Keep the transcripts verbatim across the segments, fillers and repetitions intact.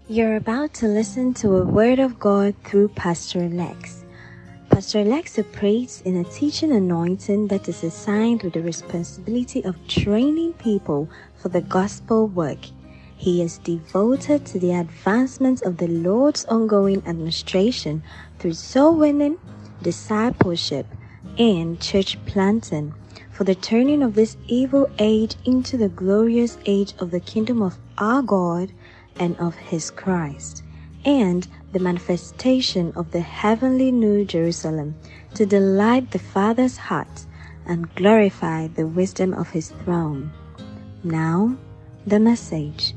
You're about to listen to a word of God through Pastor Lex. Pastor Lex operates in a teaching anointing that is assigned with the responsibility of training people for the gospel work. He is devoted to the advancement of the Lord's ongoing administration through soul winning, discipleship, and church planting, for the turning of this evil age into the glorious age of the kingdom of our God and of His Christ, and the manifestation of the heavenly New Jerusalem, to delight the Father's heart and glorify the wisdom of His throne. Now, the message.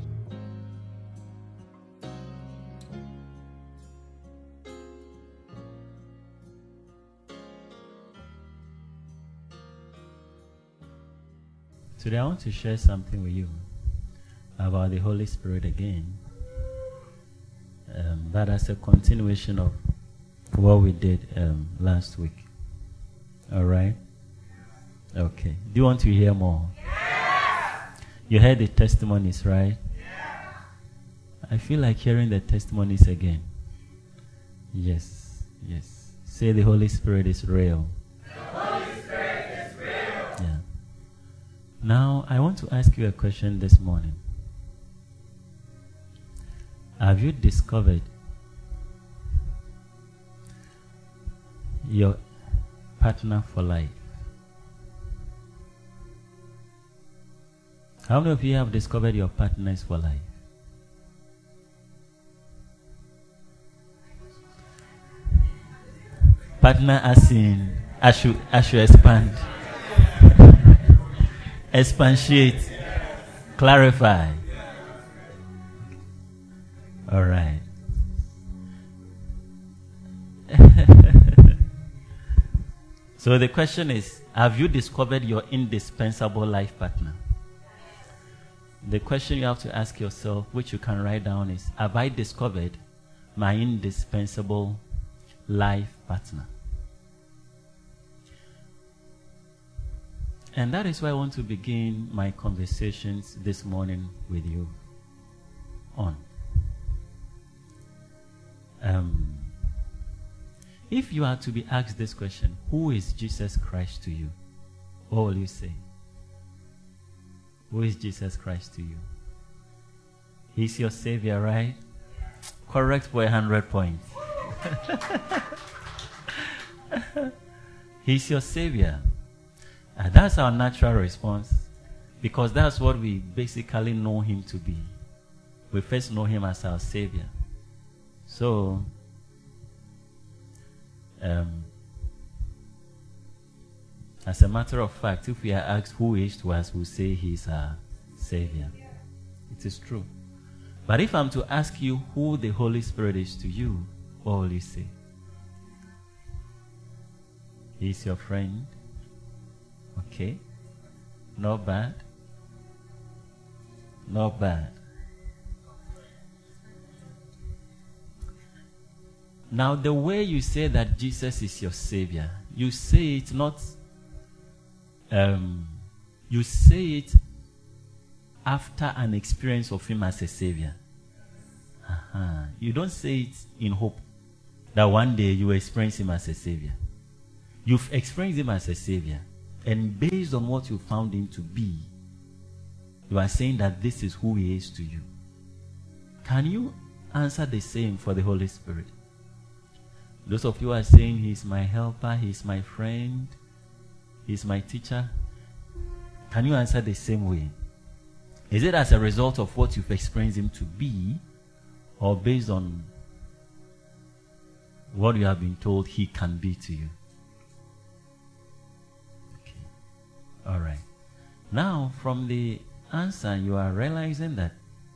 Today I want to share something with you about the Holy Spirit again. Um, that as a continuation of what we did um, last week. All right? Okay. Do you want to hear more? Yes! You heard the testimonies, right? Yes! I feel like hearing the testimonies again. Yes. Yes. Say the Holy Spirit is real. The Holy Spirit is real. Yeah. Now, I want to ask you a question this morning. Have you discovered your partner for life? How many of you have discovered your partners for life? Partner as in, I should, I should expand. Expatiate. Clarify. All right. So the question is, have you discovered your indispensable life partner? The question you have to ask yourself, which you can write down, is, have I discovered my indispensable life partner? And that is why I want to begin my conversations this morning with you on. Um, if you are to be asked this question, who is Jesus Christ to you? What will you say? Who is Jesus Christ to you? He's your Savior, right? Correct for a hundred points. He's your Savior. And that's our natural response, because that's what we basically know Him to be. We first know Him as our Savior. So, um, as a matter of fact, if we are asked who is to us, we'll say He is our Savior. It is true. But if I'm to ask you who the Holy Spirit is to you, what will you say? He is your friend. Okay. Not bad. Not bad. Now, the way you say that Jesus is your Savior, you say it not, um, you say it after an experience of Him as a Savior. Uh-huh. You don't say it in hope that one day you will experience Him as a Savior. You've experienced Him as a Savior, and based on what you found Him to be, you are saying that this is who He is to you. Can you answer the same for the Holy Spirit? Those of you who are saying He's my helper, He's my friend, He's my teacher, can you answer the same way? Is it as a result of what you've experienced Him to be, or based on what you have been told He can be to you? Okay. All right. Now, from the answer, you are realizing that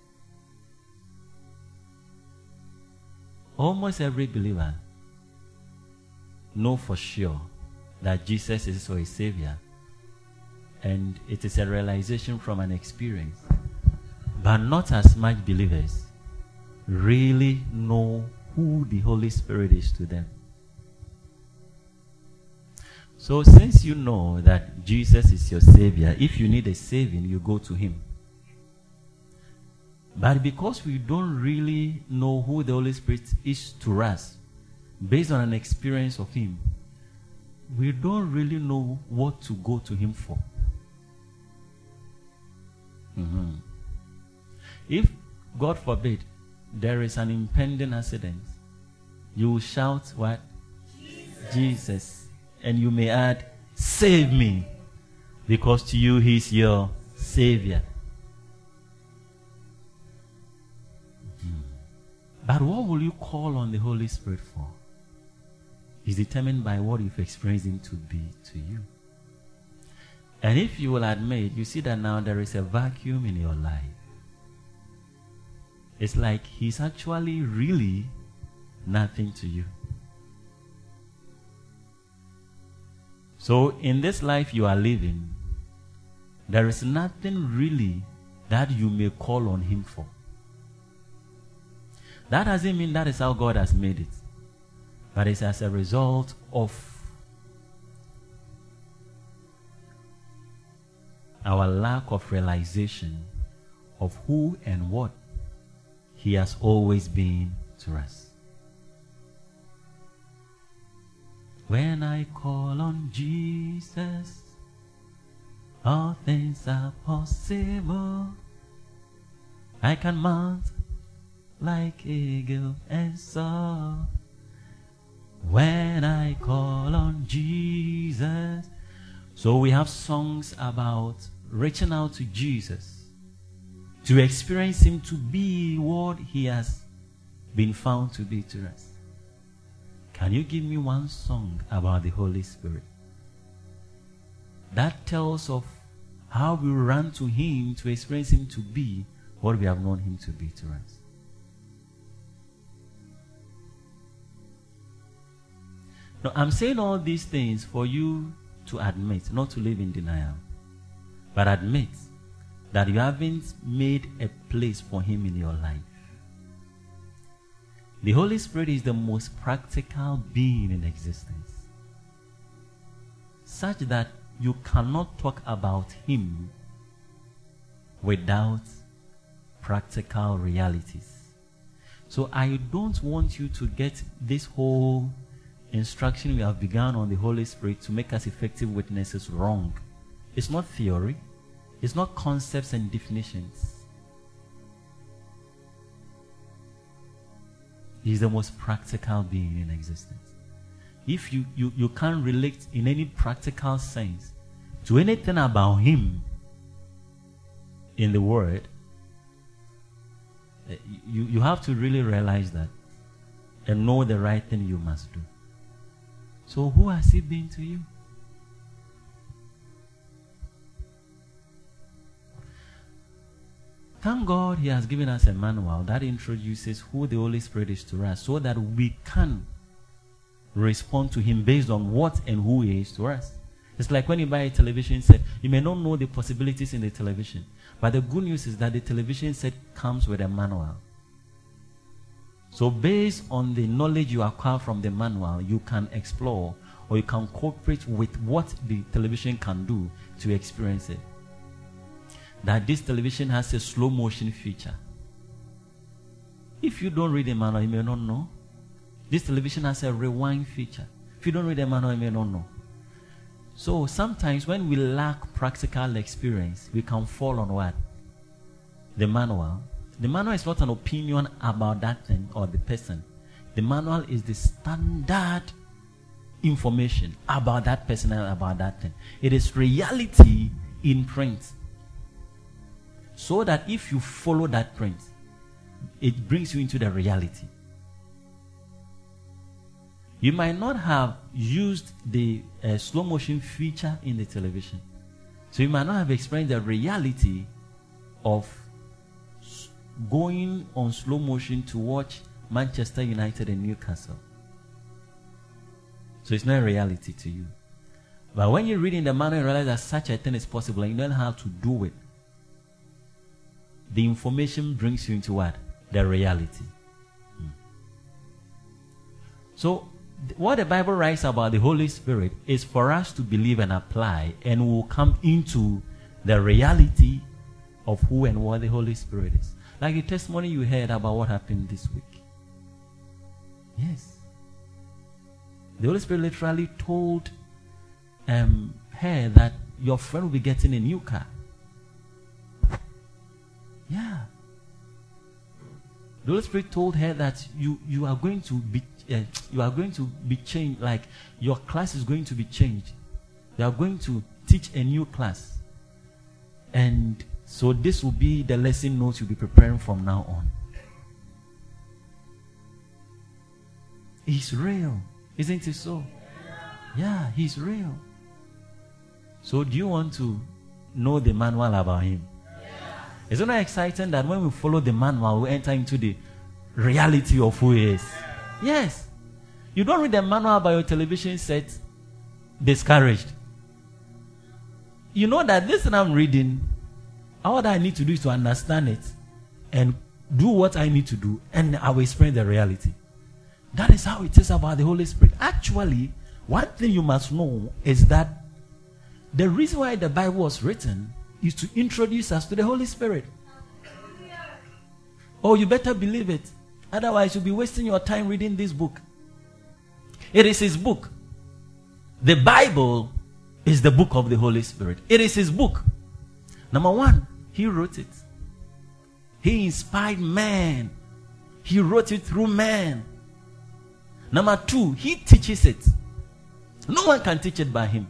almost every believer know for sure that Jesus is our Savior, and it is a realization from an experience. But not as much believers really know who the Holy Spirit is to them. So since you know that Jesus is your Savior, if you need a saving, you go to Him. But because we don't really know who the Holy Spirit is to us, based on an experience of Him, we don't really know what to go to Him for. Mm-hmm. If, God forbid, there is an impending accident, you will shout what? Jesus. Jesus. And you may add, save me. Because to you, He's your Savior. Mm-hmm. But what will you call on the Holy Spirit for? Is determined by what you've experienced Him to be to you. And if you will admit, you see that now there is a vacuum in your life. It's like He's actually really nothing to you. So in this life you are living, there is nothing really that you may call on Him for. That doesn't mean that is how God has made it. But it's as a result of our lack of realization of who and what He has always been to us. When I call on Jesus, all things are possible. I can mount like eagle and soar. When I call on Jesus. So we have songs about reaching out to Jesus, to experience Him to be what He has been found to be to us. Can you give me one song about the Holy Spirit that tells of how we run to Him to experience Him to be what we have known Him to be to us? Now, I'm saying all these things for you to admit, not to live in denial, but admit that you haven't made a place for Him in your life. The Holy Spirit is the most practical being in existence, such that you cannot talk about Him without practical realities. So I don't want you to get this whole instruction we have begun on the Holy Spirit to make us effective witnesses wrong. It's not theory. It's not concepts and definitions. He's the most practical being in existence. If you, you, you can't relate in any practical sense to anything about Him in the Word, you, you have to really realize that and know the right thing you must do. So who has He been to you? Thank God He has given us a manual that introduces who the Holy Spirit is to us so that we can respond to Him based on what and who He is to us. It's like when you buy a television set, you may not know the possibilities in the television. But the good news is that the television set comes with a manual. So based on the knowledge you acquire from the manual, you can explore or you can cooperate with what the television can do to experience it. That this television has a slow motion feature. If you don't read the manual, you may not know. This television has a rewind feature. If you don't read the manual, you may not know. So sometimes when we lack practical experience, we can fall on what? The manual. The manual is not an opinion about that thing or the person. The manual is the standard information about that person and about that thing. It is reality in print. So that if you follow that print, it brings you into the reality. You might not have used the uh, slow motion feature in the television. So you might not have experienced the reality of going on slow motion to watch Manchester United and Newcastle. So it's not a reality to you. But when you read in the manual, you realize that such a thing is possible and you learn how to do it. The information brings you into what? The reality. Hmm. So th- what the Bible writes about the Holy Spirit is for us to believe and apply, and we'll come into the reality of who and what the Holy Spirit is. Like the testimony you heard about what happened this week. Yes. The Holy Spirit literally told um, her that your friend will be getting a new car. Yeah. The Holy Spirit told her that you, you are going to be uh, you are going to be changed. Like your class is going to be changed. You are going to teach a new class, and so this will be the lesson notes you'll be preparing from now on. He's real, isn't it so? Yeah, he's real. So do you want to know the manual about him? Isn't it exciting that when we follow the manual, we enter into the reality of who he is? Yes. You don't read the manual by your television set, discouraged. You know that this thing I'm reading, all that I need to do is to understand it and do what I need to do, and I will experience the reality. That is how it is about the Holy Spirit. Actually, one thing you must know is that the reason why the Bible was written is to introduce us to the Holy Spirit. Oh, you better believe it. Otherwise, you'll be wasting your time reading this book. It is his book. The Bible is the book of the Holy Spirit. It is his book. Number one, he wrote it. He inspired man. He wrote it through man. Number two, he teaches it. No one can teach it by him.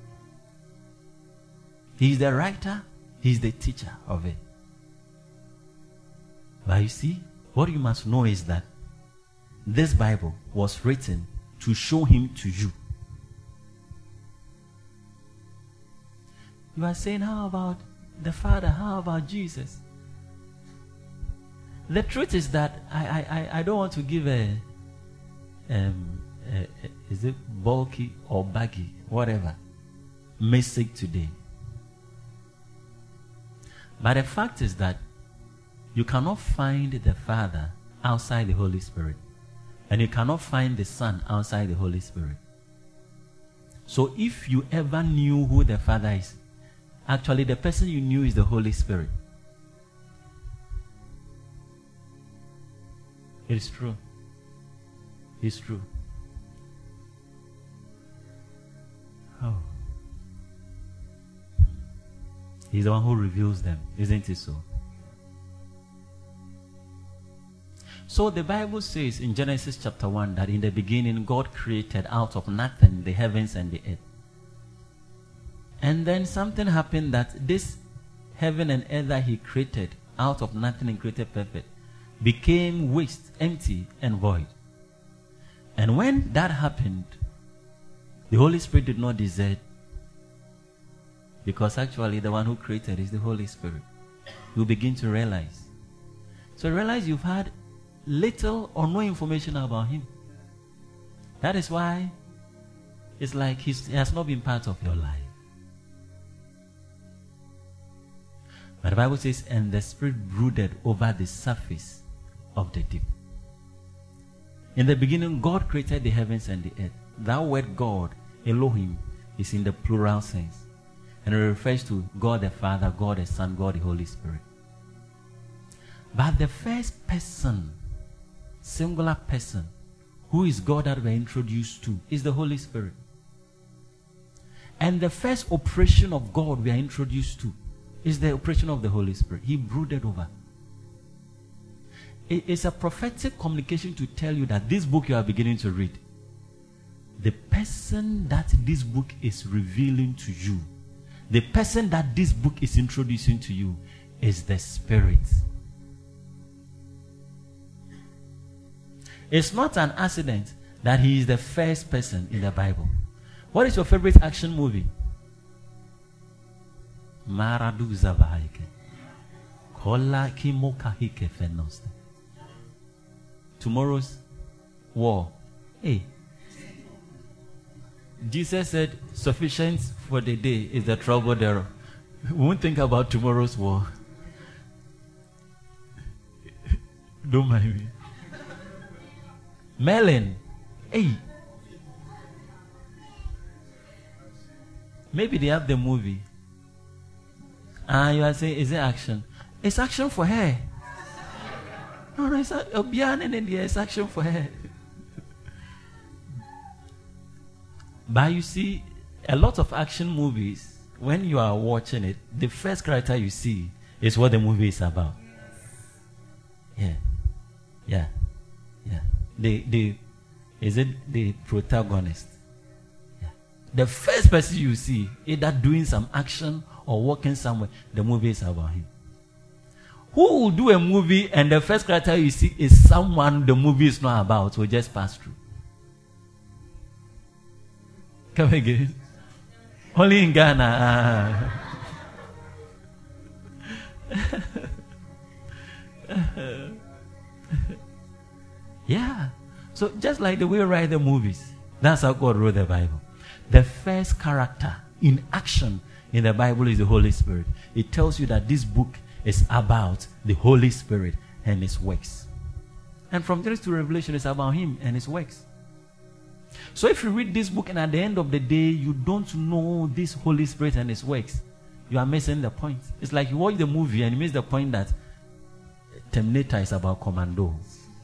He is the writer. He is the teacher of it. But you see, what you must know is that this Bible was written to show him to you. You are saying, how about the Father? How about Jesus? The truth is that I, I, I don't want to give a, um, a, a, is it bulky or baggy, whatever, message today. But the fact is that you cannot find the Father outside the Holy Spirit. And you cannot find the Son outside the Holy Spirit. So if you ever knew who the Father is, actually the person you knew is the Holy Spirit. It is true. It's true. Oh. He's the one who reveals them, isn't it so? So the Bible says in Genesis chapter one that in the beginning God created out of nothing the heavens and the earth. And then something happened that this heaven and earth that he created out of nothing and created perfect became waste, empty and void. And when that happened, the Holy Spirit did not desert, because actually the one who created is the Holy Spirit. You begin to realize. So realize you've had little or no information about him. That is why it's like he's, he has not been part of your life. But the Bible says, and the Spirit brooded over the surface of the deep. In the beginning, God created the heavens and the earth. That word God, Elohim, is in the plural sense. And it refers to God the Father, God the Son, God the Holy Spirit. But the first person, singular person, who is God that we're introduced to, is the Holy Spirit. And the first operation of God we are introduced to is the operation of the Holy Spirit. He brooded over. It's a prophetic communication to tell you that this book you are beginning to read, the person that this book is revealing to you, the person that this book is introducing to you, is the Spirit. It's not an accident that he is the first person in the Bible. What is your favorite action movie? Maradu Zavaike. Kola Kimokahike Fenoste. Tomorrow's war. Hey. Jesus said, sufficient for the day is the trouble thereof. We won't think about tomorrow's war. Don't mind me. Merlin. Hey. Maybe they have the movie. And you are saying, is it action? It's action for her. No, no, it's a beyond and it's action for her. But you see, a lot of action movies, when you are watching it, the first character you see is what the movie is about. Yeah. Yeah. Yeah. The the is it the protagonist? Yeah. The first person you see, either doing some action or walking somewhere, the movie is about him. Who will do a movie and the first character you see is someone the movie is not about, will just pass through? Come again. Only in Ghana. Yeah. So just like the way we write the movies, that's how God wrote the Bible. The first character in action in the Bible is the Holy Spirit. It tells you that this book is about the Holy Spirit and His works. And from Genesis to Revelation, it's about Him and His works. So if you read this book and at the end of the day, you don't know this Holy Spirit and His works, you are missing the point. It's like you watch the movie and you miss the point that Terminator is about commando.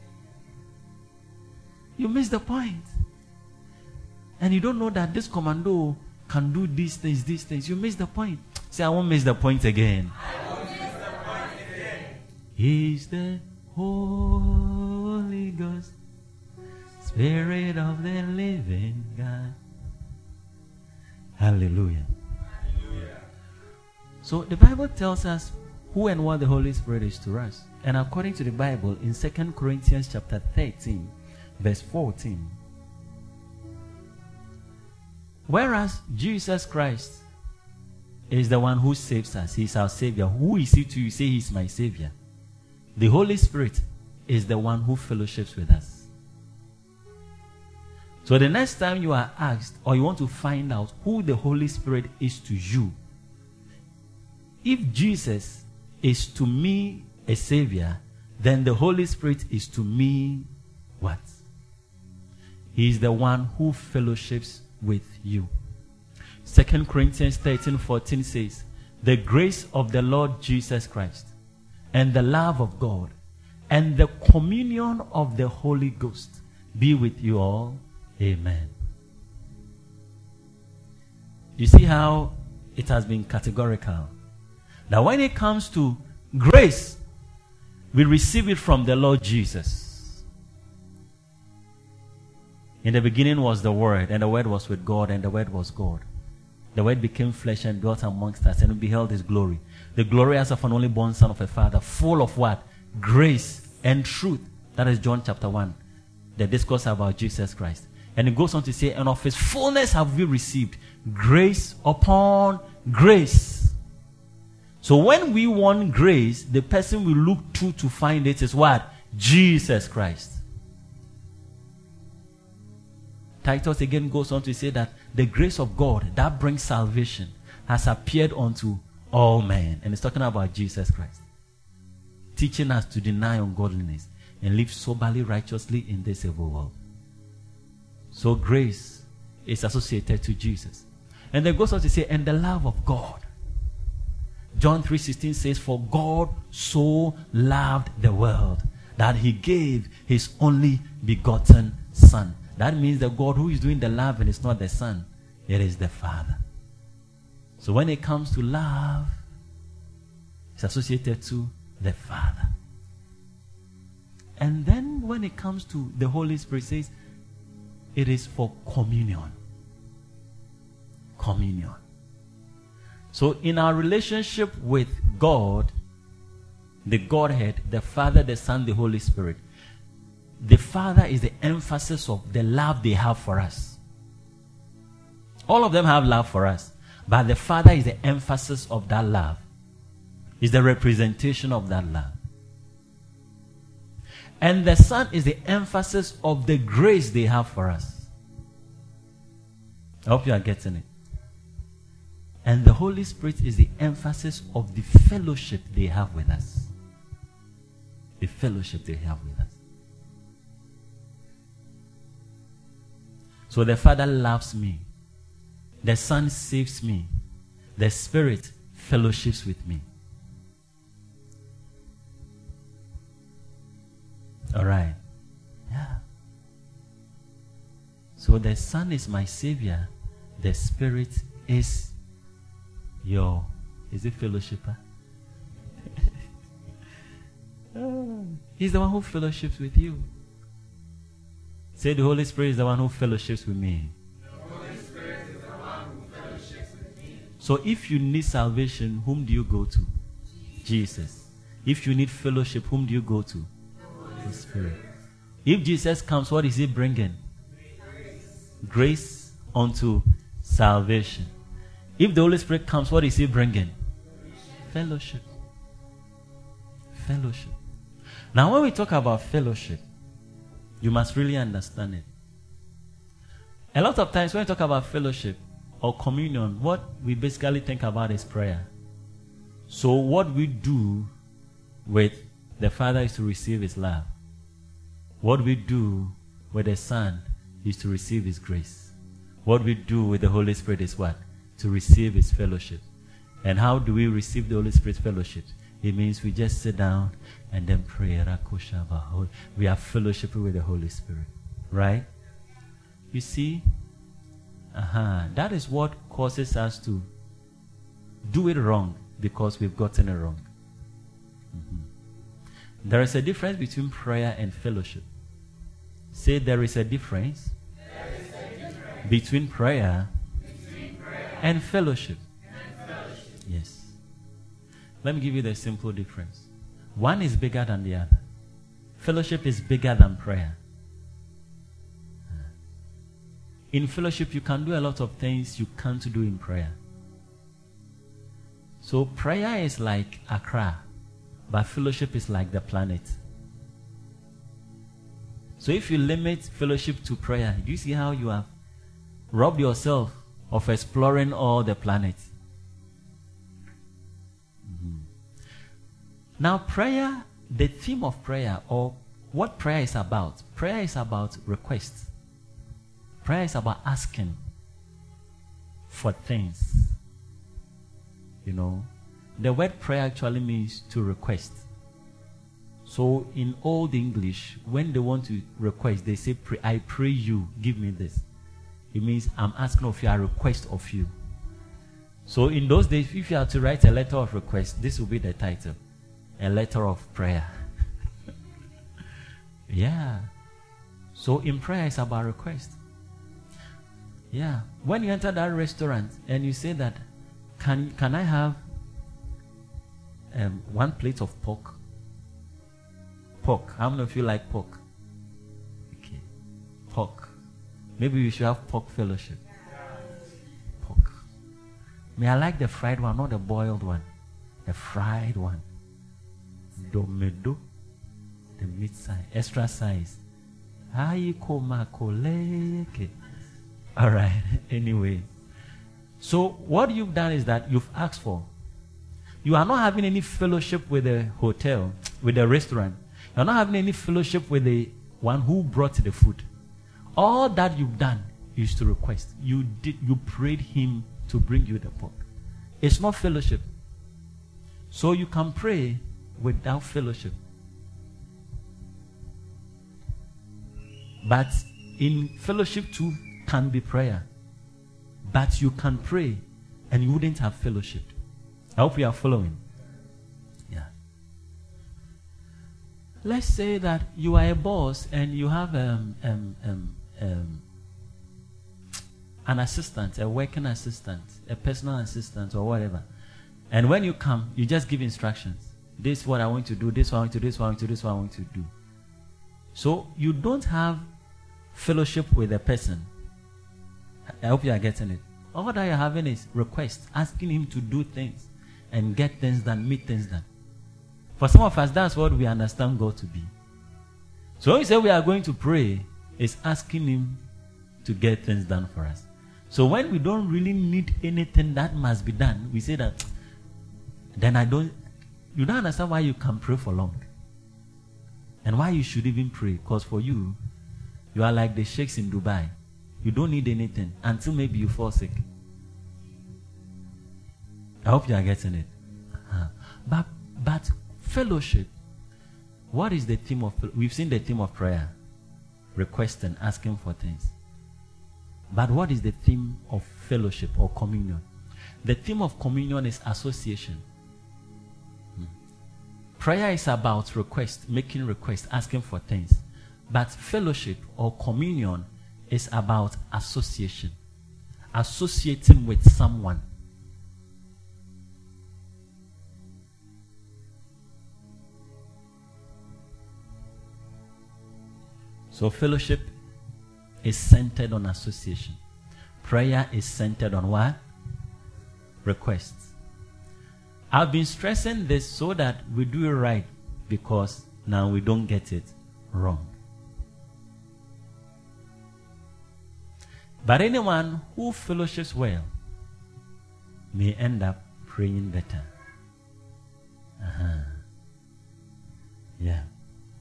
You miss the point. And you don't know that this commando can do these things, these things. You miss the point. Say, I won't miss the point again. I won't miss the point again. He's the Holy Ghost, Spirit of the living God. Hallelujah. Hallelujah. So the Bible tells us who and what the Holy Spirit is to us. And according to the Bible, in Second Corinthians chapter thirteen, verse fourteen, whereas Jesus Christ is the one who saves us, He's our Savior. Who is He to you? Say, He's my Savior. The Holy Spirit is the one who fellowships with us. So the next time you are asked or you want to find out who the Holy Spirit is to you, if Jesus is to me a Savior, then the Holy Spirit is to me what? He is the one who fellowships with you. Second Corinthians thirteen fourteen says, the grace of the Lord Jesus Christ and the love of God and the communion of the Holy Ghost be with you all. Amen. You see how it has been categorical. Now when it comes to grace, we receive it from the Lord Jesus. In the beginning was the Word, and the Word was with God, and the Word was God. The Word became flesh and dwelt amongst us, and we beheld His glory. The glory as of an only born Son of a Father, full of what? Grace and truth. That is John chapter one. The discourse about Jesus Christ. And it goes on to say, and of His fullness have we received grace upon grace. So when we want grace, the person we look to to find it is what? Jesus Christ. Titus again goes on to say that the grace of God that brings salvation has appeared unto all men. And it's talking about Jesus Christ. Teaching us to deny ungodliness and live soberly, righteously in this evil world. So grace is associated to Jesus. And then goes on to say, and the love of God. John three sixteen says, for God so loved the world that He gave His only begotten Son. That means the God who is doing the love, and it's not the Son, it is the Father. So when it comes to love, it's associated to the Father. And then when it comes to the Holy Spirit, it says it is for communion. Communion. So in our relationship with God, the Godhead, the Father, the Son, the Holy Spirit, the Father is the emphasis of the love they have for us. All of them have love for us, but the Father is the emphasis of that love. Is the representation of that love. And the Son is the emphasis of the grace they have for us. I hope you are getting it. And the Holy Spirit is the emphasis of the fellowship they have with us. The fellowship they have with us. So the Father loves me. The Son saves me. The Spirit fellowships with me. All right. Yeah. So the Son is my Savior. The Spirit is your, is it fellowshipper? He's the one who fellowships with you. Say, the Holy Spirit is the one who fellowships with me. The Holy Spirit is the one who fellowships with me. So if you need salvation, whom do you go to? Jesus. Jesus. If you need fellowship, whom do you go to? The Holy Spirit. If Jesus comes, what is he bringing? Grace. Grace unto salvation. If the Holy Spirit comes, what is he bringing? Fellowship. Fellowship. Now, when we talk about fellowship, you must really understand it. A lot of times when we talk about fellowship or communion, what we basically think about is prayer. So what we do with the Father is to receive his love. What we do with the Son is to receive his grace. What we do with the Holy Spirit is what? To receive his fellowship. And how do we receive the Holy Spirit's fellowship? It means we just sit down and then pray. We are fellowshipping with the Holy Spirit. Right? You see? Uh-huh. That is what causes us to do it wrong, because we've gotten it wrong. Mm-hmm. There is a difference between prayer and fellowship. Say, there is a difference, There is a difference between prayer, between prayer and fellowship. and fellowship. Yes. Let me give you the simple difference. One is bigger than the other. Fellowship is bigger than prayer. In fellowship, you can do a lot of things you can't do in prayer. So prayer is like Accra, but fellowship is like the planet. So if you limit fellowship to prayer, do you see how you have robbed yourself of exploring all the planets? Now prayer, the theme of prayer, or what prayer is about, prayer is about request. Prayer is about asking for things. You know, the word prayer actually means to request. So in Old English, when they want to request, they say, pray, I pray you, give me this. It means I'm asking of you, a request of you. So in those days, if you have to write a letter of request, this will be the title. A letter of prayer. Yeah. So in prayer, it's about request. Yeah. When you enter that restaurant and you say that, can can I have um, one plate of pork? Pork. How many of you like pork? Okay. Pork. Maybe we should have pork fellowship. Pork. May I like the fried one, not the boiled one. The fried one. Domedo, the mid size, extra size. All right. Anyway, so what you've done is that you've asked for. You are not having any fellowship with the hotel, with the restaurant. You are not having any fellowship with the one who brought the food. All that you've done is to request. You did. You prayed him to bring you the pork. It's not fellowship. So you can pray without fellowship. But in fellowship too can be prayer. But you can pray and you wouldn't have fellowship. I hope you are following. Yeah. Let's say that you are a boss and you have um, um, um, um, an assistant, a working assistant, a personal assistant or whatever. And when you come, you just give instructions. This is what I want to do, this is what I want to do, this is what I want to do, this is what I want to do. So you don't have fellowship with a person. I hope you are getting it. All that you're having is request, asking him to do things and get things done, meet things done. For some of us, that's what we understand God to be. So when we say we are going to pray, it's asking him to get things done for us. So when we don't really need anything that must be done, we say that, then I don't, you don't understand why you can pray for long. And why you should even pray. Because for you, you are like the sheikhs in Dubai. You don't need anything until maybe you fall sick. I hope you are getting it. Uh-huh. But, but fellowship, What is the theme of, we've seen the theme of prayer, requesting, asking for things. But what is the theme of fellowship or communion? The theme of communion is association. Hmm. Prayer is about request, making requests, asking for things. But fellowship or communion is about association, associating with someone. So fellowship is centered on association. Prayer is centered on what? Requests. I've been stressing this so that we do it right, because now we don't get it wrong. But anyone who fellowships well may end up praying better. Uh-huh. Yeah.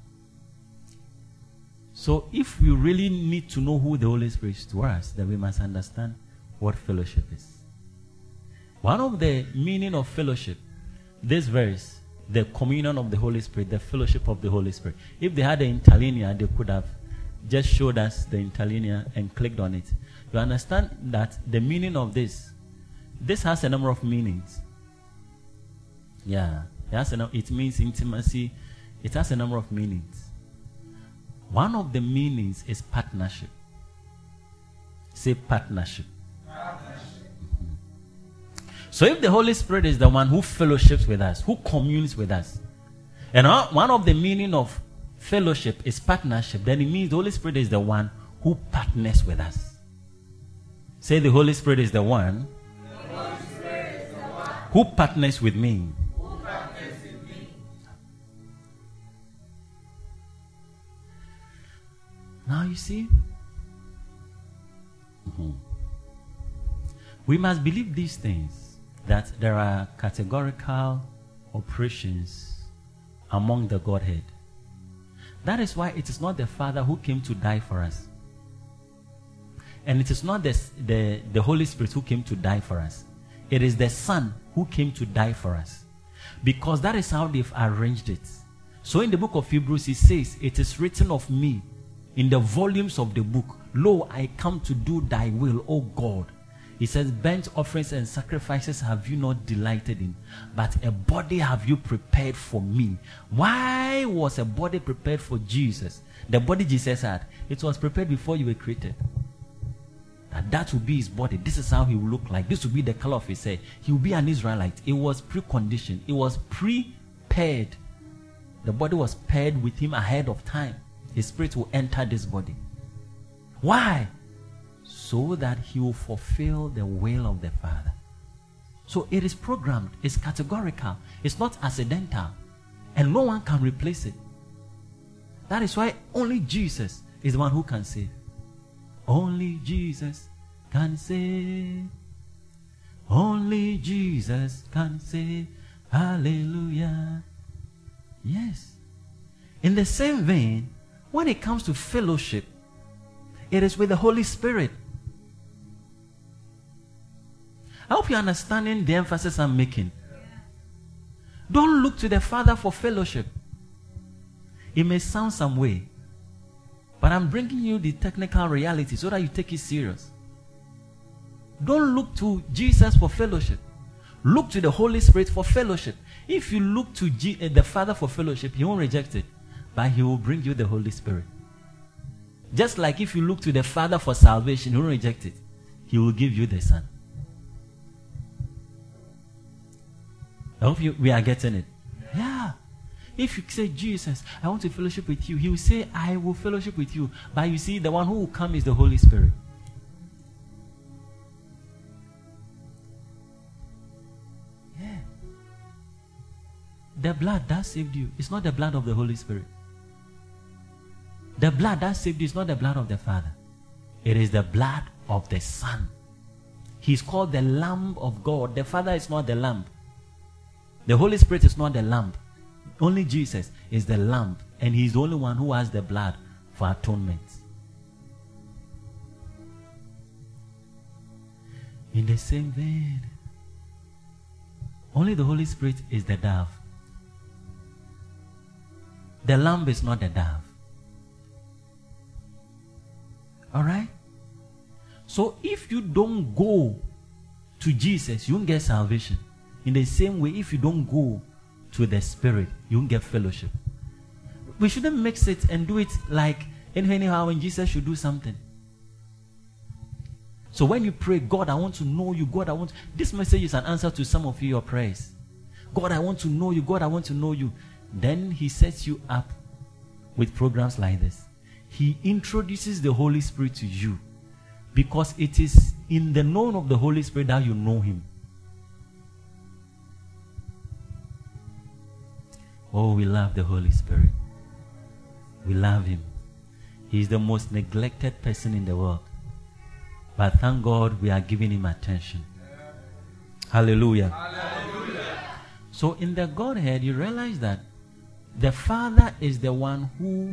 So if we really need to know who the Holy Spirit is to us, then we must understand what fellowship is. One of the meaning of fellowship, this verse, the communion of the Holy Spirit, the fellowship of the Holy Spirit. If they had the interlinear, they could have just showed us the interlinear and clicked on it. You understand that the meaning of this, this has a number of meanings. Yeah, it, has a, it means intimacy. It has a number of meanings. One of the meanings is partnership. Say partnership. Partnership. Mm-hmm. So if the Holy Spirit is the one who fellowships with us, who communes with us, and one of the meaning of fellowship is partnership, then it means the Holy Spirit is the one who partners with us. Say the Holy Spirit is the one, the Holy Spirit is the one who partners with me. Who partners with me. Now you see, mm-hmm. we must believe these things, that there are categorical operations among the Godhead. That is why it is not the Father who came to die for us. And it is not the, the, the Holy Spirit who came to die for us. It is the Son who came to die for us. Because that is how they've arranged it. So in the book of Hebrews, it says, it is written of me in the volumes of the book, lo, I come to do thy will, O God. He says, burnt offerings and sacrifices have you not delighted in, but a body have you prepared for me. Why was a body prepared for Jesus? The body Jesus had, it was prepared before you were created. That that will be his body. This is how he will look like. This will be the color of his hair. He will be an Israelite. It was preconditioned. It was prepared. The body was paired with him ahead of time. His spirit will enter this body. Why? So that he will fulfill the will of the Father. So it is programmed. It's categorical. It's not accidental. And no one can replace it. That is why only Jesus is the one who can save. Only Jesus can save. Only Jesus can save. Hallelujah. Yes. In the same vein, when it comes to fellowship, it is with the Holy Spirit. I hope you're understanding the emphasis I'm making. Don't look to the Father for fellowship. It may sound some way, but I'm bringing you the technical reality so that you take it serious. Don't look to Jesus for fellowship. Look to the Holy Spirit for fellowship. If you look to G- uh, the Father for fellowship, he won't reject it, but he will bring you the Holy Spirit. Just like if you look to the Father for salvation, he won't reject it. He will give you the Son. I hope you, we are getting it. Yeah. If you say, Jesus, I want to fellowship with you, he will say, I will fellowship with you. But you see, the one who will come is the Holy Spirit. Yeah. The blood that saved you is not the blood of the Holy Spirit. The blood that saved you is not the blood of the Father. It is the blood of the Son. He's called the Lamb of God. The Father is not the Lamb. The Holy Spirit is not the lamb. Only Jesus is the lamb. And he's the only one who has the blood for atonement. In the same vein, only the Holy Spirit is the dove. The lamb is not the dove. All right? So if you don't go to Jesus, you won't get salvation. In the same way, if you don't go to the Spirit, you won't get fellowship. We shouldn't mix it and do it like anyhow when Jesus should do something. So when you pray, God, I want to know you. God, I want... This message is an answer to some of your prayers. God, I want to know you. God, I want to know you. Then he sets you up with programs like this. He introduces the Holy Spirit to you because it is in the knowing of the Holy Spirit that you know him. Oh, we love the Holy Spirit. We love him. He is the most neglected person in the world. But thank God we are giving him attention. Hallelujah. Hallelujah. So in the Godhead, you realize that the Father is the one who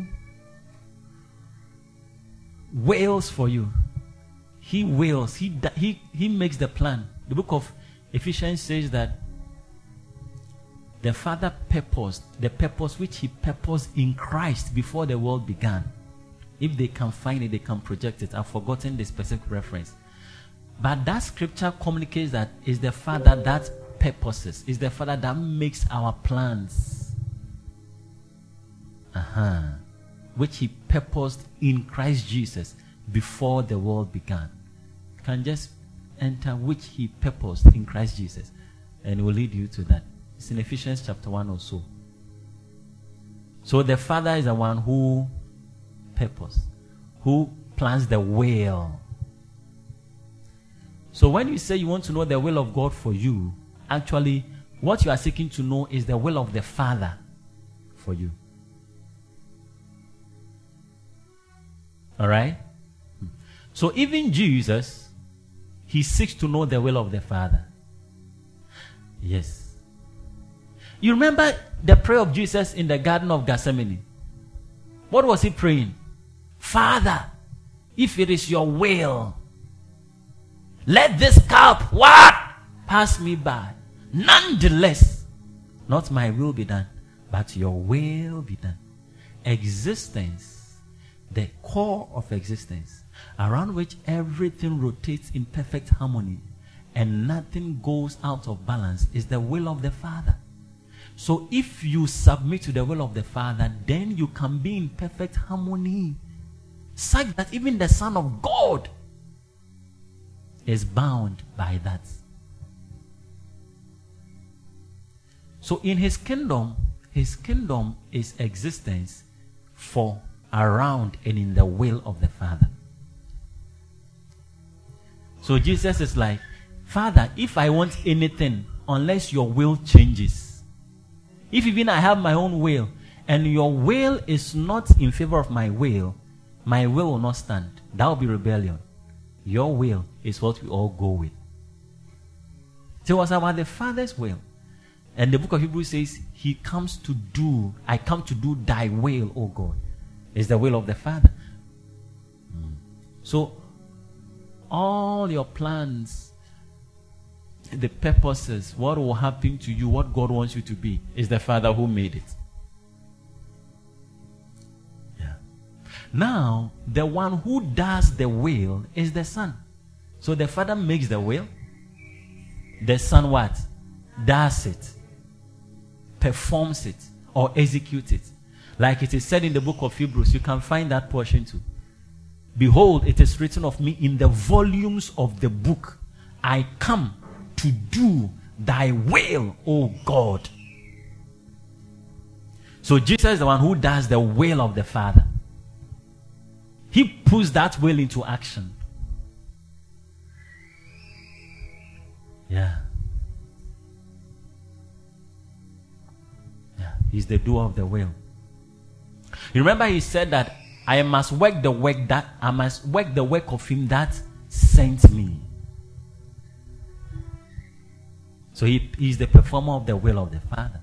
wails for you. He wails. He, he, he makes the plan. The book of Ephesians says that the Father purposed, the purpose which he purposed in Christ before the world began. If they can find it, they can project it. I've forgotten the specific reference. But that scripture communicates that it's the Father that purposes. It's the Father that makes our plans. Uh-huh. Which he purposed in Christ Jesus before the world began. You can just enter which he purposed in Christ Jesus. And it will lead you to that. It's in Ephesians chapter one or so. So the Father is the one who purpose, who plans the will. So when you say you want to know the will of God for you, actually what you are seeking to know is the will of the Father for you. All right? So even Jesus, he seeks to know the will of the Father. Yes. You remember the prayer of Jesus in the Garden of Gethsemane? What was he praying? Father, if it is your will, let this cup, what? Pass me by. Nonetheless, not my will be done, but your will be done. Existence, the core of existence, around which everything rotates in perfect harmony and nothing goes out of balance, is the will of the Father. So if you submit to the will of the Father, then you can be in perfect harmony, such that even the Son of God is bound by that. So in his kingdom, his kingdom is existence for, around, and in the will of the Father. So Jesus is like, Father, if I want anything, unless your will changes, if even I have my own will, and your will is not in favor of my will, my will will not stand. That will be rebellion. Your will is what we all go with. So it was about the Father's will. And the book of Hebrews says, he comes to do, I come to do thy will, O God. It's the will of the Father. Mm. So, all your plans, the purposes, what will happen to you, what God wants you to be, is the Father who made it. Yeah. Now, the one who does the will is the Son. So the Father makes the will. The Son what? Does it. Performs it. Or executes it. Like it is said in the book of Hebrews. You can find that portion too. Behold, it is written of me in the volumes of the book. I come to do thy will, O God. So Jesus is the one who does the will of the Father. He puts that will into action. Yeah. Yeah. He's the doer of the will. You remember he said that I must work the work that I must work the work of him that sent me. So he is the performer of the will of the Father.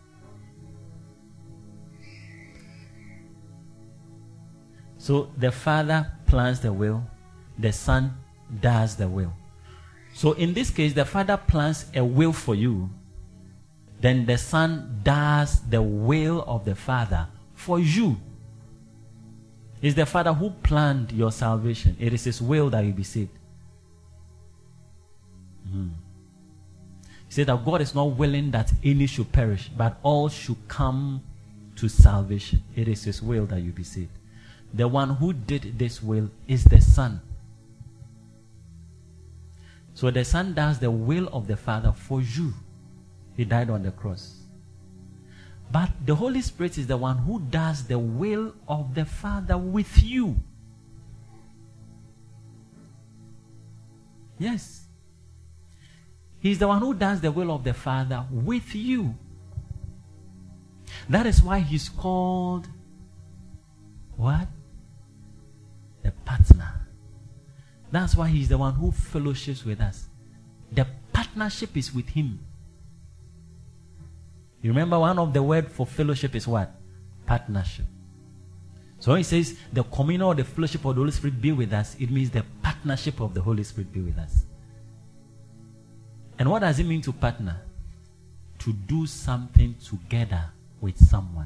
So the Father plans the will, the Son does the will. So in this case, the Father plans a will for you, then the Son does the will of the Father for you. It's the Father who planned your salvation. It is His will that you be saved. Mm. He said that God is not willing that any should perish, but all should come to salvation. It is His will that you be saved. The one who did this will is the Son. So the Son does the will of the Father for you. He died on the cross. But the Holy Spirit is the one who does the will of the Father with you. Yes. He's the one who does the will of the Father with you. That is why He's called what? The partner. That's why He's the one who fellowships with us. The partnership is with Him. You remember one of the words for fellowship is what? Partnership. So when He says the communion or the fellowship of the Holy Spirit be with us, it means the partnership of the Holy Spirit be with us. And what does it mean to partner? To do something together with someone.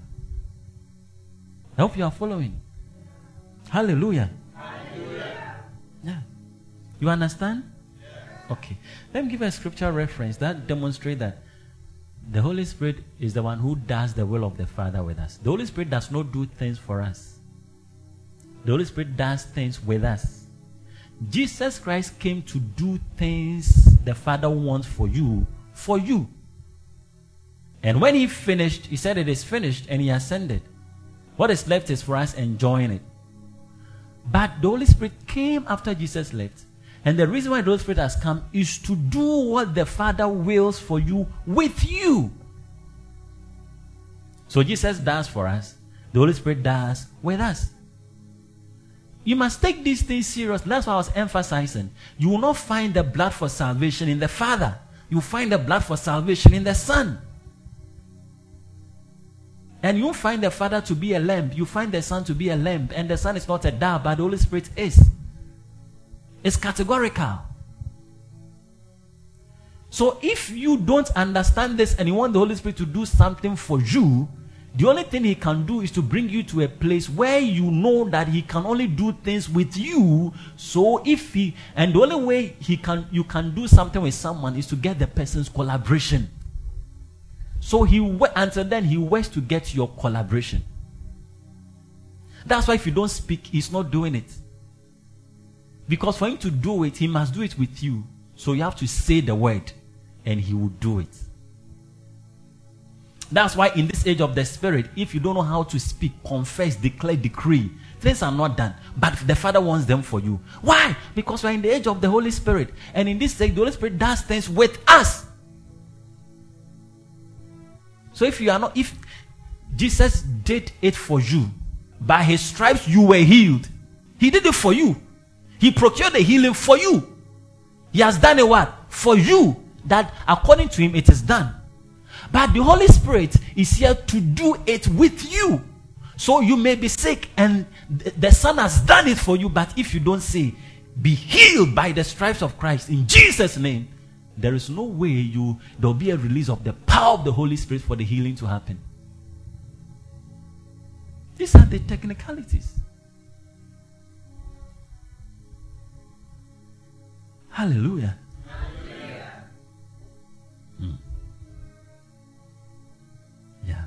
I hope you are following. Hallelujah. Hallelujah. Yeah. You understand? Yeah. Okay. Let me give a scripture reference that demonstrates that the Holy Spirit is the one who does the will of the Father with us. The Holy Spirit does not do things for us. The Holy Spirit does things with us. Jesus Christ came to do things the Father wants for you, for you. And when He finished, He said it is finished and He ascended. What is left is for us enjoying it. But the Holy Spirit came after Jesus left. And the reason why the Holy Spirit has come is to do what the Father wills for you with you. So Jesus does for us. The Holy Spirit does with us. You must take these things serious. That's what I was emphasizing. You will not find the blood for salvation in the Father. You will find the blood for salvation in the Son. And you find the Father to be a lamb. You find the Son to be a lamb. And the Son is not a dove, but the Holy Spirit is. It's categorical. So if you don't understand this and you want the Holy Spirit to do something for you, the only thing He can do is to bring you to a place where you know that He can only do things with you. So if He, and the only way He can, you can do something with someone is to get the person's collaboration. So He, until then, He works to get your collaboration. That's why if you don't speak, He's not doing it. Because for Him to do it, He must do it with you. So you have to say the word, and He will do it. That's why in this age of the Spirit, if you don't know how to speak, confess, declare, decree, things are not done. But the Father wants them for you. Why? Because we're in the age of the Holy Spirit. And in this age, the Holy Spirit does things with us. So if you are not, if Jesus did it for you, by His stripes you were healed. He did it for you. He procured the healing for you. He has done a what? For you. That according to Him it is done. But the Holy Spirit is here to do it with you. So you may be sick and the Son has done it for you. But if you don't say, be healed by the stripes of Christ in Jesus' name, there is no way you there will be a release of the power of the Holy Spirit for the healing to happen. These are the technicalities. Hallelujah. Hallelujah. Hmm. Yeah.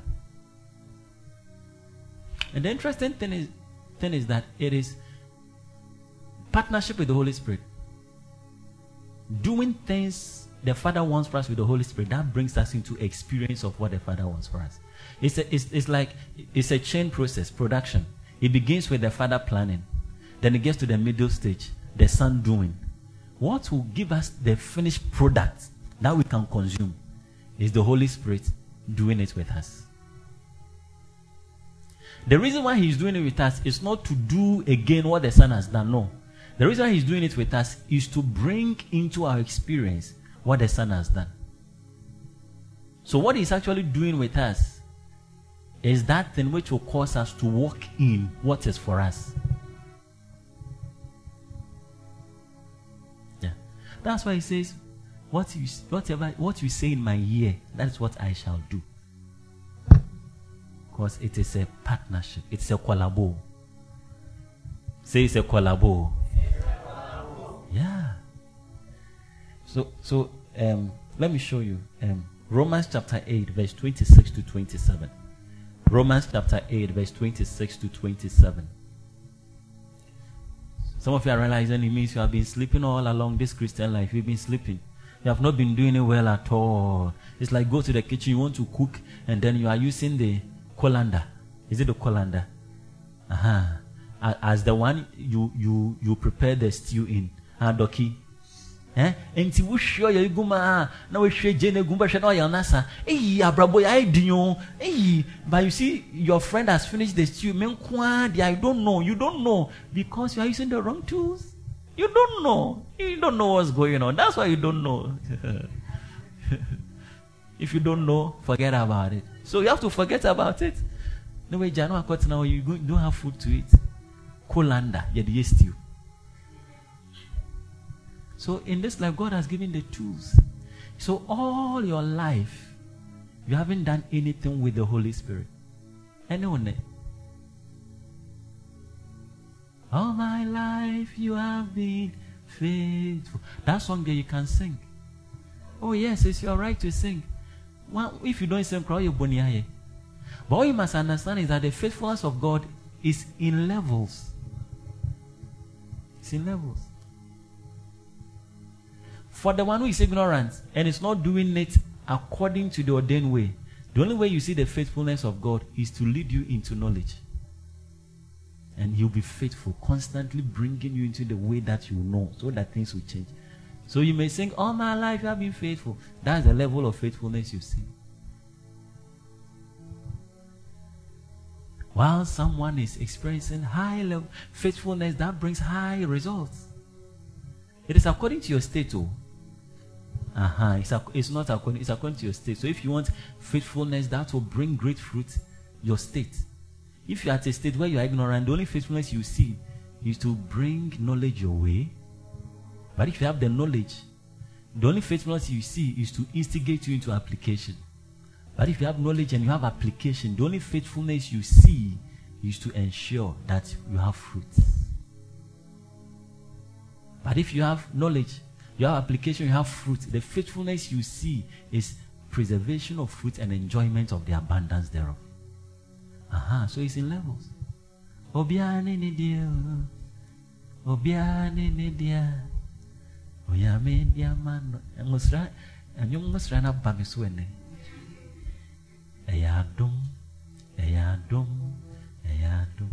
And the interesting thing is, thing is that it is partnership with the Holy Spirit. Doing things the Father wants for us with the Holy Spirit, that brings us into experience of what the Father wants for us. It's, a, it's, it's like, it's a chain process, production. It begins with the Father planning. Then it gets to the middle stage, the Son doing. What will give us the finished product that we can consume is the Holy Spirit doing it with us. The reason why He's doing it with us is not to do again what the Son has done. No. The reason why He's doing it with us is to bring into our experience what the Son has done. So what He's actually doing with us is that thing which will cause us to walk in what is for us. Yeah. That's why He says, what you, whatever, what you say in my ear, that's what I shall do. Because it is a partnership. It's a collabo. Say it's a collabo. Yeah. So, so um, let me show you. Um, Romans chapter eight, verse twenty-six to twenty-seven. Romans chapter eight, verse twenty-six to twenty-seven. Some of you are realizing it means you have been sleeping all along this Christian life. You've been sleeping. You have not been doing it well at all. It's like go to the kitchen, you want to cook, and then you are using the colander. Is it the colander? Uh-huh. As the one you you you prepare the stew in. Ah, doki. Eh? Enti wo hwe ya iguma na wo hwe je na gumba hwe na ya nasa. Eh, abrabo ya idinyo. Eh, but you see your friend has finished the stew. Menkwa, I don't know. You don't know because you are using the wrong tools. You don't know. You don't know what's going on. That's why you don't know. If you don't know, forget about it. So you have to forget about it. No way, Jano, now you don't have food to eat. Colander, yeah, the stew. So in this life, God has given the tools. So all your life, you haven't done anything with the Holy Spirit. Anyone? All my life you have been faithful. That song there you can sing. Oh yes, it's your right to sing. Well, if you don't sing, cry your bonny. But what you must understand is that the faithfulness of God is in levels. It's in levels. For the one who is ignorant and is not doing it according to the ordained way, the only way you see the faithfulness of God is to lead you into knowledge. And He'll be faithful, constantly bringing you into the way that you know, so that things will change. So you may think, all my life you have been faithful. That's the level of faithfulness you see. While someone is experiencing high level faithfulness, that brings high results. It is according to your state, oh. Uh-huh. It's, it's not according, it's according to your state. So if you want faithfulness, that will bring great fruit, your state. If you are at a state where you are ignorant, the only faithfulness you see is to bring knowledge your way. But if you have the knowledge, the only faithfulness you see is to instigate you into application. But if you have knowledge and you have application, the only faithfulness you see is to ensure that you have fruit. But if you have knowledge, you have application, you have fruit, the faithfulness you see is preservation of fruit and enjoyment of the abundance thereof. Aha, so it's in levels. Obiane ne dia, obiane ne dia, oyame dia man. Musra, anyong musra na bamiswene. Eyadum, eyadum, eyadum.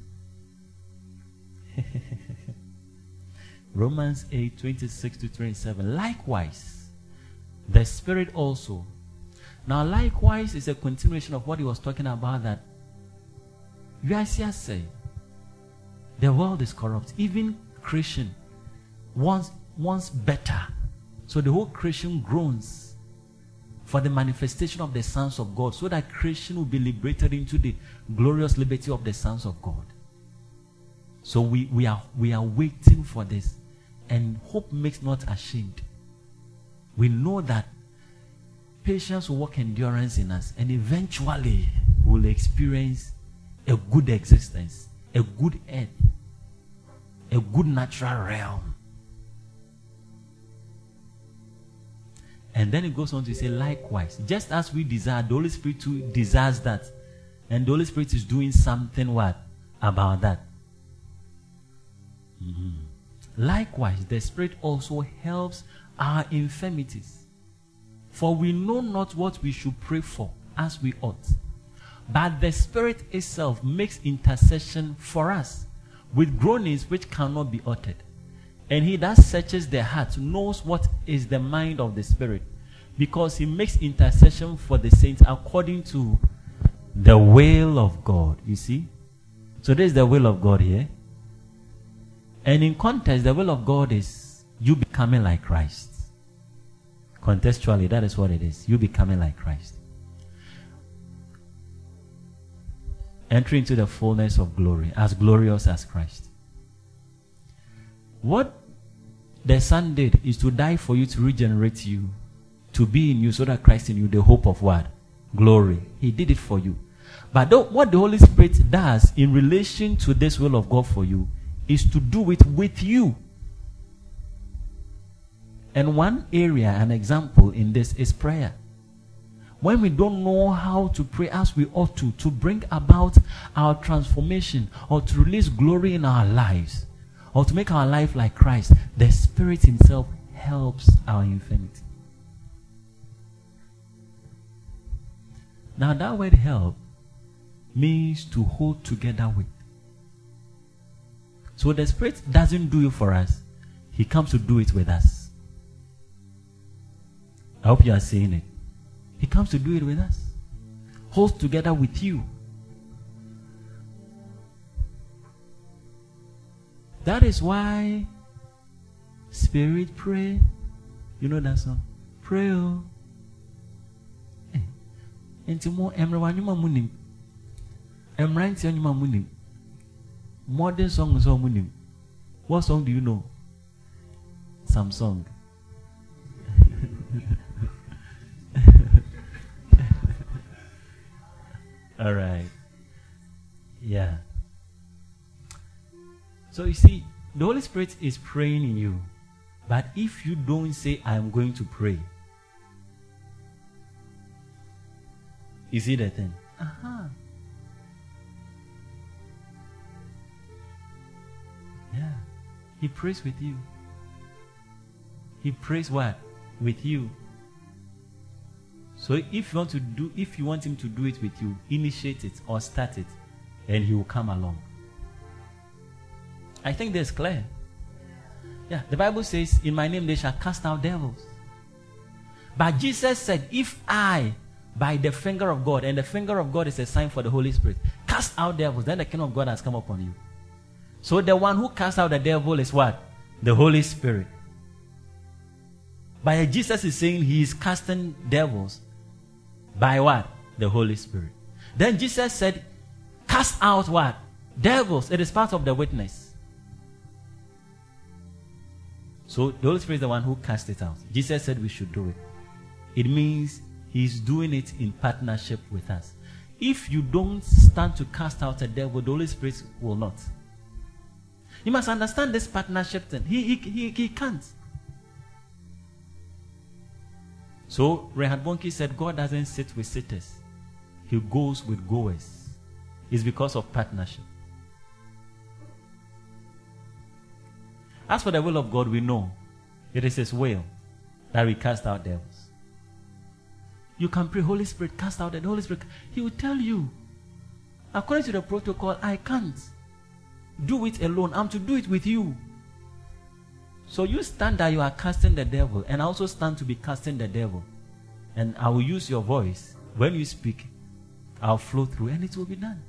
Romans eight, twenty-six to twenty-seven. Likewise, the Spirit also. Now, likewise is a continuation of what he was talking about, that you guys here say the world is corrupt. Even Christian wants, wants better. So the whole Christian groans for the manifestation of the sons of God, so that Christian will be liberated into the glorious liberty of the sons of God. So we, we are we are waiting for this. And hope makes not ashamed. We know that patience will work endurance in us, and eventually we'll experience a good existence, a good earth, a good natural realm. And then it goes on to say, likewise, just as we desire, the Holy Spirit too desires that. And the Holy Spirit is doing something what? About that. Mm-hmm. Likewise, the Spirit also helps our infirmities. For we know not what we should pray for as we ought. But the Spirit itself makes intercession for us with groanings which cannot be uttered. And he that searches the heart knows what is the mind of the Spirit, because he makes intercession for the saints according to the will of God. You see? So this is the will of God here. And in context, the will of God is you becoming like Christ. Contextually, that is what it is. You becoming like Christ. Entering into the fullness of glory, as glorious as Christ. What the Son did is to die for you, to regenerate you, to be in you, so that Christ in you, the hope of what? Glory. He did it for you. But the, what the Holy Spirit does in relation to this will of God for you is to do it with you. And one area, an example in this is prayer. When we don't know how to pray as we ought to, to bring about our transformation or to release glory in our lives or to make our life like Christ, the Spirit Himself helps our infirmity. Now that word help means to hold together with. So the Spirit doesn't do it for us. He comes to do it with us. I hope you are seeing it. He comes to do it with us. Holds together with you. That is why Spirit pray. You know that song? Pray. Oh. Intimo emra nyuma munim. Emra ntia nyuma munim. Modern songs are munim. What song do you know? Some song. All right. Yeah. So you see, the Holy Spirit is praying in you. But if you don't say, I am going to pray, you see that thing? Uh-huh. Yeah. He prays with you. He prays what? With you. So if you want to do, if you want Him to do it with you, initiate it or start it, and He will come along. I think that's clear. Yeah, the Bible says, in my name they shall cast out devils. But Jesus said, if I, by the finger of God, and the finger of God is a sign for the Holy Spirit, cast out devils, then the kingdom of God has come upon you. So the one who casts out the devil is what? The Holy Spirit. But Jesus is saying He is casting devils by what? The Holy Spirit. Then Jesus said, cast out what? Devils. It is part of the witness. So the Holy Spirit is the one who cast it out. Jesus said we should do it. It means He's doing it in partnership with us. If you don't stand to cast out a devil, the Holy Spirit will not. You must understand this partnership thing. He, he, he, he can't. So Reinhard Bonnke said God doesn't sit with sitters. He goes with goers. It's because of partnership. As for the will of God, we know it is His will that we cast out devils. You can pray, Holy Spirit, cast out the Holy Spirit. He will tell you, according to the protocol, I can't do it alone. I'm to do it with you. So you stand that you are casting the devil, and I also stand to be casting the devil. And I will use your voice. When you speak, I'll flow through, and it will be done.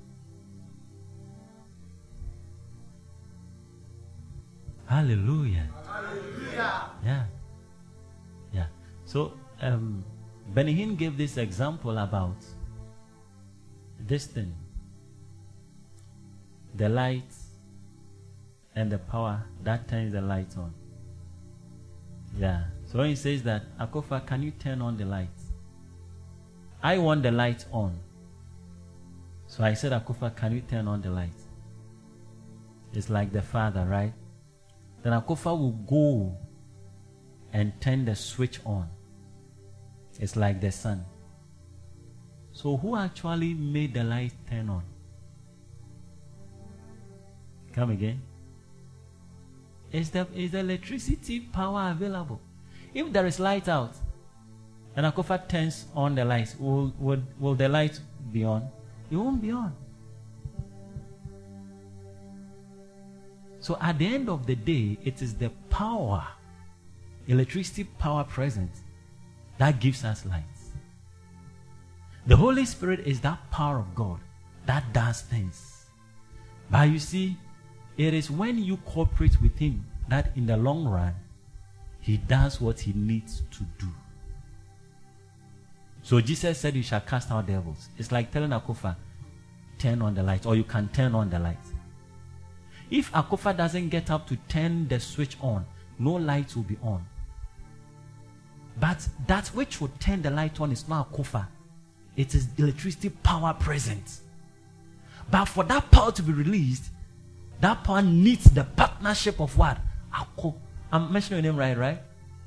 Hallelujah. Hallelujah. Yeah. Yeah. So, um, Benny Hinn gave this example about this thing. The light and the power that turns the light on. Yeah. So when he says that, Akofa, can you turn on the light? I want the light on. So I said, Akofa, can you turn on the light? It's like the Father, right? Then Akofa will go and turn the switch on. It's like the Son. So who actually made the light turn on? Come again. Is the, is the electricity power available? If there is light out and Akofa turns on the light, will, will, will the light be on? It won't be on. So at the end of the day, it is the power, electricity power present, that gives us light. The Holy Spirit is that power of God that does things. But you see, it is when you cooperate with Him that in the long run, He does what He needs to do. So Jesus said you shall cast out devils. It's like telling Akofa, turn on the light, or you can turn on the light. If Akofa doesn't get up to turn the switch on, no light will be on. But that which will turn the light on is not Akofa. It is electricity power present. But for that power to be released, that power needs the partnership of what? Ako. I'm mentioning your name right, right?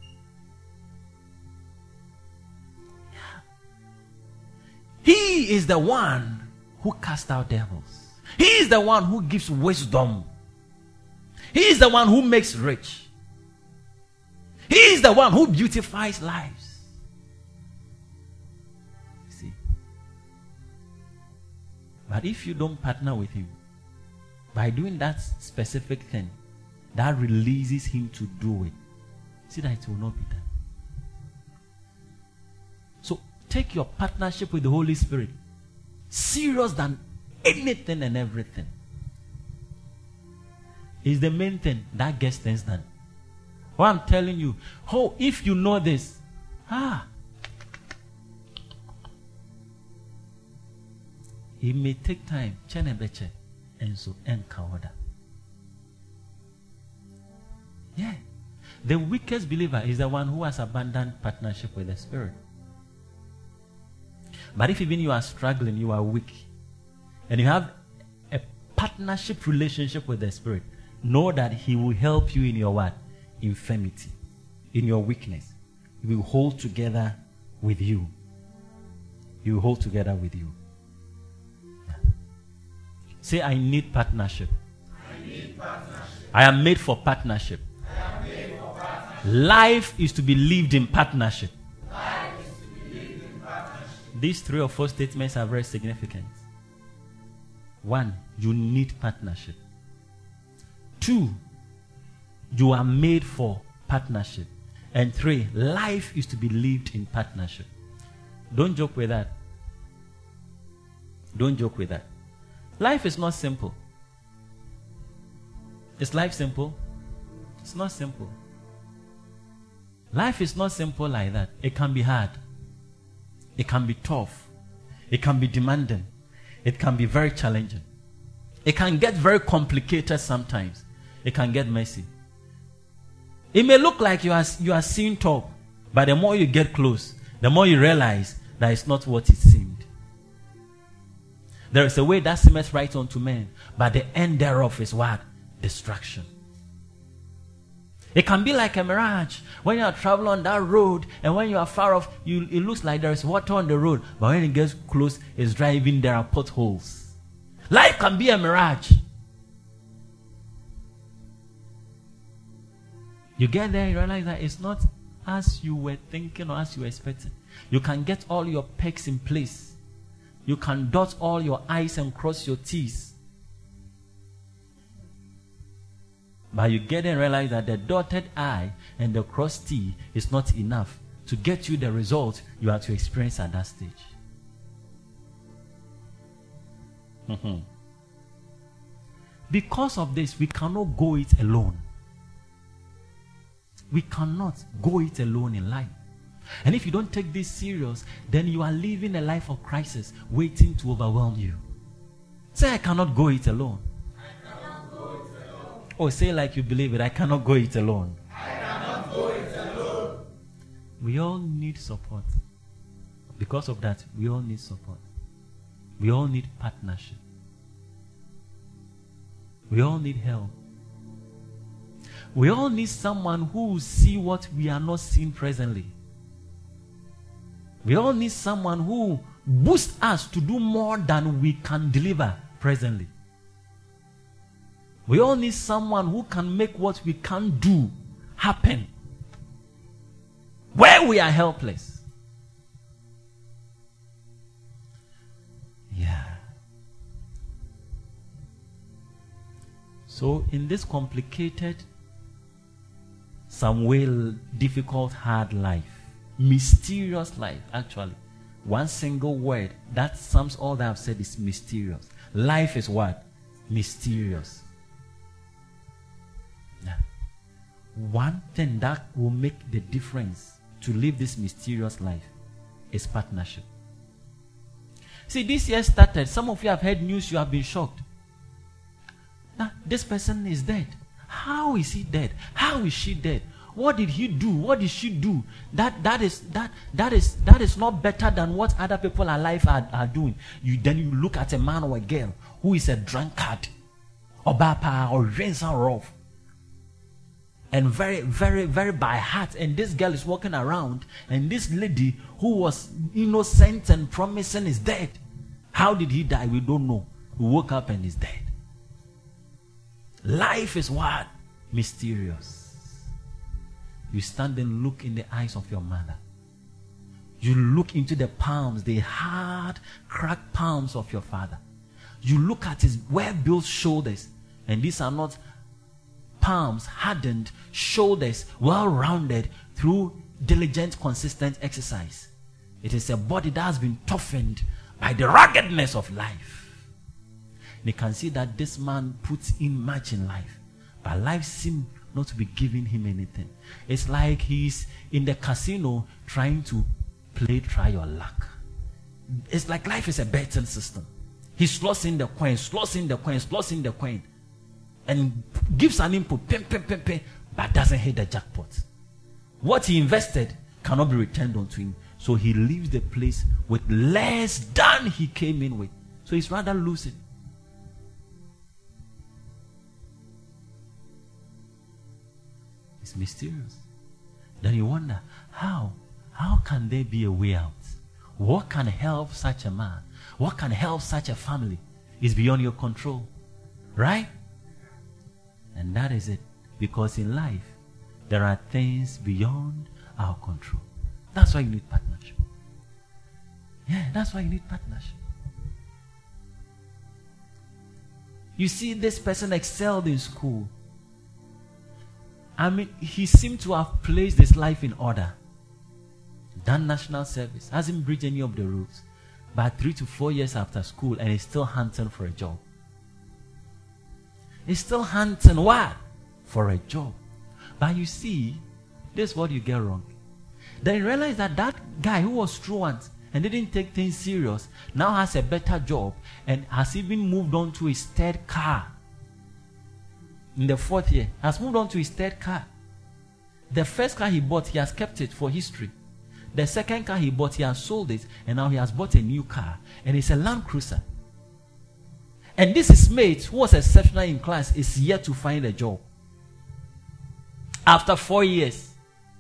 He is the one who casts out devils. He is the one who gives wisdom. He is the one who makes rich. He is the one who beautifies lives. See? But if you don't partner with him, by doing that specific thing, that releases him to do it, see that it will not be done. So take your partnership with the Holy Spirit serious than anything and everything. It's the main thing that gets things done. What I'm telling you, oh, if you know this, ah, it may take time, chenebeche, and so encounter. Yeah. The weakest believer is the one who has abandoned partnership with the Spirit. But if even you are struggling, you are weak, and you have a partnership relationship with the Spirit, know that He will help you in your what? Infirmity, in your weakness. He will hold together with you. He will hold together with you. Yeah. Say, I need partnership. I need partnership. I am made for partnership. I am made for partnership. Life is to be lived in partnership. Life is to be lived in partnership. These three or four statements are very significant. One, you need partnership. Two, you are made for partnership. And three, life is to be lived in partnership. Don't joke with that. Don't joke with that. Life is not simple. Is life simple? It's not simple. Life is not simple like that. It can be hard. It can be tough. It can be demanding. It can be very challenging. It can get very complicated sometimes. It can get messy. It may look like you are, you are seeing top, but the more you get close, the more you realize that it's not what it seemed. There is a way that seemeth right unto men, but the end thereof is what? Destruction. It can be like a mirage. When you are traveling on that road, and when you are far off, you, it looks like there is water on the road, but when it gets close, it's driving, there are potholes. Life can be a mirage. You get there, you realize that it's not as you were thinking or as you were expecting. You can get all your pegs in place. You can dot all your I's and cross your T's. But you get there and realize that the dotted I and the cross T is not enough to get you the result you have to experience at that stage. Mm-hmm. Because of this, we cannot go it alone. We cannot go it alone in life. And if you don't take this serious, then you are living a life of crisis waiting to overwhelm you. Say, I cannot go it alone. I cannot go it alone. Oh, say like you believe it. I cannot go it alone. I cannot go it alone. We all need support. Because of that, we all need support. We all need partnership. We all need help. We all need someone who will see what we are not seeing presently. We all need someone who boosts us to do more than we can deliver presently. We all need someone who can make what we can't do happen where we are helpless. Yeah. So in this complicated, some way difficult, hard life, mysterious life, actually, one single word that sums all that I've said is mysterious. Life is what? Mysterious. Yeah. One thing that will make the difference to live this mysterious life is partnership. See, this year started. Some of you have heard news, you have been shocked. Now, this person is dead. How is he dead? How is she dead? What did he do? What did she do? That that is that that is that is not better than what other people alive are, are doing. You then you look at a man or a girl who is a drunkard, or bapa, or ransom rough, and very, very, very by heart. And this girl is walking around, and this lady who was innocent and promising is dead. How did he die? We don't know. He woke up and is dead. Life is what? Mysterious. You stand and look in the eyes of your mother. You look into the palms, the hard, cracked palms of your father. You look at his well-built shoulders, and these are not palms, hardened shoulders, well-rounded through diligent, consistent exercise. It is a body that has been toughened by the ruggedness of life. They can see that this man puts in much in life, but life seems not to be giving him anything. It's like he's in the casino trying to play try your luck. It's like life is a betting system. He slots in the coin, slots in the coin, slots in the coin, and gives an input, pim, pim, pim, pim, but doesn't hit the jackpot. What he invested cannot be returned unto him. So he leaves the place with less than he came in with. So he's rather losing. It's mysterious. Then you wonder, how? How can there be a way out? What can help such a man? What can help such a family? Is beyond your control. Right? And that is it. Because in life, there are things beyond our control. That's why you need partnership. Yeah, that's why you need partnership. You see, this person excelled in school. I mean, he seemed to have placed his life in order. Done national service, hasn't breached any of the rules. But three to four years after school, and he's still hunting for a job. He's still hunting what? For a job. But you see, this is what you get wrong. Then you realize that that guy who was truant and didn't take things serious now has a better job and has even moved on to his third car. In the fourth year, has moved on to his third car. The first car he bought, he has kept it for history. The second car he bought, he has sold it, and now he has bought a new car, and it's a Land Cruiser. And this his mate, who was exceptional in class, is yet to find a job. After four years.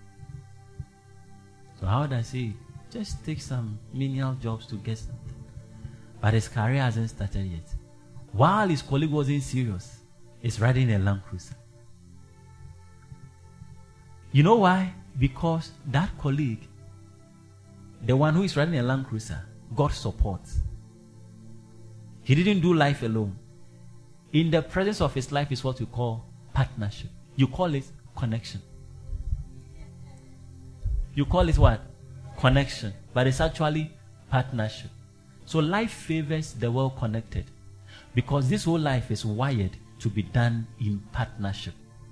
So how does he just take some menial jobs to get something? But his career hasn't started yet. While his colleague wasn't serious, he's riding a Land Cruiser. You know why? Because that colleague, the one who is riding a Land Cruiser, got support. He didn't do life alone. In the presence of his life is what we call partnership. You call it connection. You call it what? Connection. But it's actually partnership. So life favors the well-connected. Because this whole life is wired to be done in partnership.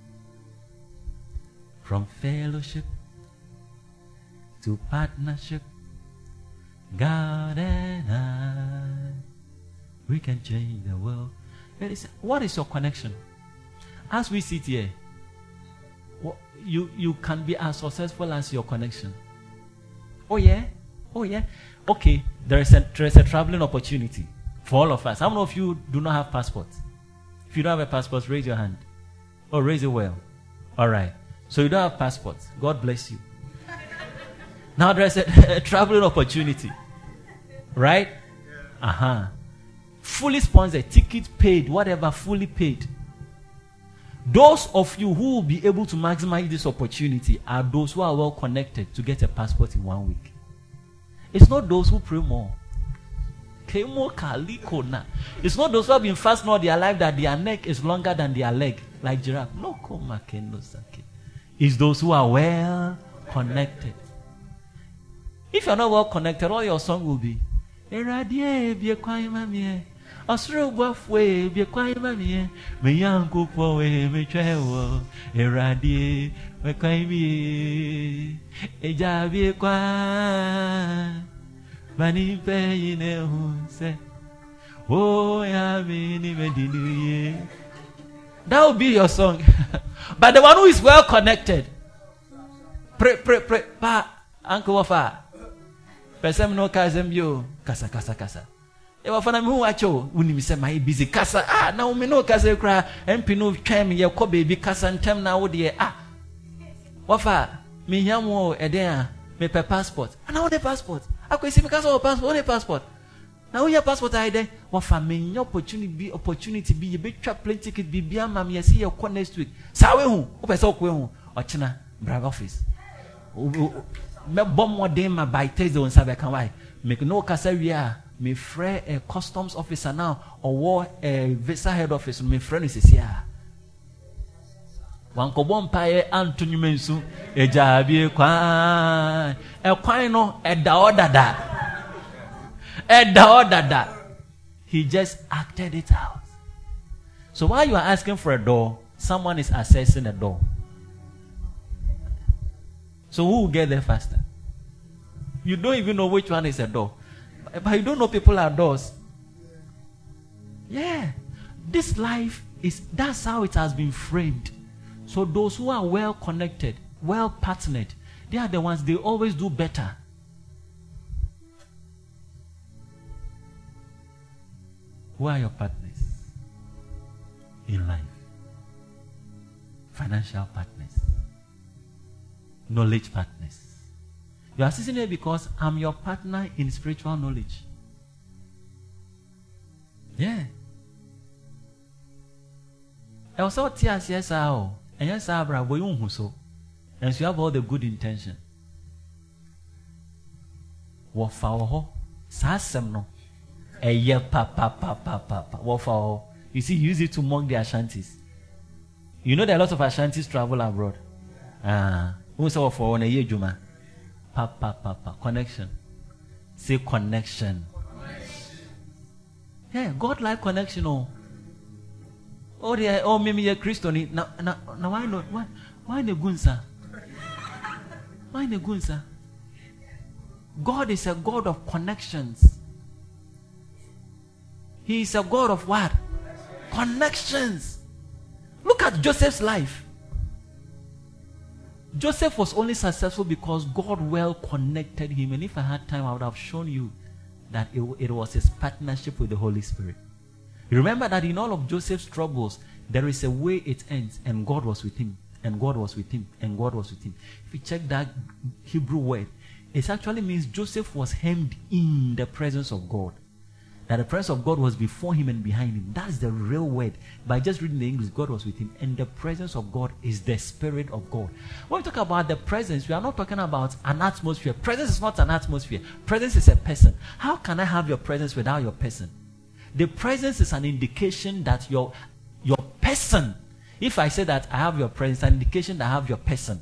From fellowship to partnership, God and I, we can change the world. What is your connection? As we sit here, you, you can be as successful as your connection. Oh yeah? Oh yeah? Okay, there is a, there is a traveling opportunity for all of us. How many of you do not have passports? If you don't have a passport, raise your hand. Oh, raise it well. All right. So you don't have passports. God bless you. Now there is a, a traveling opportunity. Right? Uh-huh. Fully sponsored, ticket paid, whatever, fully paid. Those of you who will be able to maximize this opportunity are those who are well connected to get a passport in one week. It's not those who pray more. It's not those who have been fasting all their life that their neck is longer than their leg, like giraffe. No, it's those who are well connected. If you're not well connected, all your song will be Asro buafwe be kwa imami me yanku po we me twewo erade we kwa imi eja be kwa bani pe ine hu se oh ya me ni medini. That will be your song. But the one who is well connected, Pray, pray, pray. Pa, Uncle Wafa. Person no kazem yo. Kasa, kasa, kasa. E wafana mi hu acho. Uni mi se my busy kasa. Ah, na umi no kasa kra. M P no twem ye ko baby kasa ntem na wo de ah. Wafa, mi hiamo eden me pe passport. Ana wo de passport. Akwesi mi kasa wo passport, wo de passport. Na wo ya passport ai de. Wafa me nya opportunity be opportunity be ye be twa plane ticket be bia mam ye see ye ko next week. Sa we hu, wo pe se wo ko hu. Ochina brag office. Me bomb more day my by Thursday on Saturday can why make no kasa we are me friend a customs officer now or war a visa head office me friend is here wan ko bom pae Anthony Mensu e jabie kwa e kwan no e da odada e da odada he just acted it out. So while you are asking for a door, someone is accessing a door. So who will get there faster? You don't even know which one is a door. But you don't know people are doors. Yeah. This life is, that's how it has been framed. So those who are well connected, well partnered, they are the ones, they always do better. Who are your partners in life? Financial partners. Knowledge partners. You are sitting here because I'm your partner in spiritual knowledge. Yeah. I was out here, yes, and yes, Abra, we won't so. And you have all the good intention. What for? Sassam no. A year, papa, papa, papa. What for? You see, use it to mock the Ashantis. You know, there are lots of Ashantis travel abroad. Ah. Who saw for one a year, Juma? Papa, papa, connection. Say connection. connection. Yeah, God like connection. Oh, oh, they oh, maybe a Christian. Now, now, now, why not? Why, why the gunsa? Why the gunsa? God is a God of connections. He is a God of what? Connections. Look at Joseph's life. Joseph was only successful because God well connected him. And if I had time, I would have shown you that it, it was his partnership with the Holy Spirit. You remember that in all of Joseph's troubles, there is a way it ends, and God was with him, and God was with him, and God was with him. If you check that Hebrew word, it actually means Joseph was hemmed in the presence of God. That the presence of God was before him and behind him. That's the real word. By just reading the English, God was with him. And the presence of God is the Spirit of God. When we talk about the presence, we are not talking about an atmosphere. Presence is not an atmosphere. Presence is a person. How can I have your presence without your person? The presence is an indication that your, your person, if I say that I have your presence, an indication that I have your person.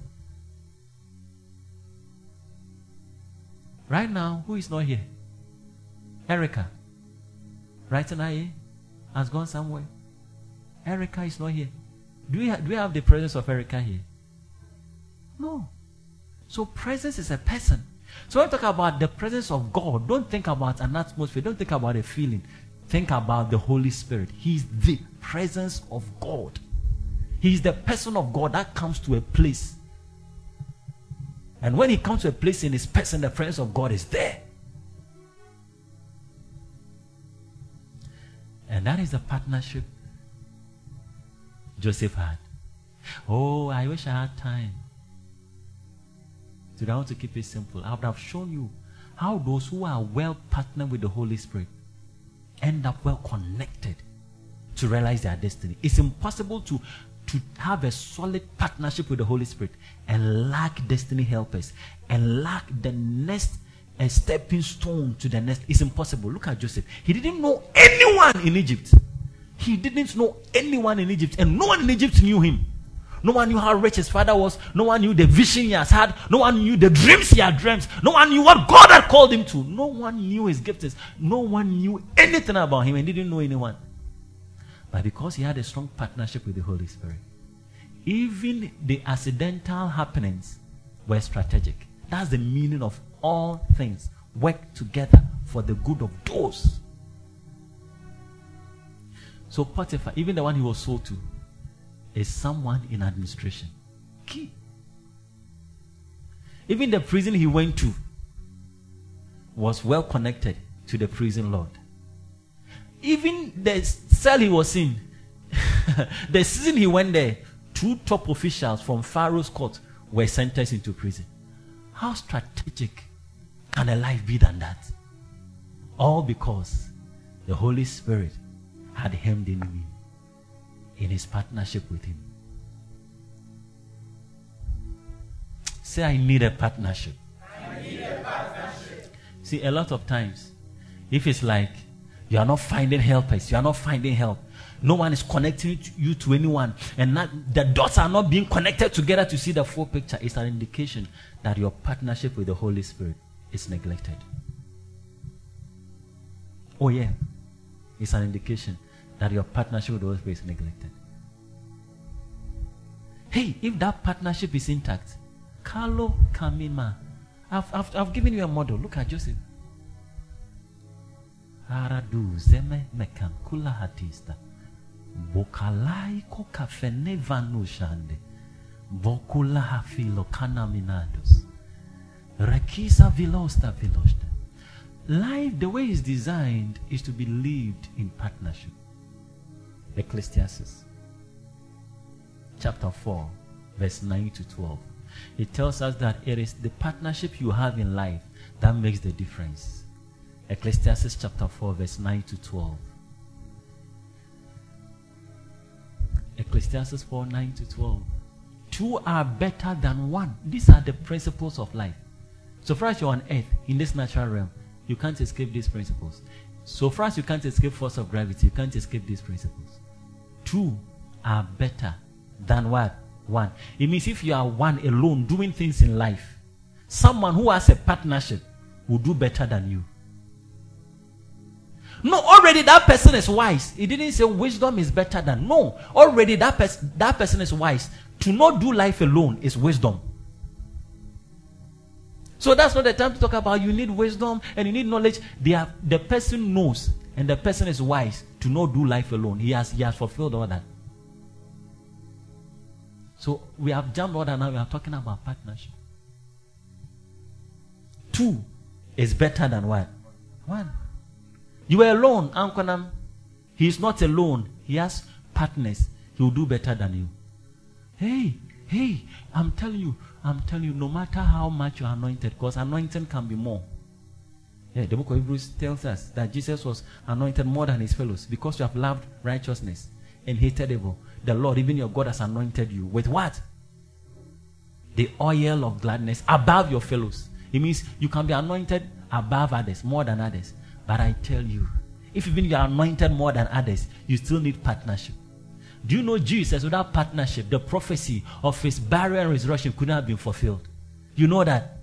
Right now, who is not here? Erica. Right now, has gone somewhere. Erica is not here. Do we, ha- do we have the presence of Erica here? No. So presence is a person. So when we talk about the presence of God, don't think about an atmosphere. Don't think about a feeling. Think about the Holy Spirit. He's the presence of God. He's the person of God that comes to a place. And when he comes to a place in his person, the presence of God is there. And that is the partnership Joseph had. Oh, I wish I had time. So I want to keep it simple. I would have shown you how those who are well partnered with the Holy Spirit end up well connected to realize their destiny. It's impossible to, to have a solid partnership with the Holy Spirit and lack destiny helpers and lack the next a stepping stone to the next. It's impossible. Look at Joseph. He didn't know anyone in Egypt. He didn't know anyone in Egypt, and no one in Egypt knew him. No one knew how rich his father was. No one knew the vision he has had. No one knew the dreams he had dreamt. No one knew what God had called him to. No one knew his giftings. No one knew anything about him and didn't know anyone. But because he had a strong partnership with the Holy Spirit, even the accidental happenings were strategic. That's the meaning of all things work together for the good of those. So Potiphar, even the one he was sold to, is someone in administration. Key. Even the prison he went to was well connected to the prison lord. Even the cell he was in, the season he went there, two top officials from Pharaoh's court were sentenced into prison. How strategic can a life be than that? All because the Holy Spirit had hemmed in him in his partnership with him. Say, I need a partnership. I need a partnership. See, a lot of times, if it's like you are not finding helpers, you are not finding help, no one is connecting you to anyone, and not, the dots are not being connected together to see the full picture, it's an indication that your partnership with the Holy Spirit is neglected. Oh yeah, it's an indication that your partnership with the Holy Spirit is neglected. Hey, if that partnership is intact, Carlo Kamima, I've, I've, I've given you a model. Look at Joseph. Aradu zeme mekankula hatista. Bokalai ko kafene vanushande. Bokula hafilo kanaminados. Rekisa vilosta vilosta. Life, the way it's designed, is to be lived in partnership. Ecclesiastes chapter four, verse nine to twelve. It tells us that it is the partnership you have in life that makes the difference. Ecclesiastes chapter four, verse nine to twelve. Ecclesiastes four, nine to twelve. Two are better than one. These are the principles of life. So far as you're on earth, in this natural realm, you can't escape these principles. So far as you can't escape force of gravity, you can't escape these principles. Two are better than what? One. It means if you are one alone doing things in life, someone who has a partnership will do better than you. No, already that person is wise. He didn't say wisdom is better than. No, already that, pers- that person is wise. To not do life alone is wisdom. So that's not the time to talk about you need wisdom and you need knowledge. They are, the person knows and the person is wise to not do life alone. He has, he has fulfilled all that. So we have jumped all that, now we are talking about partnership. Two is better than what? One. You are alone, Ankonam. He is not alone. He has partners. He will do better than you. Hey, hey, I'm telling you, I'm telling you, no matter how much you are anointed, because anointing can be more. Yeah, the book of Hebrews tells us that Jesus was anointed more than his fellows because you have loved righteousness and hated evil. The Lord, even your God, has anointed you with what? The oil of gladness above your fellows. It means you can be anointed above others, more than others. But I tell you, if even you are anointed more than others, you still need partnership. Do you know Jesus, without partnership, the prophecy of his burial and resurrection couldn't have been fulfilled? You know that?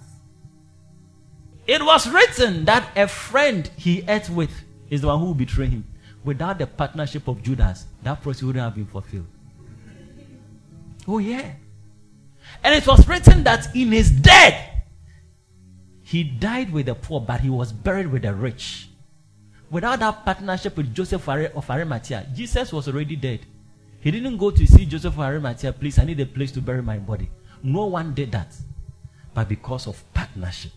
It was written that a friend he ate with is the one who will betray him. Without the partnership of Judas, that prophecy wouldn't have been fulfilled. Oh yeah. And it was written that in his death, he died with the poor, but he was buried with the rich. Without that partnership with Joseph of Arimathea, Jesus was already dead. He didn't go to see Joseph of Arimathea, please, I need a place to bury my body. No one did that. But because of partnership,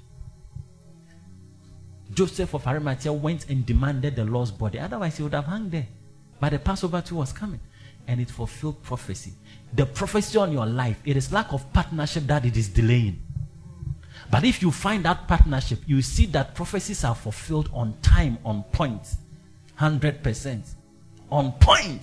Joseph of Arimathea went and demanded the Lord's body. Otherwise, he would have hung there. But the Passover too was coming. And it fulfilled prophecy. The prophecy on your life, it is lack of partnership that it is delaying. But if you find that partnership, you see that prophecies are fulfilled on time, on point. one hundred percent. On point.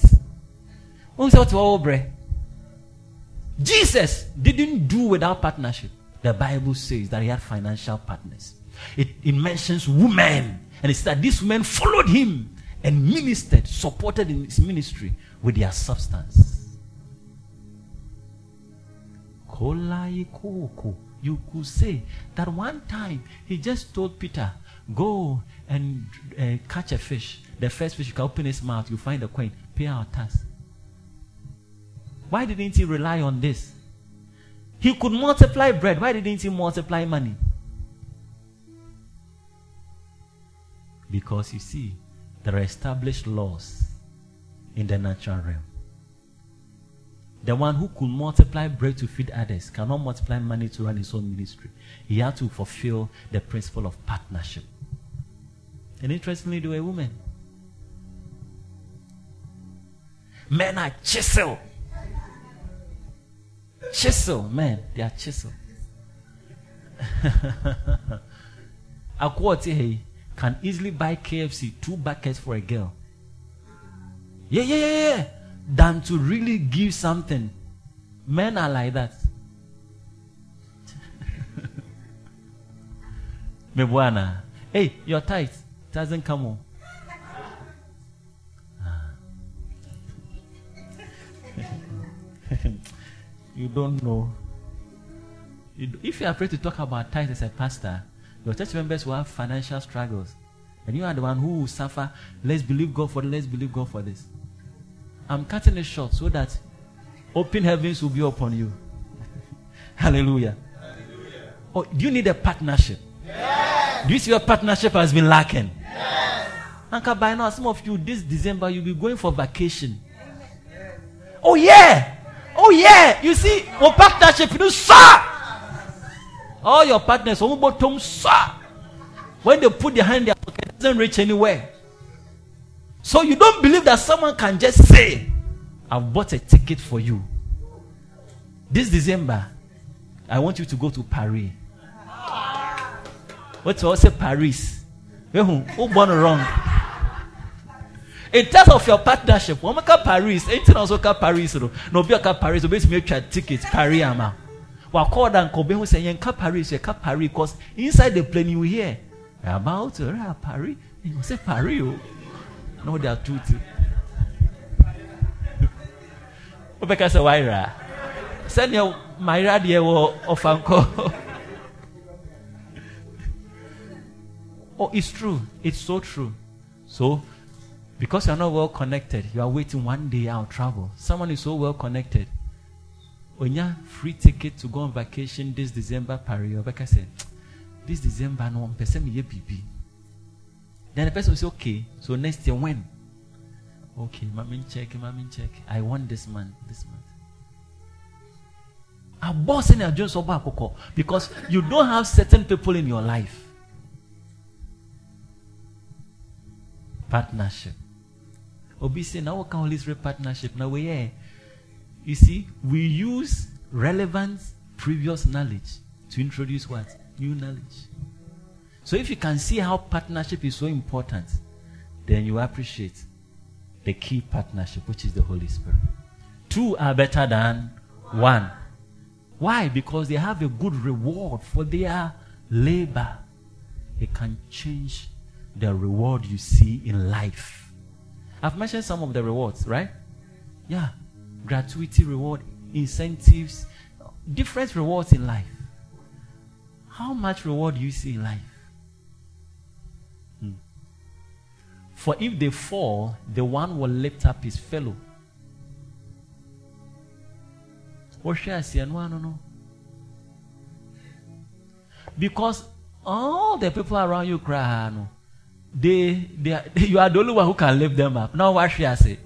Jesus didn't do without partnership. The Bible says that he had financial partners. It, it mentions women. And it said that these women followed him and ministered, supported in his ministry with their substance. You could say that one time he just told Peter, go and uh, catch a fish. The first fish, you can open his mouth, you find a coin, pay our tax. Why didn't he rely on this? He could multiply bread. Why didn't he multiply money? Because you see, there are established laws in the natural realm. The one who could multiply bread to feed others cannot multiply money to run his own ministry. He had to fulfill the principle of partnership. And interestingly, they were women. Men are chisel. Chisel, men, they are chisel. A quarter can easily buy K F C two buckets for a girl. Yeah, yeah, yeah, yeah. Than to really give something. Men are like that. Mebuana. Hey, you're tight. It doesn't come on. You don't know. You do, if you are afraid to talk about tithe as a pastor, your church members will have financial struggles. And you are the one who will suffer. Let's believe God for this. Let's believe God for this. I'm cutting it short so that open heavens will be upon you. Hallelujah. Hallelujah. Oh, do you need a partnership? Yes. Do you see your partnership has been lacking? Yes. Anka, by now, some of you this December you'll be going for vacation. Yes. Oh yeah. Oh yeah. You see, your partnership, you do sir. All your partners, sir. When they put their hand in their pocket, it doesn't reach anywhere. So you don't believe that someone can just say, I've bought a ticket for you. This December, I want you to go to Paris. What's also Paris? Who born wrong? In terms of your partnership, when we come Paris, anything also come Paris, no be a Paris, so basically make your ticket Paris ama. We call them Kobe who say you come Paris, you come Paris because inside the plane you hear about uh, Paris, and you say Paris. Oh. No, they are two. Because of Wyra. Send your my radio of uncle. Oh, it's true. It's so true. So, because you are not well connected, you are waiting one day out travel. Someone is so well connected. When you have free ticket to go on vacation this December, Paris, like I said, this December, no one person me B B. Then the person will say, okay, so next year when? Okay, mommy check, mommy check. I want this month, this month. A boss in your job so bad because you don't have certain people in your life. Partnership. Obi say now we can Holy Spirit partnership. Now we yeah. You see, we use relevant previous knowledge to introduce what? New knowledge. So if you can see how partnership is so important, then you appreciate the key partnership, which is the Holy Spirit. Two are better than one. Why? Because they have a good reward for their labor. It can change the reward you see in life. I've mentioned some of the rewards, right? Yeah. Gratuity reward, incentives, different rewards in life. How much reward do you see in life? Hmm. For if they fall, the one will lift up his fellow. What shall I say? No, no, no. Because all the people around you cry, no. They, they, are, you are the only one who can lift them up. Now, what shall I say?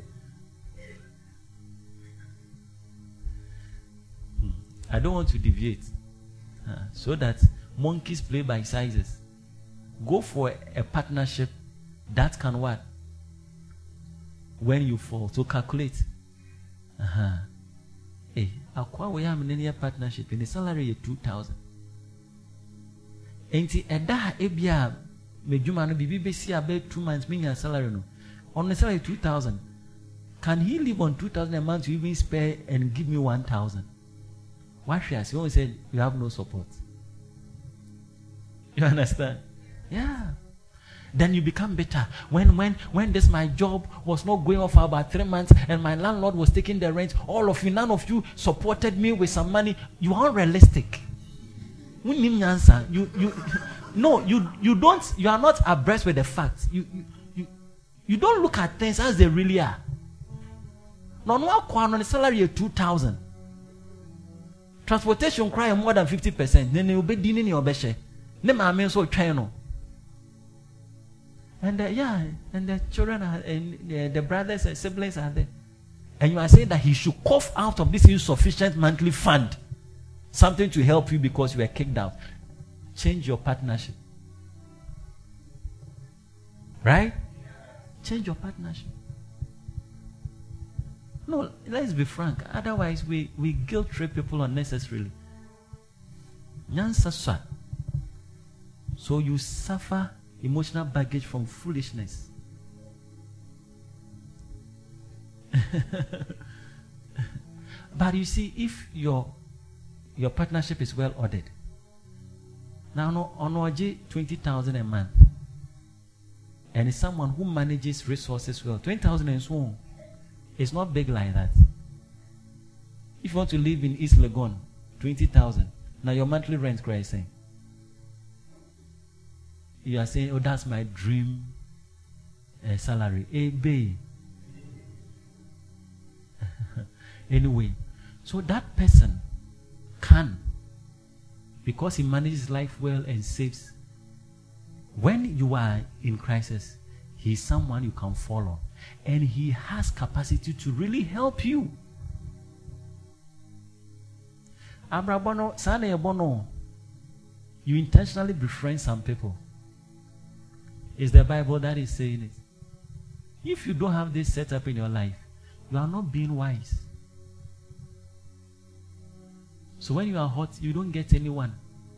Hmm. I don't want to deviate, uh, so that monkeys play by sizes. Go for a partnership that can what? When you fall, to calculate. Uh-huh. Hey, akwa we have a partnership in the salary is two thousand. Enti eda ebia mejuma no bibi besi about two months mean salary no. On the salary two thousand. Can he live on two thousand a month to even spare and give me one thousand? Why should I say? He said you have no support. You understand? Yeah. Then you become better. When when when this my job was not going off for about three months and my landlord was taking the rent, all of you, none of you supported me with some money. You are unrealistic. You you no you you don't you are not abreast with the facts. You you you, you don't look at things as they really are. No no on the salary of two thousand. Transportation cry more than fifty percent. Then you'll be dining your best. I mean so channel. And uh, yeah, and the children are, and uh, the brothers and siblings are there. And you are saying that he should cough out of this insufficient monthly fund something to help you because you were kicked out. Change your partnership. Right? Change your partnership. No, let's be frank. Otherwise, we, we guilt trip people unnecessarily. So you suffer emotional baggage from foolishness. But you see, if your your partnership is well ordered, now no on twenty thousand a month, and it's someone who manages resources well, twenty thousand and so on, it's not big like that. If you want to live in East Legon, twenty thousand. Now your monthly rent, cry saying. You are saying, oh, that's my dream uh, salary. A B. Anyway, so that person can, because he manages life well and saves. When you are in crisis, he is someone you can follow, and he has capacity to really help you. Abrabono, Sane Bono, you intentionally befriend some people. It's the Bible that is saying it. If you don't have this set up in your life, you are not being wise. So when you are hot, you don't get anyone.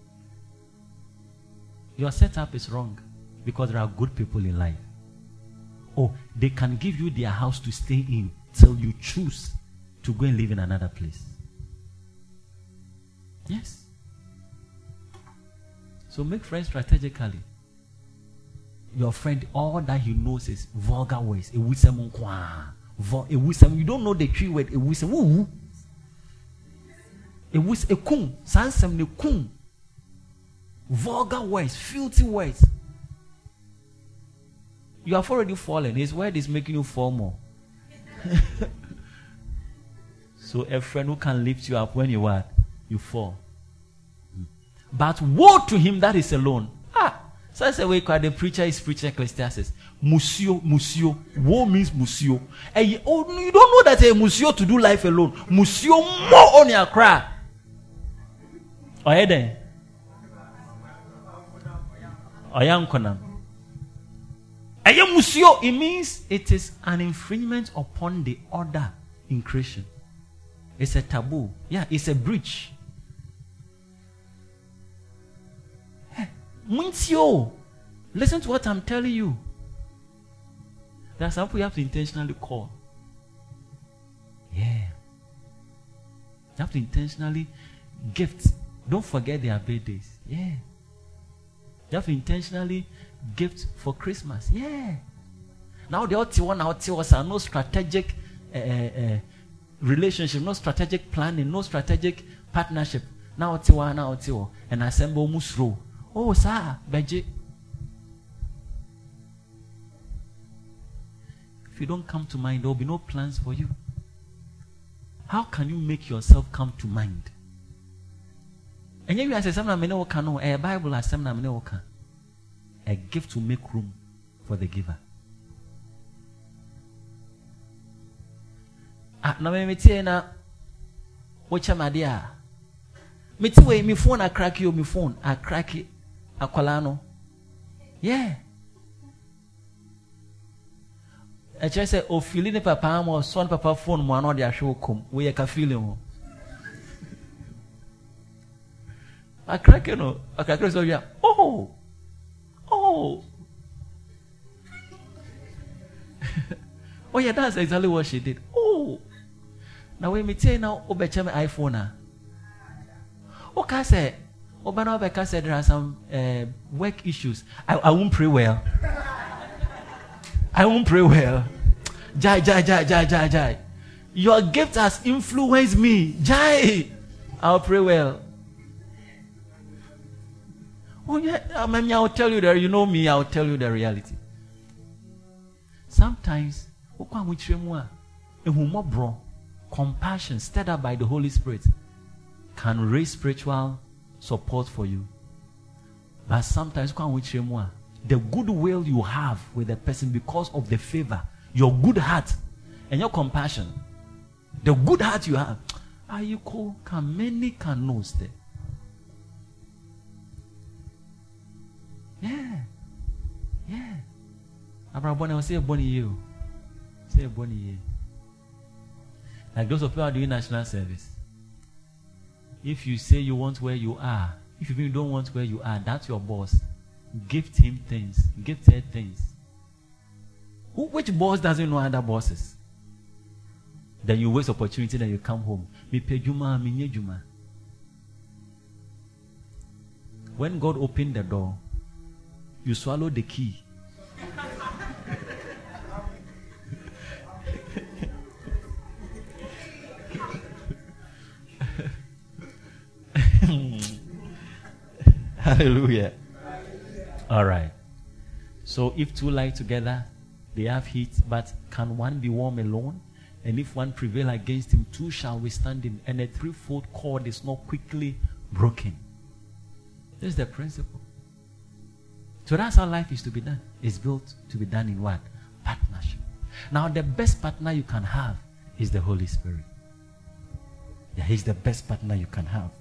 Your setup is wrong because there are good people in life. Oh, they can give you their house to stay in till you choose to go and live in another place. Yes. So make friends strategically. Your friend, all that he knows is vulgar words. You don't know the tree word. It was a kum, sansem ne kum. Vulgar words, filthy words. You have already fallen. His word is making you fall more. So a friend who can lift you up when you are, you fall. But woe to him that is alone. Ah, so that's the way the preacher is preaching Ecclesiastes. Musio, musio. Woe means musio. And you, oh, you don't know that a musio to do life alone. Musio more on your cry. Oyeden. Oyankonam. Aye musio, it means it is an infringement upon the order in creation. It's a taboo. Yeah, it's a breach. Hey, Muntio, listen to what I'm telling you. There are some people you have to intentionally call. Yeah. You have to intentionally gift. Don't forget their birthdays. Yeah. You have to intentionally gift for Christmas. Yeah. Now the other one out are no strategic uh, uh, relationship, no strategic planning, no strategic partnership. Now tiwa, now tiwa, and assemble musro. Oh, sir, beje. If you don't come to mind, there will be no plans for you. How can you make yourself come to mind? And yet you say, a Bible has a gift to make room for the giver. Ah, na me metie na wocha madia. Meti we mi phone a crack you mi phone a crack akwala no. Yeah. I just say o feeling papa mo son papa phone mo no de ahwe kom. We ka feeling mo. A crack no, a crack so yeah. Oh. Oh. Oh yeah, that's exactly what she did. Oh. Now when me tell now obeche my iPhone ah. Okay, say obana obeka said there are some uh, work issues. I, I won't pray well. I won't pray well. Jai jai jai jai jai jai. Your gift has influenced me. Jai. I'll pray well. Oh yeah, I mean, I'll tell you that you know me, I'll tell you the reality. Sometimes compassion stirred up by the Holy Spirit can raise spiritual support for you. But sometimes the goodwill you have with the person because of the favor, your good heart and your compassion The good heart you have. Are you cool? Can many can know there? Yeah. Yeah. Abraham will say a bonny you. Say a bonny you. Like those of you who are doing national service. If you say you want where you are, if you don't want where you are, that's your boss. Gift him things. Gift her things. Who, which boss doesn't know other bosses? Then you waste opportunity, then you come home. Me pay juma, me nye juma. When God opened the door, you swallow the key. Hallelujah. All right. So if two lie together, they have heat, but can one be warm alone? And if one prevail against him, two shall withstand him. And a threefold cord is not quickly broken. This is the principle. So that's how life is to be done. It's built to be done in what? Partnership. Now the best partner you can have is the Holy Spirit. Yeah, he's the best partner you can have.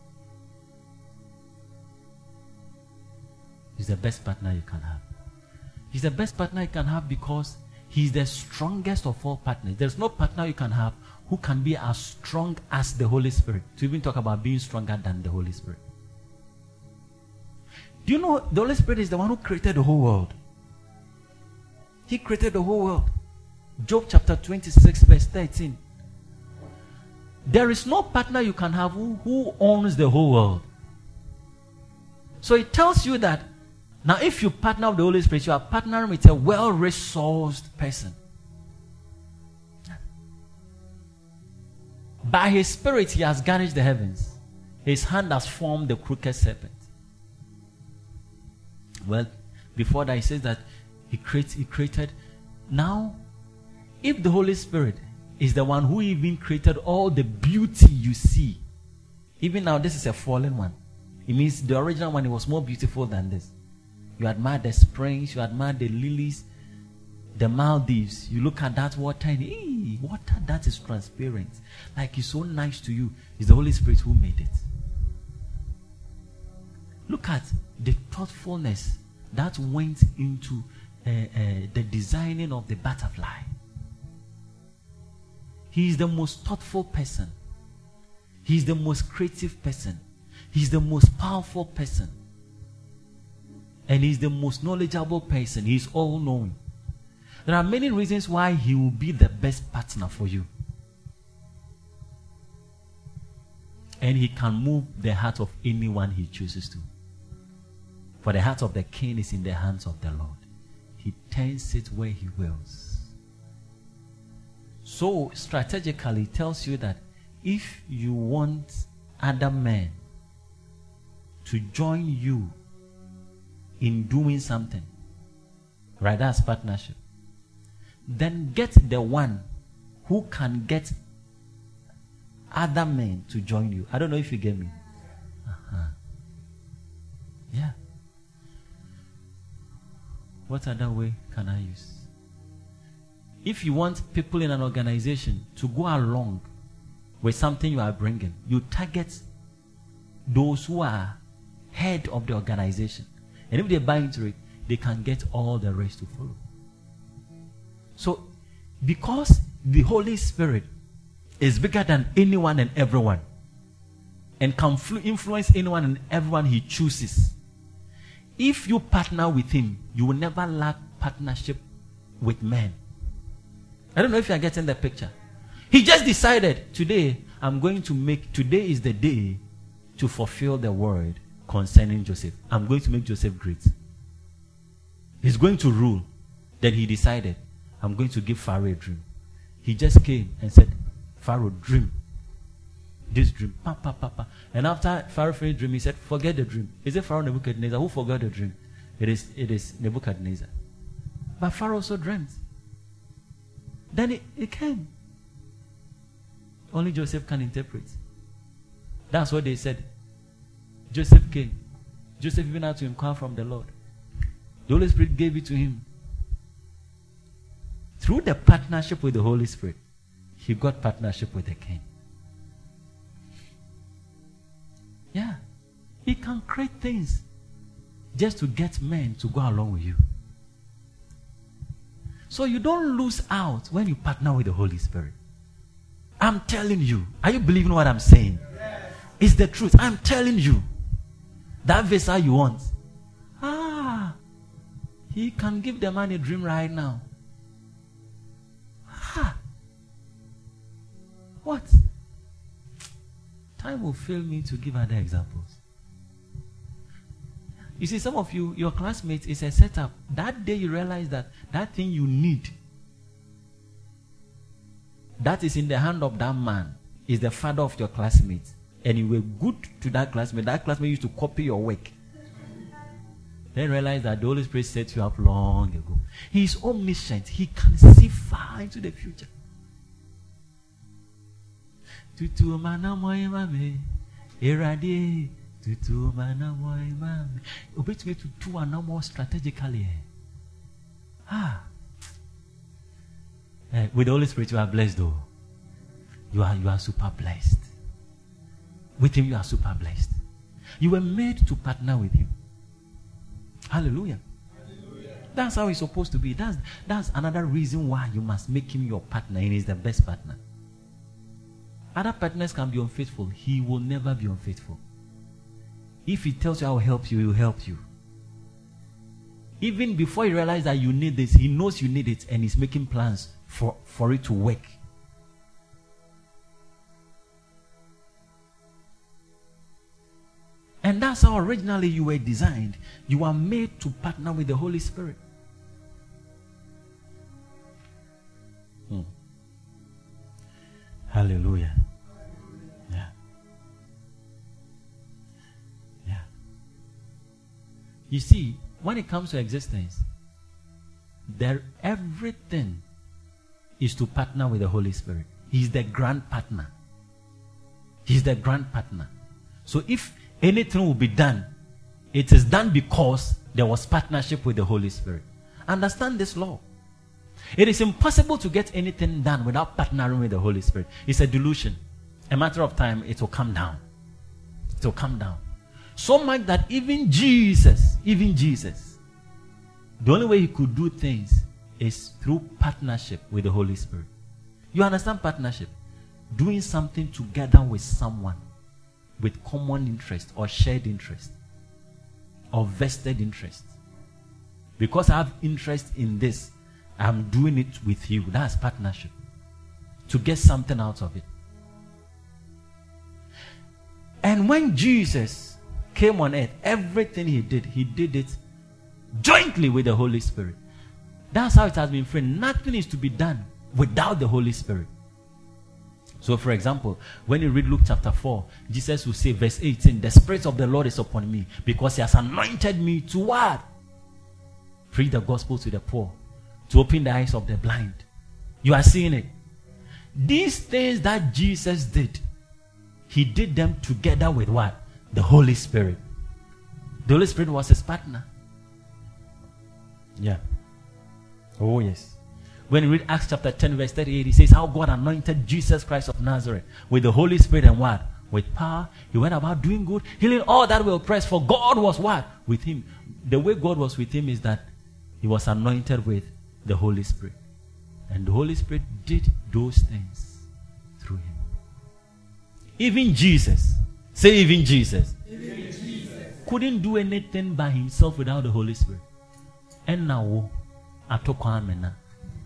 He's the best partner you can have. He's the best partner you can have because he's the strongest of all partners. There's no partner you can have who can be as strong as the Holy Spirit. To even talk about being stronger than the Holy Spirit. Do you know the Holy Spirit is the one who created the whole world? He created the whole world. Job chapter twenty-six verse thirteen. There is no partner you can have who, who owns the whole world. So it tells you that now if you partner with the Holy Spirit, you are partnering with a well-resourced person. By his spirit, he has garnished the heavens. His hand has formed the crooked serpent. Well, before that, he says that he, creates, he created. Now, if the Holy Spirit is the one who even created all the beauty you see, even now, this is a fallen one. It means the original one, it was more beautiful than this. You admire the springs, you admire the lilies, the Maldives. You look at that water and, hey, water that is transparent. Like it's so nice to you. It's the Holy Spirit who made it. Look at the thoughtfulness that went into uh, uh, the designing of the butterfly. He is the most thoughtful person. He is the most creative person. He is the most powerful person. And he is the most knowledgeable person. He is all-knowing. There are many reasons why he will be the best partner for you. And he can move the heart of anyone he chooses to. For the heart of the king is in the hands of the Lord. He turns it where he wills. So strategically it tells you that if you want other men to join you in doing something, right, that's partnership, then get the one who can get other men to join you. I don't know if you get me. Uh-huh. Yeah. What other way can I use? If you want people in an organization to go along with something you are bringing, you target those who are head of the organization. And if they buy into it, they can get all the rest to follow. So, because the Holy Spirit is bigger than anyone and everyone, and can influence anyone and everyone he chooses, if you partner with him, you will never lack partnership with men. I don't know if you are getting the picture. He just decided, today, I'm going to make, today is the day to fulfill the word concerning Joseph. I'm going to make Joseph great. He's going to rule. Then he decided, I'm going to give Pharaoh a dream. He just came and said, Pharaoh, dream. This dream. Pa, pa, pa, pa. And after Pharaoh finished dream, he said, forget the dream. Is it Pharaoh Nebuchadnezzar who forgot the dream? It is, it is Nebuchadnezzar. But Pharaoh also dreamt. Then it, it came. Only Joseph can interpret. That's what they said. Joseph came. Joseph even had to inquire from the Lord. The Holy Spirit gave it to him. Through the partnership with the Holy Spirit, he got partnership with the king. Yeah. He can create things just to get men to go along with you. So you don't lose out when you partner with the Holy Spirit. I'm telling you. Are you believing what I'm saying? Yes. It's the truth. I'm telling you. That visa you want. Ah. He can give the man a dream right now. Ah. What? Time will fail me to give other examples. You see, some of you, your classmates, is a setup. That day you realize that that thing you need, that is in the hand of that man, is the father of your classmates. And you were good to that classmate. That classmate used to copy your work. Then realize that the Holy Spirit set you up long ago. He is omniscient. He can see far into the future. Tutu mana moye mame, eradi. Tutu mana moye mame. Obey me to do and more strategically. Ah. Eh, with the Holy Spirit, you are blessed, though. You are you are super blessed. With Him, you are super blessed. You were made to partner with Him. Hallelujah. Hallelujah. That's how it's supposed to be. That's that's another reason why you must make Him your partner, and He's the best partner. Other partners can be unfaithful. He will never be unfaithful. If He tells you, I will help you, He will help you. Even before you realize that you need this, He knows you need it, and He's making plans for, for it to work. And that's how originally you were designed. You are made to partner with the Holy Spirit. Hmm. Hallelujah. Yeah. Yeah. You see, when it comes to existence, there everything is to partner with the Holy Spirit. He's the grand partner. He's the grand partner. So if anything will be done, it is done because there was partnership with the Holy Spirit. Understand this law. It is impossible to get anything done without partnering with the Holy Spirit. It's a delusion. A matter of time, it will come down. It will come down. So much that even Jesus, even Jesus, the only way He could do things is through partnership with the Holy Spirit. You understand partnership? Doing something together with someone with common interest or shared interest or vested interest. Because I have interest in this, I'm doing it with you. That's partnership. To get something out of it. And when Jesus came on earth, everything He did, He did it jointly with the Holy Spirit. That's how it has been framed. Nothing is to be done without the Holy Spirit. So, for example, when you read Luke chapter four, Jesus will say, verse eighteen, the Spirit of the Lord is upon me because He has anointed me to what? Preach the gospel to the poor, to open the eyes of the blind. You are seeing it. These things that Jesus did, He did them together with what? The Holy Spirit. The Holy Spirit was His partner. Yeah. Oh, yes. When you read Acts chapter ten, verse thirty-eight, He says how God anointed Jesus Christ of Nazareth with the Holy Spirit and what? With power. He went about doing good, healing all that were oppressed, for God was what? With Him. The way God was with Him is that He was anointed with the Holy Spirit. And the Holy Spirit did those things through Him. Even Jesus, say even Jesus, even Jesus, couldn't do anything by Himself without the Holy Spirit. And now, Atokwamena.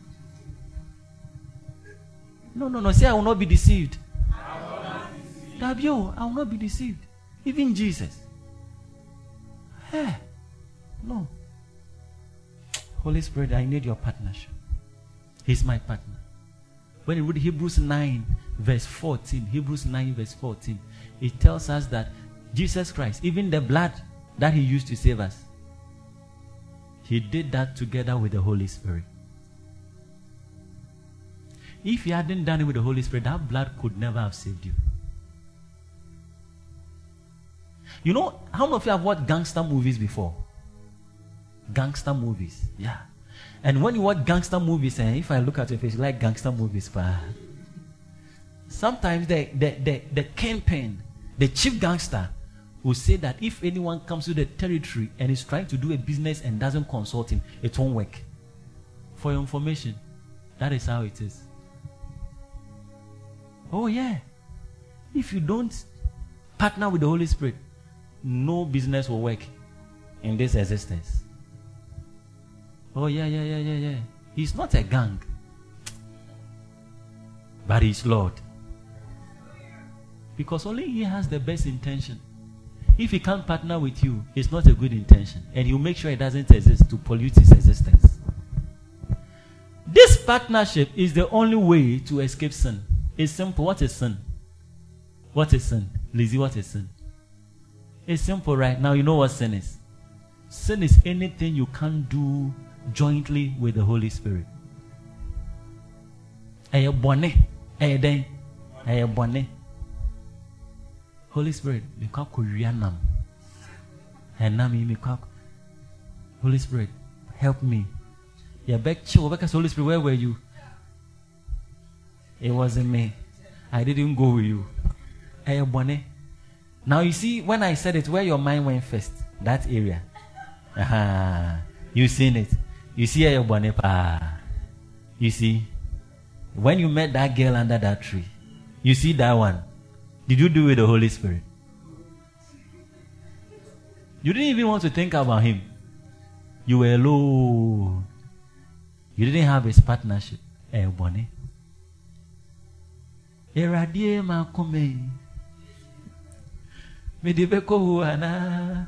No, no, no. Say, I will not be deceived. I will not be deceived. Dabio, I will not be deceived. Even Jesus. Hey, no. Holy Spirit, I need your partnership. He's my partner. When you read Hebrews nine, verse fourteen, Hebrews nine, verse fourteen, it tells us that Jesus Christ, even the blood that He used to save us, He did that together with the Holy Spirit. If He hadn't done it with the Holy Spirit, that blood could never have saved you. You know, how many of you have watched gangster movies before? Gangster movies, yeah. And when you watch gangster movies, and if I look at your face, you like gangster movies, pa. Sometimes the, the, the, the kingpin, the chief gangster, will say that if anyone comes to the territory and is trying to do a business and doesn't consult him, it won't work. For your information, that is how it is. Oh yeah. If you don't partner with the Holy Spirit, no business will work in this existence. Oh yeah, yeah, yeah, yeah, yeah. He's not a gang, but he's Lord. Because only he has the best intention. If he can't partner with you, it's not a good intention. And he'll make sure it doesn't exist to pollute his existence. This partnership is the only way to escape sin. It's simple. What is sin? What is sin? Lizzie, what is sin? It's simple, right? Now you know what sin is. Sin is anything you can't do jointly with the Holy Spirit. Aye bonne, aye den, aye bonne. Holy Spirit, me kwa kurianam. Enami me kwa. Holy Spirit, help me. Yeah, back chill. Back Holy Spirit, where were you? It wasn't me. I didn't go with you. Aye bonne. Now you see, when I said it, where your mind went first, that area. Aha, you seen it. You see aye bonne pa. You see, when you met that girl under that tree, you see that one. Did you do with the Holy Spirit? You didn't even want to think about him. You were alone. You didn't have his partnership. Eh, Bonnie. Eradie ma kome. Me debe ko huana.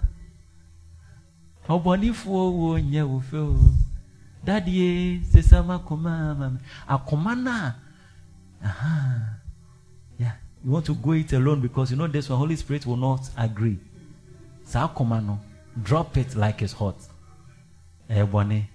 O Bonnie fo wo nye wo fe. Daddy se sama koma. Akomana. Aha. Yeah. You want to go it alone because you know this one, Holy Spirit will not agree. So command, drop it like it's hot. Eh, Bonnie.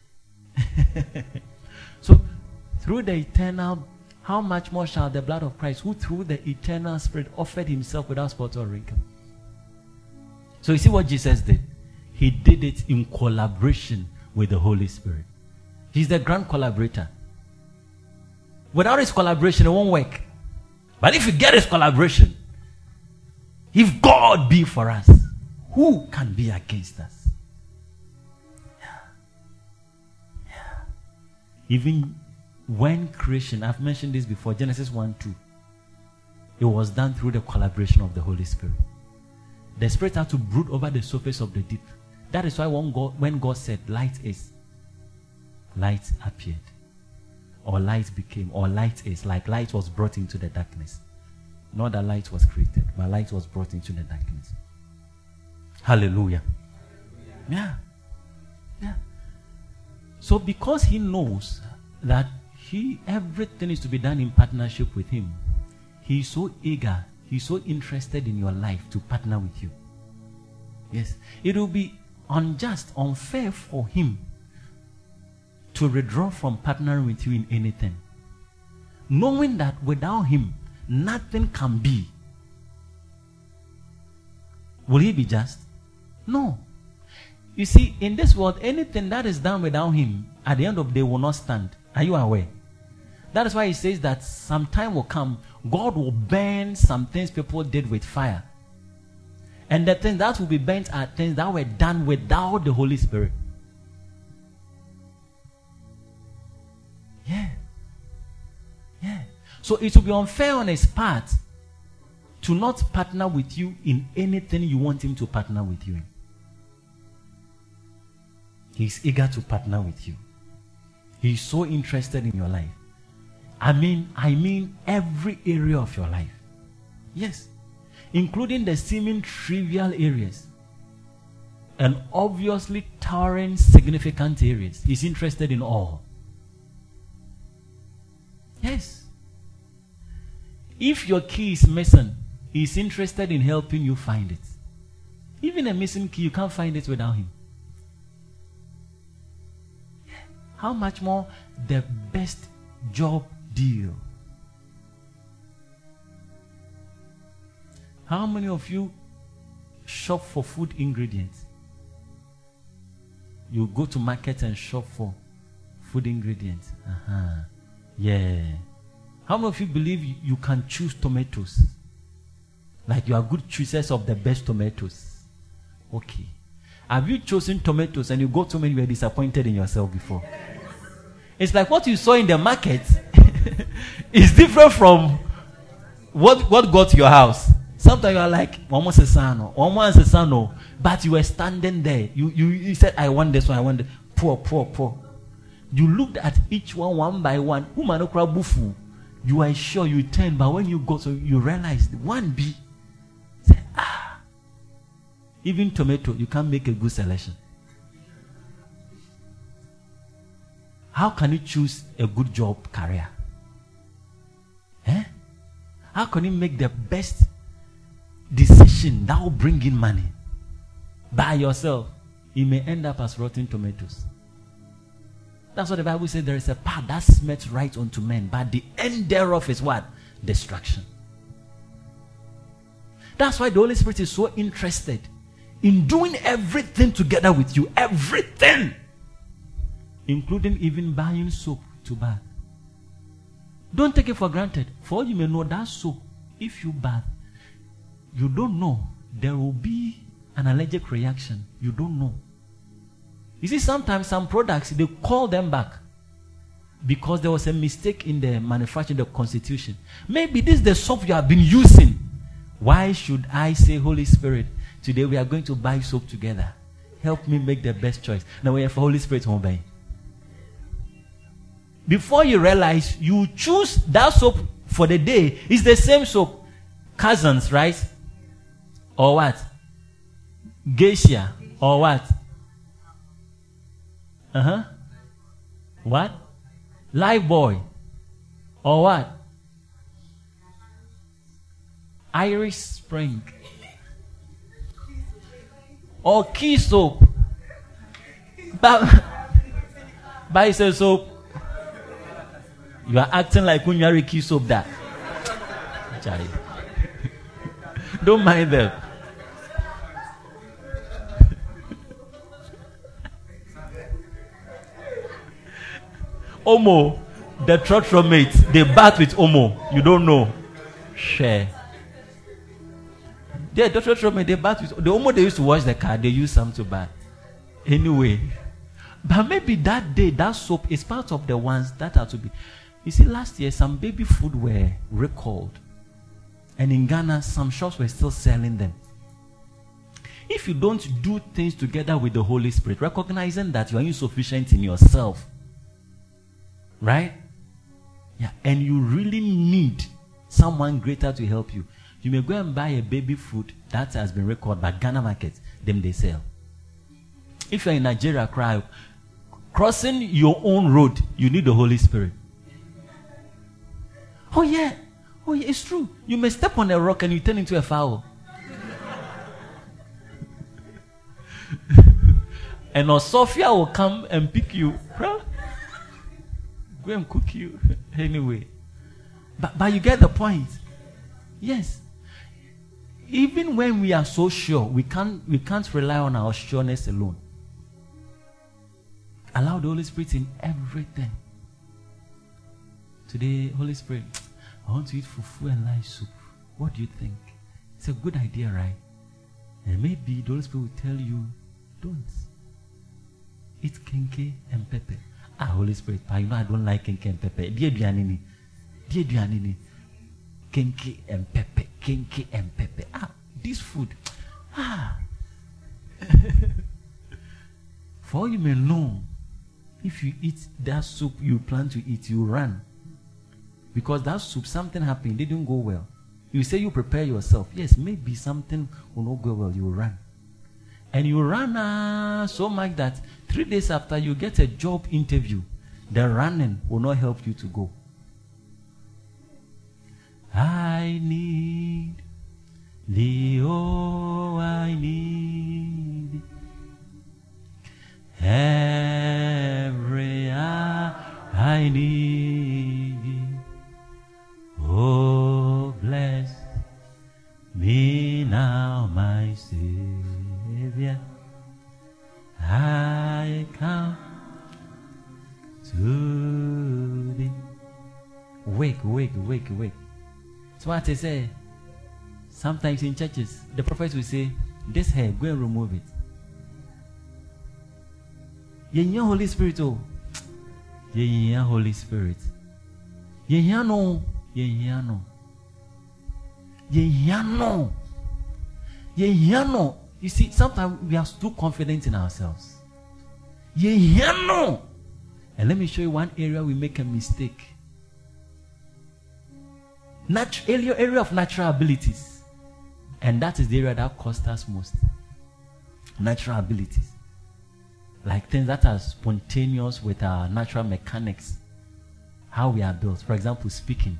So, through the eternal, how much more shall the blood of Christ, who through the eternal Spirit offered himself without spot or wrinkle? So you see what Jesus did? He did it in collaboration with the Holy Spirit. He's the grand collaborator. Without his collaboration, it won't work. But if you get his collaboration, if God be for us, who can be against us? Yeah. Yeah. Even when creation, I've mentioned this before, Genesis one two, it was done through the collaboration of the Holy Spirit. The Spirit had to brood over the surface of the deep. That is why when God, when God said, light is, light appeared. Or light became, or light is, like light was brought into the darkness. Not that light was created, but light was brought into the darkness. Hallelujah. Yeah. Yeah. So because he knows that he everything is to be done in partnership with him, he's so eager, he's so interested in your life to partner with you. Yes. It will be unjust, unfair for him to withdraw from partnering with you in anything, knowing that without him nothing can be. Will he be just? No. You see, in this world, anything that is done without him at the end of the day will not stand. Are you aware? That is why he says that some time will come, God will burn some things people did with fire, and the things that will be burnt are things that were done without the Holy Spirit. Yeah. Yeah. So it will be unfair on his part to not partner with you in anything you want him to partner with you in. He's eager to partner with you. He's so interested in your life. I mean, I mean every area of your life. Yes. Including the seeming trivial areas and obviously towering significant areas. He's interested in all. Yes. If your key is missing, he's interested in helping you find it. Even a missing key, you can't find it without him. How much more the best job deal? How many of you shop for food ingredients? You go to market and shop for food ingredients. Uh-huh. Yeah. How many of you believe you, you can choose tomatoes? Like you are good choosers of the best tomatoes. Okay. Have you chosen tomatoes and you got so many you were disappointed in yourself before? It's like what you saw in the market is different from what, what got to your house. Sometimes you are like, almost a son, almost a son, but you were standing there. You, you, you said, I want this one, I want this. Poor, poor, poor. You looked at each one one by one. You are sure you turned, but when you got, so you realized one B. Say, ah. Even tomato, you can't make a good selection. How can you choose a good job career? Eh? How can you make the best decision that will bring in money? By yourself, you may end up as rotten tomatoes. That's what the Bible says. There is a path that smelt right unto men, but the end thereof is what? Destruction. That's why the Holy Spirit is so interested in doing everything together with you. Everything. Including even buying soap to bath. Don't take it for granted. For all you may know, that soap, if you bath, you don't know. There will be an allergic reaction. You don't know. You see, sometimes some products, they call them back because there was a mistake in the manufacturing, the constitution. Maybe this is the soap you have been using. Why should I say, Holy Spirit, today we are going to buy soap together. Help me make the best choice. Now we have Holy Spirit home by. Before you realize, you choose that soap for the day. It's the same soap. Cousins, right? Or what? Geisha. Or what? Uh-huh. What? Live boy. Or what? Irish Spring. Or key soap. But, but it's a soap. You are acting like Kunyari key soap that. Don't mind them. Omo, the trotro mates, they bath with Omo. You don't know. Share. Yeah, the trotro mate, they bath with the Omo they used to wash the car, they use some to bath. Anyway. But maybe that day, that soap is part of the ones that are to be. You see, last year, some baby food were recalled. And in Ghana, some shops were still selling them. If you don't do things together with the Holy Spirit, recognizing that you are insufficient in yourself, right? Yeah, and you really need someone greater to help you. You may go and buy a baby food that has been recalled by Ghana market, then they sell. If you're in Nigeria, cry, crossing your own road, you need the Holy Spirit. Oh yeah, oh yeah, it's true. You may step on a rock and you turn into a fowl. And Sophia will come and pick you. Huh? Go and cook you. Anyway. But, but you get the point. Yes. Even when we are so sure, we can't, we can't rely on our sureness alone. Allow the Holy Spirit in everything. Today, Holy Spirit, I want to eat fufu and live soup. What do you think? It's a good idea, right? And maybe the Holy Spirit will tell you, don't. Eat kenke and pepper. Ah, Holy Spirit, I know I don't like kenke and pepper. Dear Dianini. Dear Dianini. Kenke and pepper. Kenke and pepper. Ah, this food. Ah. For all you may know, if you eat that soup you plan to eat, you run. Because that soup, something happened, it didn't go well. You say you prepare yourself. Yes, maybe something will not go well, you will run. And you run uh, so much that three days after you get a job interview, the running will not help you to go. I need thee, oh, I need every hour I need thee. Oh, bless me now, my Savior. I come to thee. Wake, wake, take away. So what I say, sometimes in churches, the prophets will say, this hair, go and remove it. Yeah, Holy Spirit, oh. Yeah, Holy Spirit. Yeah, no. Yeah, no. Yeah, no. Yeah, no. You see, sometimes we are too confident in ourselves. Yeah, no. And let me show you one area we make a mistake. Nat- area, area of natural abilities. And that is the area that costs us most. Natural abilities. Like things that are spontaneous with our natural mechanics. How we are built. For example, speaking.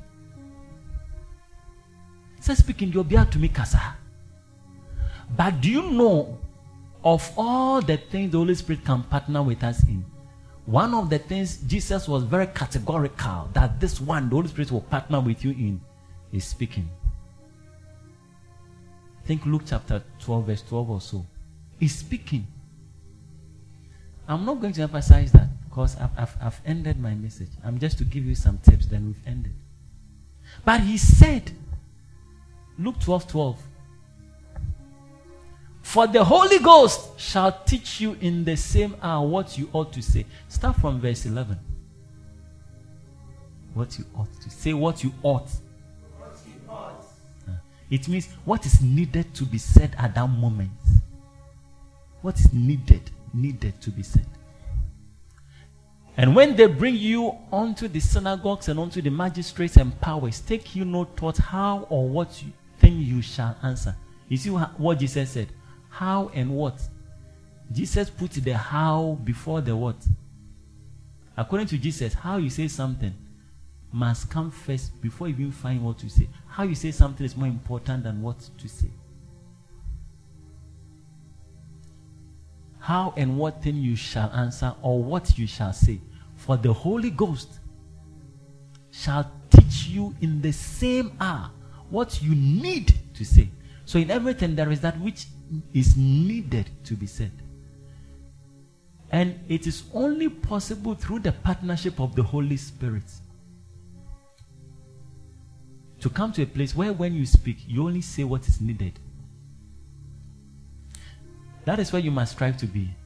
Say speaking, you'll be able to make us. But do you know of all the things the Holy Spirit can partner with us in? One of the things Jesus was very categorical that this one, the Holy Spirit will partner with you in, is speaking. Think Luke chapter twelve, verse twelve or so. Is speaking. I'm not going to emphasize that because I've, I've, I've ended my message. I'm just to give you some tips, then we've ended. But he said, Luke twelve, twelve, for the Holy Ghost shall teach you in the same hour what you ought to say. Start from verse eleven. What you ought to say, what you ought. What you ought. Uh, it means what is needed to be said at that moment. What is needed, needed to be said. And when they bring you onto the synagogues and onto the magistrates and powers, take you no thought how or what you thing you shall answer. You see what Jesus said? How and what? Jesus put the how before the what. According to Jesus, how you say something must come first before you even find what to say. How you say something is more important than what to say. How and what thing you shall answer or what you shall say. For the Holy Ghost shall teach you in the same hour what you need to say. So in everything there is that which is needed to be said. And it is only possible through the partnership of the Holy Spirit to come to a place where when you speak, you only say what is needed. That is where you must strive to be.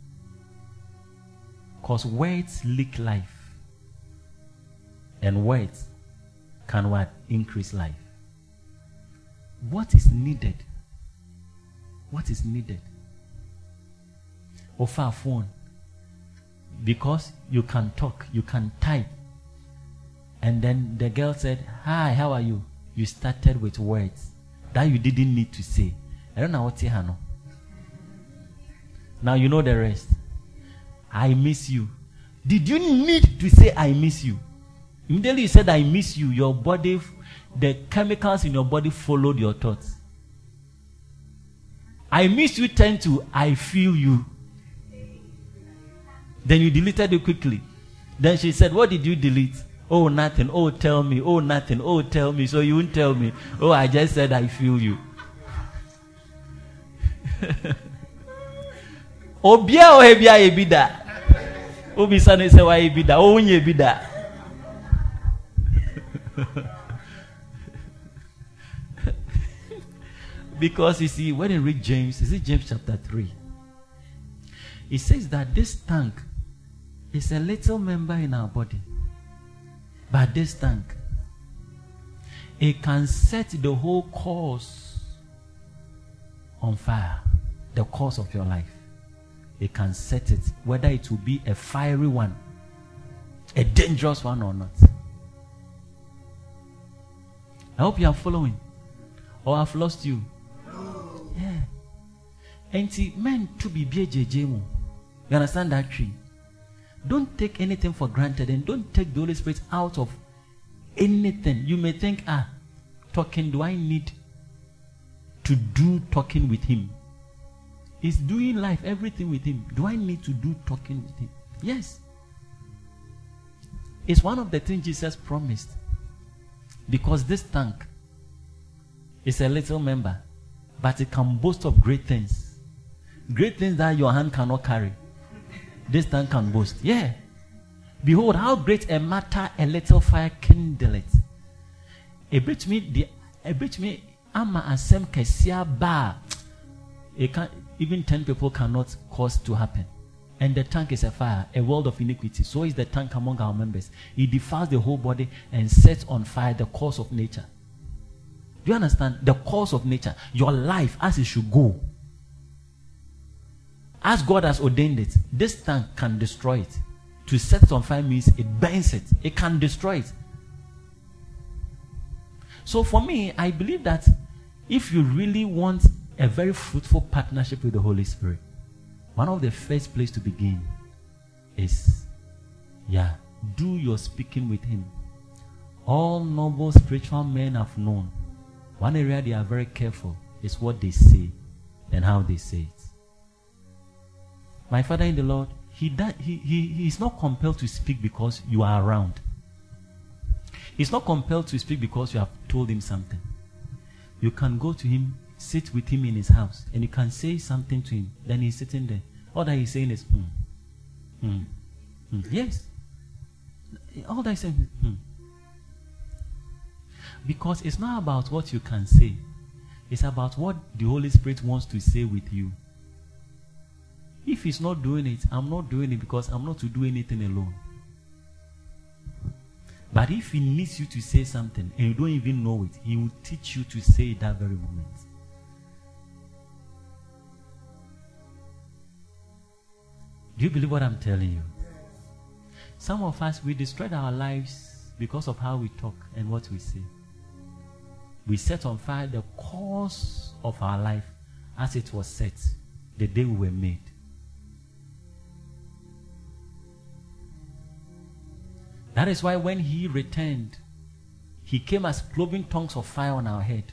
Because words leak life. And words can what? Increase life. What is needed? What is needed? Offer a phone. Because you can talk, you can type. And then the girl said, hi, how are you? You started with words that you didn't need to say. I don't know what you know. Now you know the rest. I miss you. Did you need to say I miss you? Immediately you said I miss you, your body, the chemicals in your body followed your thoughts. I miss you turned to I feel you. Then you deleted it quickly. Then she said, what did you delete? Oh, nothing. Oh, tell me. Oh, nothing. Oh, tell me. So you won't tell me. Oh, I just said I feel you. Obia o hebia ebida. Obi sane se wa ebida. O unye ebida. Because you see, when you read James, is it James chapter three? It says that this tank is a little member in our body. But this tank, it can set the whole course on fire. The course of your life. It can set it, whether it will be a fiery one, a dangerous one or not. I hope you are following. Or I've lost you. No. Yeah. And see, men to be B J J. You understand that tree? Don't take anything for granted and don't take the Holy Spirit out of anything. You may think, ah, talking, do I need to do talking with him? Is doing life, everything with him. Do I need to do talking with him? Yes. It's one of the things Jesus promised. Because this tank is a little member, but it can boast of great things. Great things that your hand cannot carry. This tank can boast. Yeah. Behold, how great a matter a little fire kindleth. A bit me the a bit me ama asem kesia ba. It can even ten people cannot cause to happen. And the tank is a fire, a world of iniquity. So is the tank among our members. It defiles the whole body and sets on fire the course of nature. Do you understand? The course of nature. Your life as it should go. As God has ordained it, this tank can destroy it. To set it on fire means it burns it. It can destroy it. So for me, I believe that if you really want a very fruitful partnership with the Holy Spirit, one of the first place to begin is, yeah, do your speaking with Him. All noble spiritual men have known. One area they are very careful is what they say and how they say it. My father in the Lord, he, da- he, he, he is not compelled to speak because you are around. He's not compelled to speak because you have told him something. You can go to him, sit with him in his house, and you can say something to him. Then he's sitting there. All that he's saying is, hmm, hmm, hmm. Yes. All that he's saying is, hmm. Because it's not about what you can say. It's about what the Holy Spirit wants to say with you. If he's not doing it, I'm not doing it because I'm not to do anything alone. But if he needs you to say something and you don't even know it, he will teach you to say it that very moment. Do you believe what I'm telling you? Some of us, we destroyed our lives because of how we talk and what we say. We set on fire the course of our life as it was set the day we were made. That is why when he returned, he came as cloven tongues of fire on our head.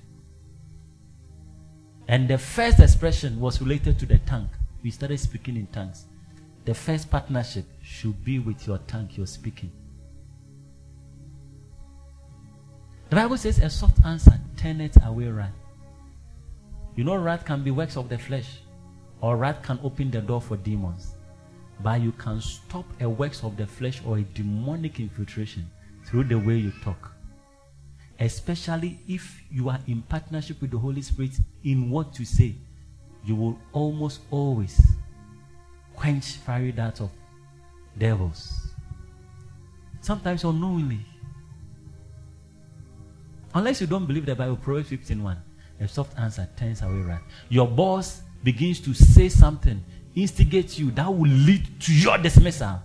And the first expression was related to the tongue. We started speaking in tongues. The first partnership should be with your tongue, your speaking. The Bible says a soft answer turneth away wrath. You know wrath can be works of the flesh, or wrath can open the door for demons. But you can stop a works of the flesh or a demonic infiltration through the way you talk. Especially if you are in partnership with the Holy Spirit in what you say, you will almost always quench fiery darts of devils. Sometimes unknowingly. Unless you don't believe the Bible, Proverbs fifteen one, a soft answer turns away wrath. Your boss begins to say something, instigate you, that will lead to your dismissal.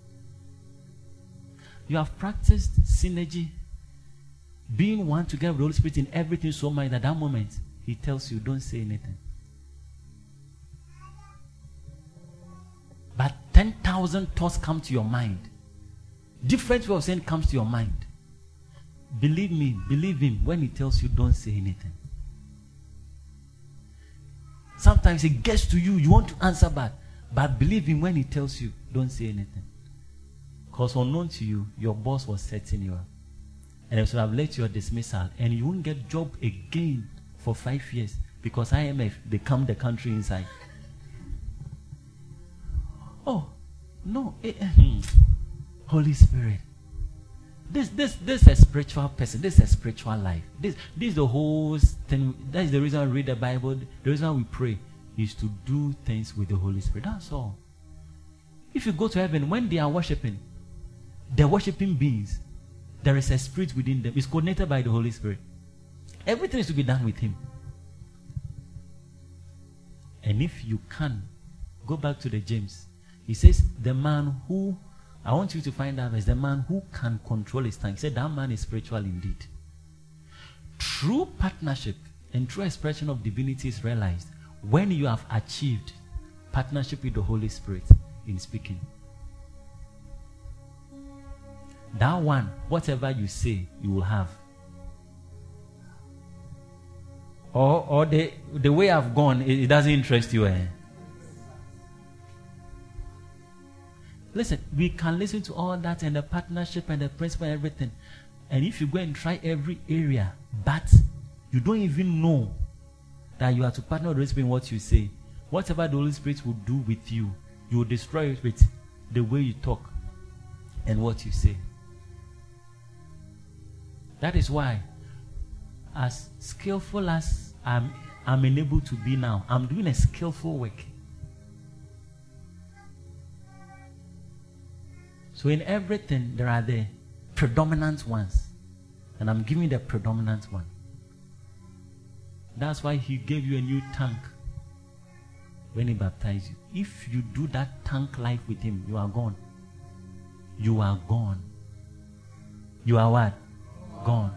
You have practiced synergy, being one together with the Holy Spirit in everything so much that at that moment he tells you don't say anything. But ten thousand thoughts come to your mind. Different way of saying comes to your mind. Believe me, believe him when he tells you don't say anything. Sometimes it gets to you, you want to answer back. But believe him when he tells you don't say anything. Because unknown to you, your boss was setting you up. And it would have led to your dismissal. And you won't get job again for five years. Because I M F, they come the country inside. Oh, no. Eh, eh, Holy Spirit. This, this, this is a spiritual person. This is a spiritual life. This, this is the whole thing. That is the reason I read the Bible. The reason we pray is to do things with the Holy Spirit. That's all. If you go to heaven, when they are worshiping, they're worshiping beings. There is a spirit within them. It's coordinated by the Holy Spirit. Everything is to be done with him. And if you can, go back to the James. He says, the man who, I want you to find out, is the man who can control his tongue. He said, that man is spiritual indeed. True partnership and true expression of divinity is realized when you have achieved partnership with the Holy Spirit in speaking. That one, whatever you say, you will have. Or, or the, the way I've gone, it, it doesn't interest you. Eh? Listen, we can listen to all that and the partnership and the principle and everything. And if you go and try every area, but you don't even know that you are to partner with the Holy Spirit in what you say, whatever the Holy Spirit will do with you, you will destroy it with the way you talk and what you say. That is why as skillful as I'm, I'm enabled to be now, I'm doing a skillful work. So in everything, there are the predominant ones. And I'm giving the predominant one. That's why he gave you a new tank when he baptized you. If you do that tank life with him, you are gone. You are gone. You are what? Gone.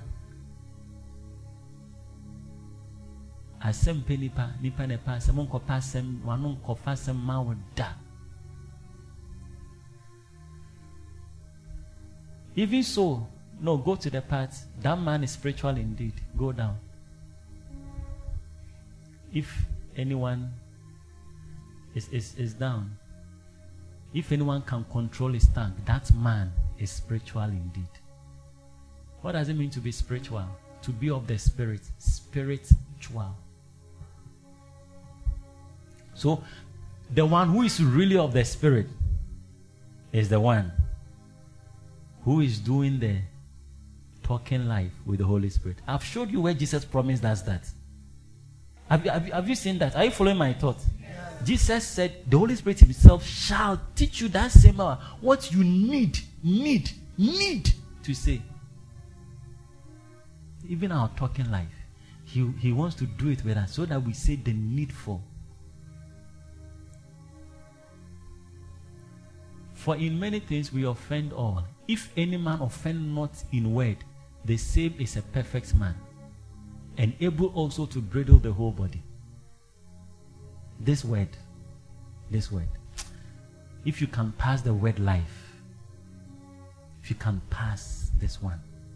Asem pe nipa, nipa ne pa asem onko pa asem, wano onko fa asem ma woda. Even so, no, go to the part, that man is spiritual indeed. Go down. If anyone is, is, is down, if anyone can control his tongue, that man is spiritual indeed. What does it mean to be spiritual? To be of the spirit. Spiritual. So, the one who is really of the spirit is the one who is doing the talking life with the Holy Spirit. I've showed you where Jesus promised us that. Have you, have you, have you seen that? Are you following my thought? Yes. Jesus said the Holy Spirit himself shall teach you that same hour what you need, need, need to say. Even our talking life, he, he wants to do it with us so that we say the needful. For in many things we offend all. If any man offend not in word, the same is a perfect man, and able also to bridle the whole body. This word, this word. If you can pass the word life, if you can pass this one,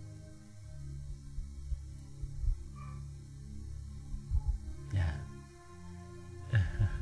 yeah.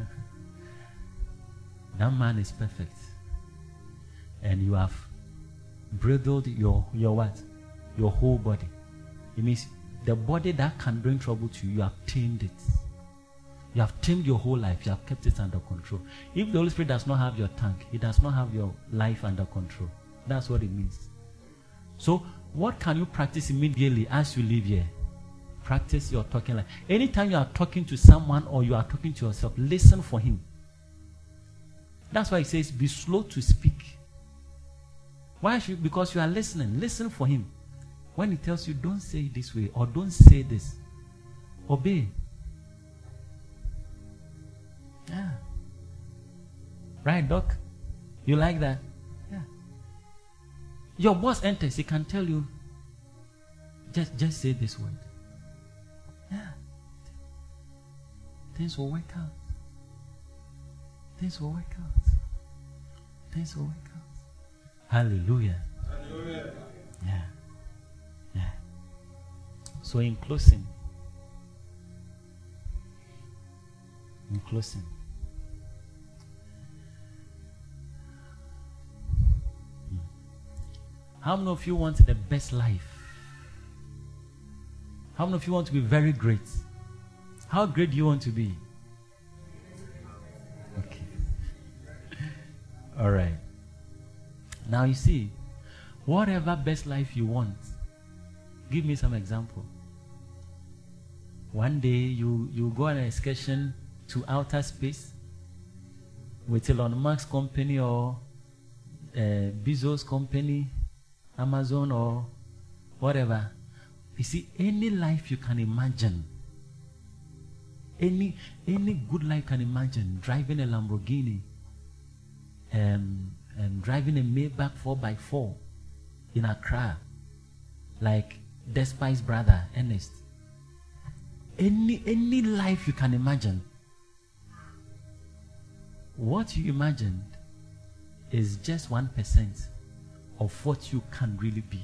That man is perfect. And you have bridled your, your what? Your whole body. It means the body that can bring trouble to you, you have tamed it. You have tamed your whole life. You have kept it under control. If the Holy Spirit does not have your tank, He does not have your life under control. That's what it means. So, what can you practice immediately as you live here? Practice your talking life. Anytime you are talking to someone or you are talking to yourself, listen for Him. That's why He says, be slow to speak. Why should? Because you are listening. Listen for Him. When He tells you, don't say it this way or don't say this, obey. Yeah. Right, Doc? You like that? Yeah. Your boss enters, he can tell you, just, just say this word. Yeah. Things will work out. Things will work out. Things will work out. Hallelujah. Hallelujah. Yeah. Yeah. So in closing, in closing, how many of you want the best life? How many of you want to be very great? How great do you want to be? Okay. All right. Now you see, whatever best life you want, give me some example. One day you, you go on an excursion to outer space with Elon Musk's company or uh, Bezos' company, Amazon or whatever. You see, any life you can imagine, any any good life you can imagine, driving a Lamborghini, um, and driving a Maybach four by four in Accra, like Despai's brother, Ernest. Any, any life you can imagine. What you imagined is just one percent of what you can really be.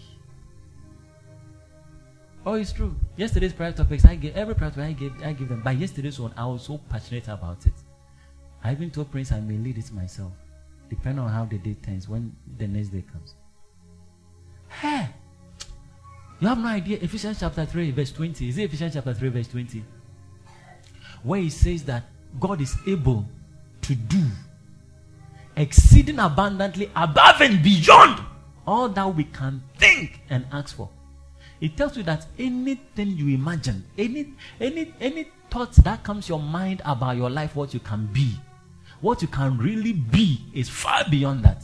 Oh, it's true. Yesterday's prayer topics, I gave every prayer topic I gave, I gave them. By yesterday's one, I was so passionate about it. I even told Prince I may lead it myself, depending on how the day turns when the next day comes. Hey, you have no idea. Ephesians chapter three, verse twenty. Is it Ephesians chapter three, verse twenty? Where it says that God is able to do exceeding abundantly above and beyond all that we can think and ask for. It tells you that anything you imagine, any any any thought that comes to your mind about your life, what you can be, what you can really be, is far beyond that.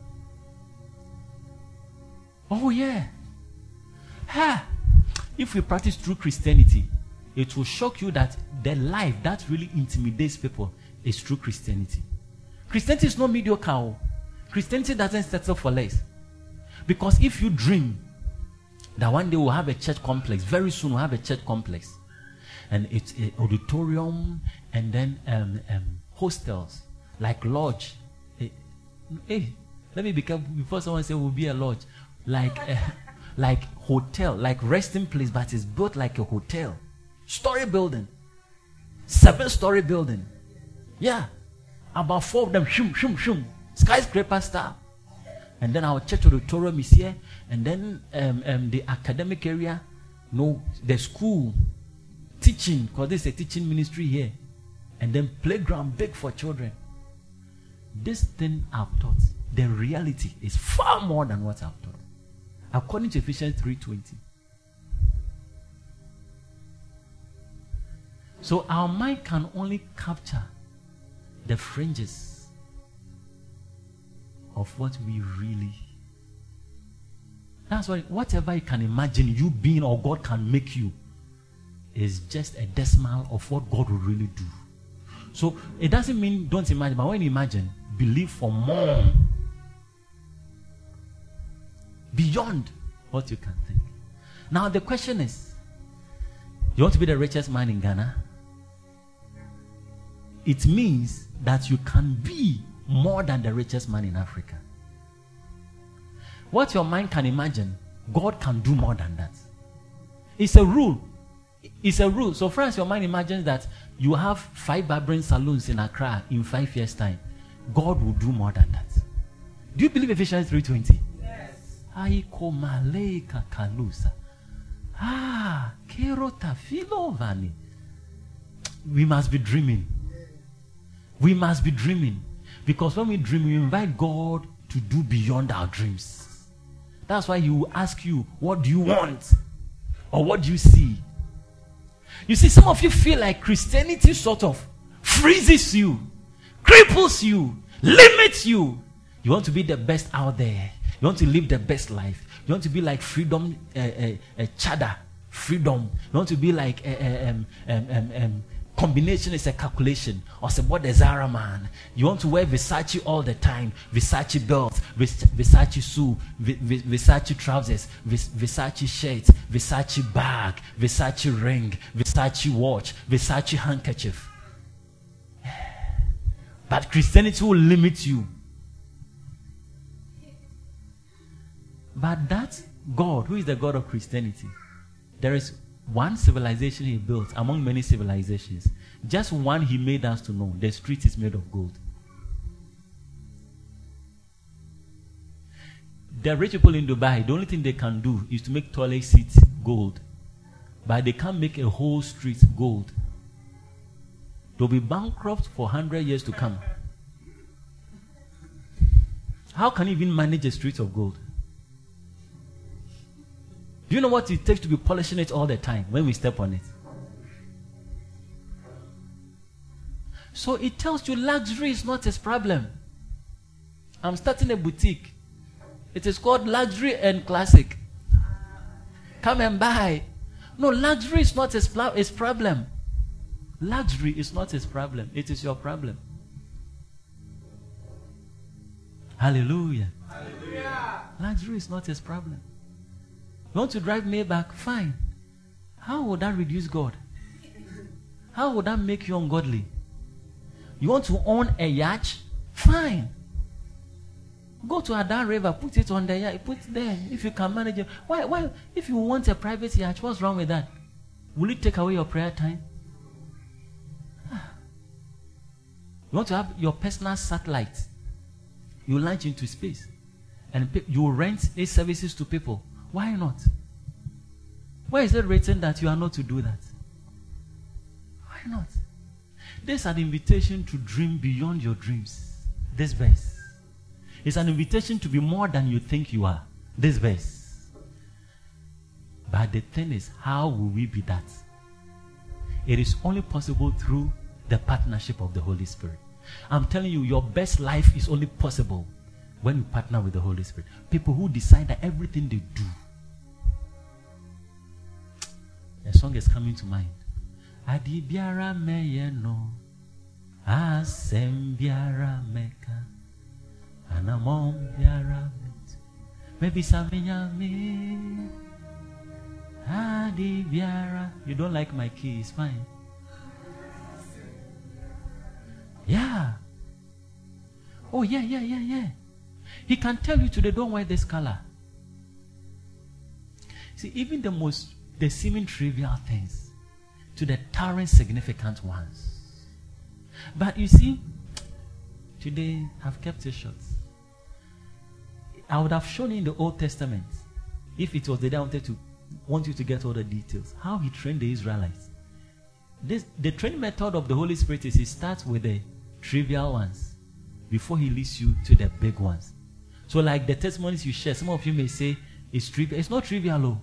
Oh yeah. Ha! If we practice true Christianity, it will shock you that the life that really intimidates people is true Christianity. Christianity is not mediocre. Christianity doesn't settle for less. Because if you dream that one day we'll have a church complex, very soon we'll have a church complex, and it's an auditorium, and then um, um, hostels, like lodge. Hey, hey, let me be careful before someone says we'll be a lodge. Like, uh, like hotel, like resting place, but it's built like a hotel. Story building. Seven-story building. Yeah. About four of them, shum, shum, shum. Skyscraper style. And then our church auditorium is here. And then um, um, the academic area, no, the school, teaching, because there's a teaching ministry here. And then playground big for children. This thing I've taught, the reality is far more than what I've taught. According to Ephesians three twenty. So our mind can only capture the fringes of what we really. That's why whatever you can imagine you being or God can make you is just a decimal of what God will really do. So it doesn't mean don't imagine, but when you imagine, believe for more. Beyond what you can think. Now the question is, you want to be the richest man in Ghana? It means that you can be more than the richest man in Africa. What your mind can imagine, God can do more than that. It's a rule. It's a rule. So, for instance, your mind imagines that you have five barbering salons in Accra in five years' time. God will do more than that. Do you believe Ephesians three twenty? Yes. Ah, we must be dreaming. We must be dreaming. Because when we dream, we invite God to do beyond our dreams. That's why He will ask you, what do you want? Or what do you see? You see, some of you feel like Christianity sort of freezes you, cripples you, limits you. You want to be the best out there. You want to live the best life. You want to be like freedom, uh, uh, uh, chada, freedom. You want to be like uh, uh, um, um, um, um, combination is a calculation. Or say, what the Zara man. You want to wear Versace all the time. Versace belts, Versace shoe, Versace trousers, Versace shirt, Versace bag, Versace ring, Versace watch, Versace handkerchief. But Christianity will limit you. But that God, who is the God of Christianity, there is one civilization He built among many civilizations. Just one He made us to know. The street is made of gold. The rich people in Dubai, the only thing they can do is to make toilet seats gold. But they can't make a whole street gold. They'll be bankrupt for one hundred years to come. How can you even manage a street of gold? Do you know what it takes to be polishing it all the time when we step on it? So it tells you luxury is not His problem. I'm starting a boutique. It is called Luxury and Classic. Come and buy. No, luxury is not his, pl- his problem. Luxury is not His problem. It is your problem. Hallelujah. Hallelujah. Luxury is not His problem. You want to drive Maybach? Fine. How would that reduce God? How would that make you ungodly? You want to own a yacht? Fine. Go to Adan River, put it on the yacht, put it there if you can manage it. Why, why, if you want a private yacht, what's wrong with that? Will it take away your prayer time? You want to have your personal satellite. You launch into space. And you rent these services to people. Why not? Why is it written that you are not to do that? Why not? There's an invitation to dream beyond your dreams. This verse. It's an invitation to be more than you think you are. This verse. But the thing is, how will we be that? It is only possible through the partnership of the Holy Spirit. I'm telling you, your best life is only possible when you partner with the Holy Spirit. People who decide that everything they do. A song is coming to mind. Adi biara meye no, asem biara meka, anamom biara met. Maybe saminya me. Adi biara. You don't like my key? It's fine. Yeah. Oh yeah, yeah, yeah, yeah. He can tell you today, don't wear this color. See, even the most, the seeming trivial things, to the towering significant ones. But you see, today I've kept it short. I would have shown you in the Old Testament, if it was the day I wanted to want you to get all the details, how he trained the Israelites. This, the training method of the Holy Spirit is he starts with the trivial ones before he leads you to the big ones. So like the testimonies you share, some of you may say it's trivial. It's not trivial, though.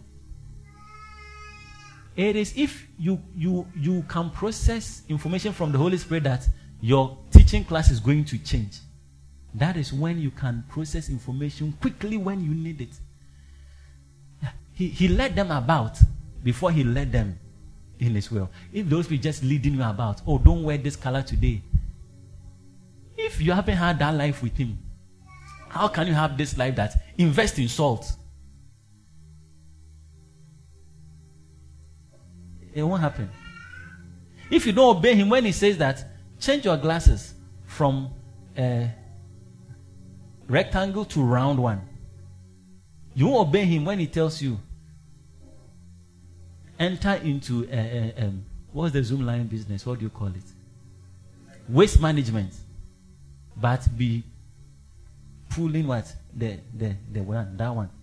It is if you you you can process information from the Holy Spirit that your teaching class is going to change. That is when you can process information quickly when you need it. He, he led them about before he led them in his will. If those people just leading you about, oh, don't wear this color today. If you haven't had that life with him, how can you have this life that invest in salt? It won't happen. If you don't obey him when he says that, change your glasses from a rectangle to round one. You won't obey him when he tells you, enter into, a, a, um, what's the Zoom line business? What do you call it? Waste management. But be pulling what? The, the, the one, that one.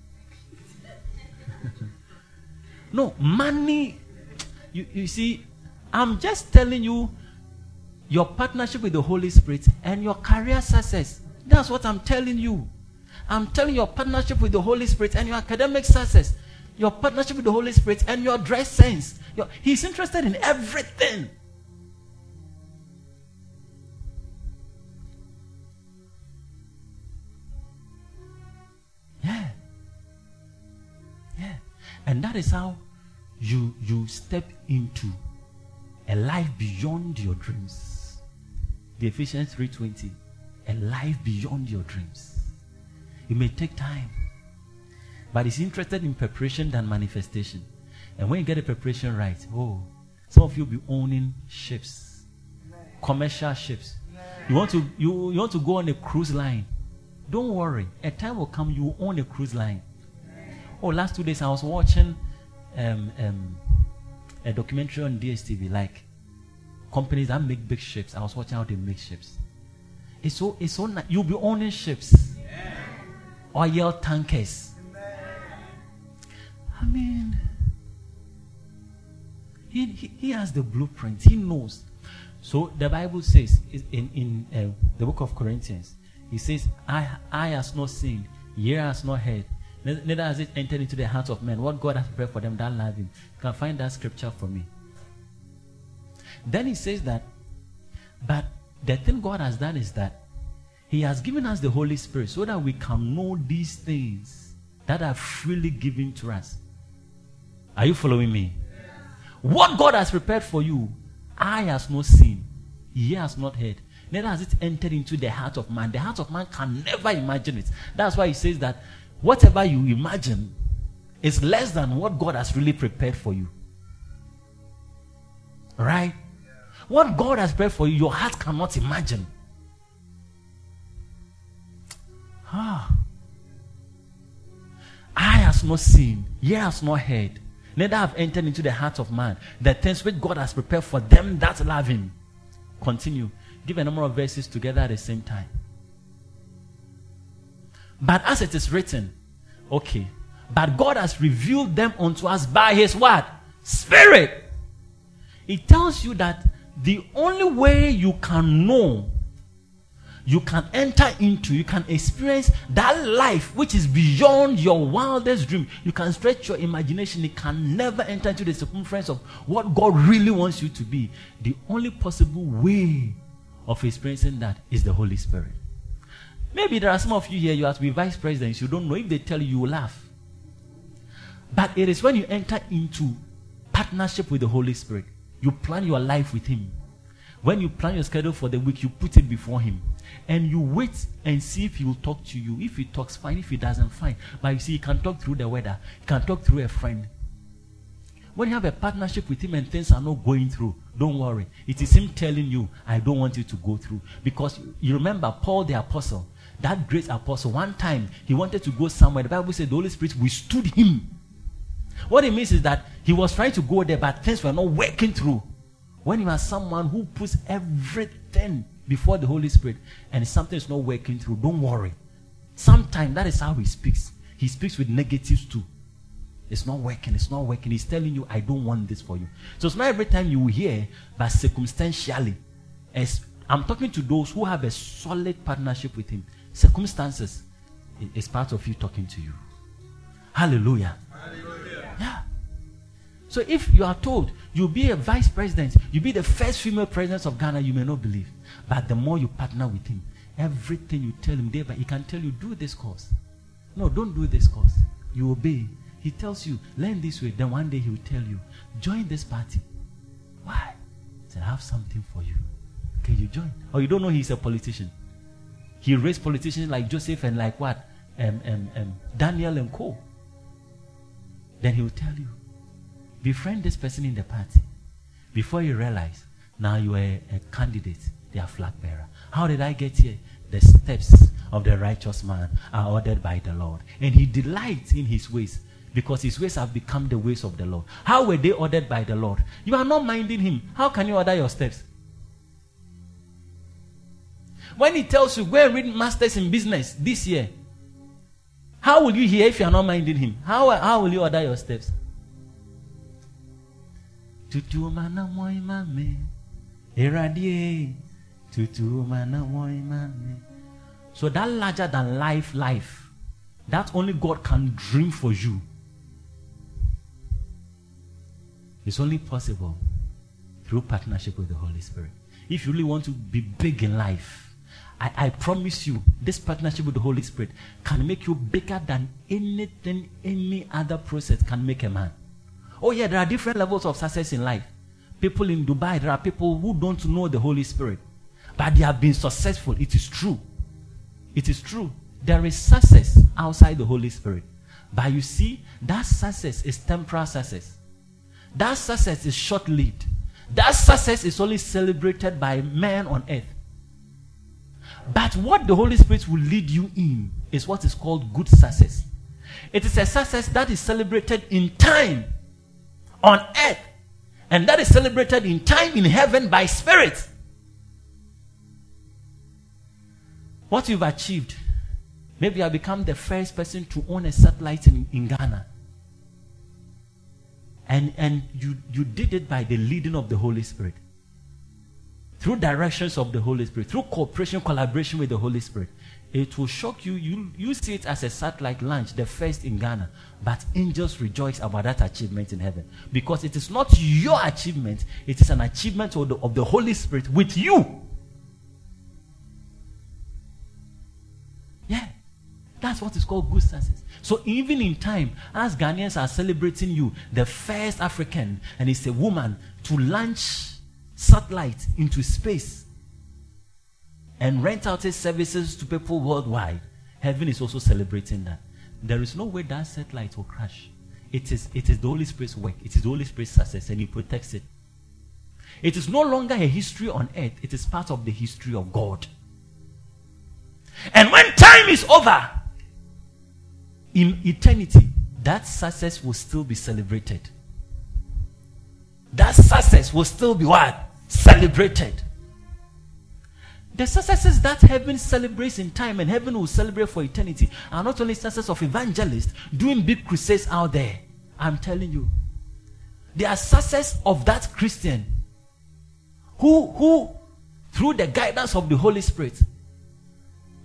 No, money. You, you see, I'm just telling you your partnership with the Holy Spirit and your career success. That's what I'm telling you. I'm telling you your partnership with the Holy Spirit and your academic success. Your partnership with the Holy Spirit and your dress sense. Your, he's interested in everything. Yeah. Yeah. And that is how you you step into a life beyond your dreams. The Ephesians three twenty. A life beyond your dreams. It may take time, but he's interested in preparation than manifestation. And when you get the preparation right, oh, some of you will be owning ships, commercial ships. You want to you, you want to go on a cruise line. Don't worry, a time will come you will own a cruise line. Oh, last two days I was watching um, um, a documentary on D S T V, like companies that make big ships. I was watching how they make ships. It's so it's so nice. You'll be owning ships, yeah. Oil tankers. I mean, he, he he has the blueprint. He knows. So the Bible says in in uh, the book of Corinthians, he says, "I I has not seen, ear has not heard, neither has it entered into the hearts of men what God has prepared for them that love Him." You can find that scripture for me. Then he says that, but the thing God has done is that He has given us the Holy Spirit so that we can know these things that are freely given to us. Are you following me? Yes. What God has prepared for you, eye has not seen, ear has not heard, neither has it entered into the heart of man. The heart of man can never imagine it. That's why He says that whatever you imagine is less than what God has really prepared for you. Right? What God has prepared for you, your heart cannot imagine. Ah. Eye has not seen, ear has not heard, neither have entered into the heart of man the things which God has prepared for them that love Him. Continue. Give a number of verses together at the same time. But as it is written, okay, but God has revealed them unto us by His what? Spirit. It tells you that the only way you can know you can enter into, you can experience that life which is beyond your wildest dream. You can stretch your imagination. It can never enter into the circumference of what God really wants you to be. The only possible way of experiencing that is the Holy Spirit. Maybe there are some of you here, you have to be vice presidents. You don't know. If they tell you, you will laugh. But it is when you enter into partnership with the Holy Spirit, you plan your life with Him. When you plan your schedule for the week, you put it before Him. And you wait and see if He will talk to you. If He talks, fine. If He doesn't, fine. But you see, He can talk through the weather. He can talk through a friend. When you have a partnership with Him and things are not going through, don't worry. It is Him telling you, I don't want you to go through. Because you remember Paul the apostle, that great apostle, one time he wanted to go somewhere. The Bible said the Holy Spirit withstood him. What it means is that he was trying to go there, but things were not working through. When you are someone who puts everything before the Holy Spirit and something is not working through, don't worry. Sometimes that is how he speaks. He speaks with negatives too. It's not working, it's not working. He's telling you, I don't want this for you. So it's not every time you hear, but circumstantially. As I'm talking to those who have a solid partnership with Him. Circumstances is part of you talking to you. Hallelujah. Hallelujah. Yeah. So if you are told you'll be a vice president, you'll be the first female president of Ghana, you may not believe. But the more you partner with Him, everything you tell Him there, but He can tell you, do this course. No, don't do this course. You obey. He tells you, learn this way. Then one day He will tell you, join this party. Why? He said, I have something for you. Okay, you join. Or you don't know He's a politician. He raised politicians like Joseph and like what? Um, um, um, Daniel and co. Then He will tell you, befriend this person in the party. Before you realize, now you are a, a candidate. They are flag bearer. How did I get here? The steps of the righteous man are ordered by the Lord. And He delights in His ways, because His ways have become the ways of the Lord. How were they ordered by the Lord? You are not minding Him. How can you order your steps? When He tells you, go and read Masters in Business this year, how will you hear if you are not minding Him? How, how will you order your steps? So that larger than life life, that only God can dream for you, it's only possible through partnership with the Holy Spirit. If you really want to be big in life, I, I promise you, this partnership with the Holy Spirit can make you bigger than anything, any other process can make a man. Oh yeah, there are different levels of success in life. People in Dubai, there are people who don't know the Holy Spirit, but they have been successful. It is true. It is true. There is success outside the Holy Spirit. But you see, that success is temporal success. That success is short-lived. That success is only celebrated by men on earth. But what the Holy Spirit will lead you in is what is called good success. It is a success that is celebrated in time on earth, and that is celebrated in time in heaven by Spirit. What you've achieved, maybe you have become the first person to own a satellite in, in Ghana. And, and you, you did it by the leading of the Holy Spirit. Through directions of the Holy Spirit, through cooperation, collaboration with the Holy Spirit. It will shock you. You, you see it as a satellite launch, the first in Ghana. But angels rejoice about that achievement in heaven. Because it is not your achievement, it is an achievement of the, of the Holy Spirit with you. Yeah. That's what is called good success. So even in time, as Ghanaians are celebrating you, the first African, and it's a woman, to launch satellite into space and rent out its services to people worldwide, heaven is also celebrating that. There is no way that satellite will crash. It is, it is the Holy Spirit's work. It is the Holy Spirit's success, and He protects it. It is no longer a history on earth. It is part of the history of God. And when time is over, in eternity, that success will still be celebrated. That success will still be what? Celebrated. The successes that heaven celebrates in time and heaven will celebrate for eternity are not only successes of evangelists doing big crusades out there. I'm telling you. They are success of that Christian who, who, through the guidance of the Holy Spirit,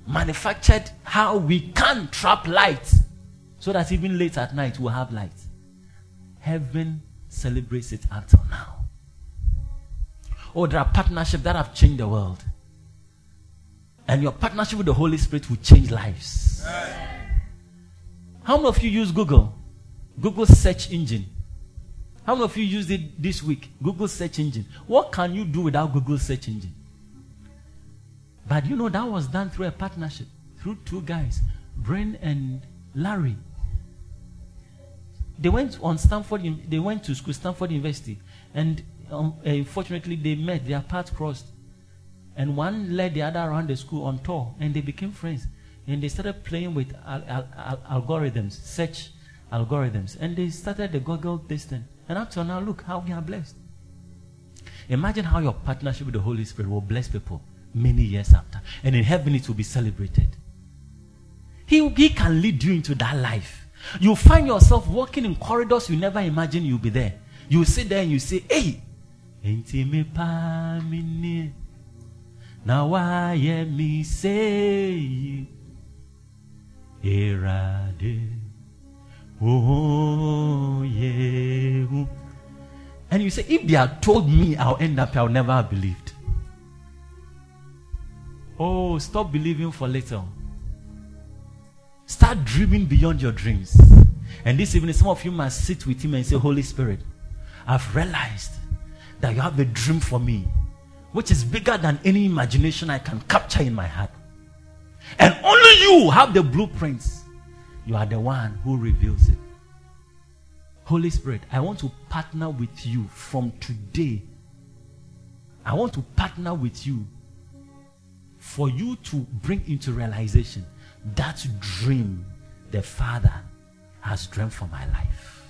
manufactured how we can trap light so that even late at night we'll have light. Heaven celebrates it until now. Oh, there are partnerships that have changed the world. And your partnership with the Holy Spirit will change lives. How many of you use Google? Google search engine. How many of you used it this week? Google search engine. What can you do without Google search engine? But you know, that was done through a partnership, through two guys, Brian and Larry. They went on Stanford, they went to school, Stanford University, and um, unfortunately they met, their paths crossed. And one led the other around the school on tour, and they became friends. And they started playing with al- al- al- algorithms, search algorithms. And they started the Google distance. And up to now, look how we are blessed. Imagine how your partnership with the Holy Spirit will bless people many years after. And in heaven it will be celebrated. He, he can lead you into that life. You find yourself walking in corridors you never imagined you'll be there. You sit there and you say, hey, now I hear me say, Erade, oh yeah. And you say, if they had told me I'll end up, I'll never have believed. Oh, stop believing for later. Start dreaming beyond your dreams. And this evening, some of you must sit with him and say, Holy Spirit, I've realized that you have a dream for me, which is bigger than any imagination I can capture in my heart. And only you have the blueprints. You are the one who reveals it. Holy Spirit, I want to partner with you from today. I want to partner with you for you to bring into realization that dream the Father has dreamt for my life.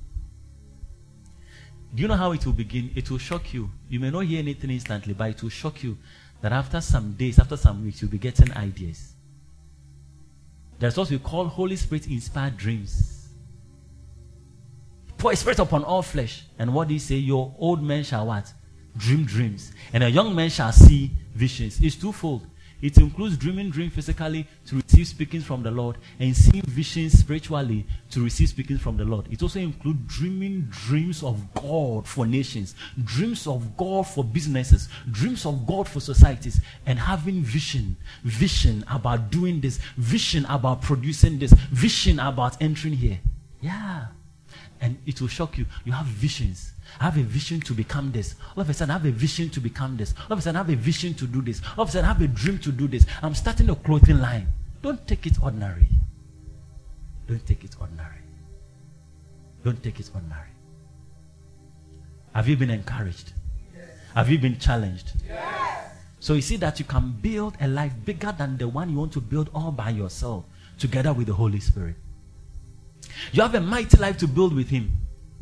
Do you know how it will begin? It will shock you. You may not hear anything instantly, but it will shock you that after some days, after some weeks, you'll be getting ideas. That's what we call Holy Spirit inspired dreams. Pour a spirit upon all flesh. And what do you say? Your old man shall what? Dream dreams. And a young man shall see visions. It's twofold. It includes dreaming dreams physically to receive speakings from the Lord, and seeing visions spiritually to receive speakings from the Lord. It also includes dreaming dreams of God for nations, dreams of God for businesses, dreams of God for societies, and having vision, vision about doing this, vision about producing this, vision about entering here. Yeah. And it will shock you. You have visions. I have a vision to become this. All of a sudden, I have a vision to become this. All of a sudden, I have a vision to do this. All of a sudden, I have a dream to do this. I'm starting a clothing line. Don't take it ordinary. Don't take it ordinary. Don't take it ordinary. Have you been encouraged? Yes. Have you been challenged? Yes. So you see that you can build a life bigger than the one you want to build all by yourself, together with the Holy Spirit. You have a mighty life to build with him.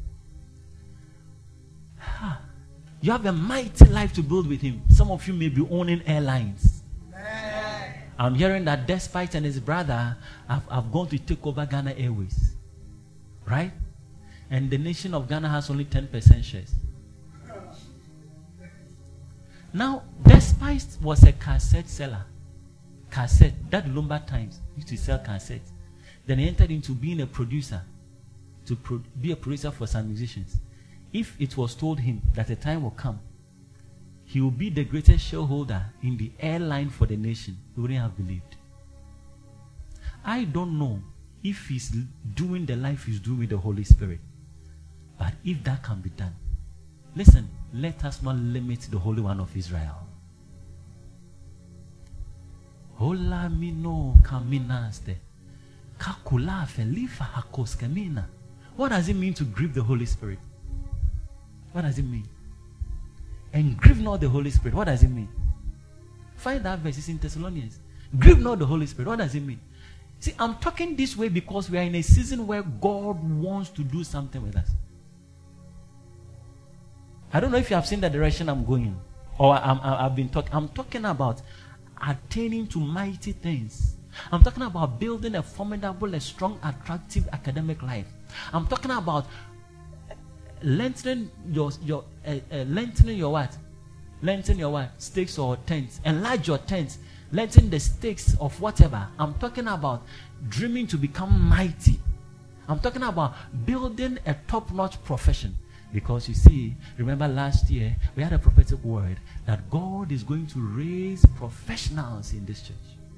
You have a mighty life to build with him. Some of you may be owning airlines. Amen. I'm hearing that Despite and his brother have, have gone to take over Ghana Airways. Right? And the nation of Ghana has only ten percent shares. Now, Despite was a cassette seller. Cassette. That Lumba Times used to sell cassettes. Then he entered into being a producer. To pro- be a producer for some musicians. If it was told him that a time will come, he will be the greatest shareholder in the airline for the nation, he wouldn't have believed. I don't know if he's doing the life he's doing with the Holy Spirit. But if that can be done, listen, let us not limit the Holy One of Israel. Hola mino caminaste. Kakula felifa hakos camina. What does it mean to grieve the Holy Spirit? What does it mean? And grieve not the Holy Spirit. What does it mean? Find that verse. It's in Thessalonians. Grieve not the Holy Spirit. What does it mean? See, I'm talking this way because we are in a season where God wants to do something with us. I don't know if you have seen the direction I'm going, or I'm, I've been talking. I'm talking about attaining to mighty things. I'm talking about building a formidable, a strong, attractive academic life. I'm talking about lengthening your your uh, uh, lengthening your what? Lengthening your what? Stakes or tents. Enlarge your tents letting the stakes of whatever. I'm talking about dreaming to become mighty. I'm talking about building a top-notch profession. Because you see, remember last year, we had a prophetic word that God is going to raise professionals in this church.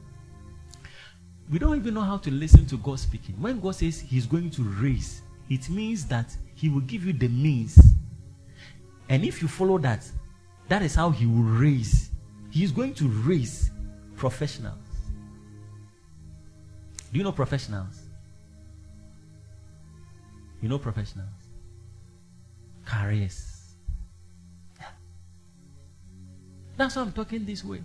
We don't even know how to listen to God speaking. When God says he's going to raise, it means that he will give you the means. And if you follow that, that is how he will raise. He is going to raise professionals. Do you know professionals? You know professionals? Careers. Yeah. That's why I'm talking this way.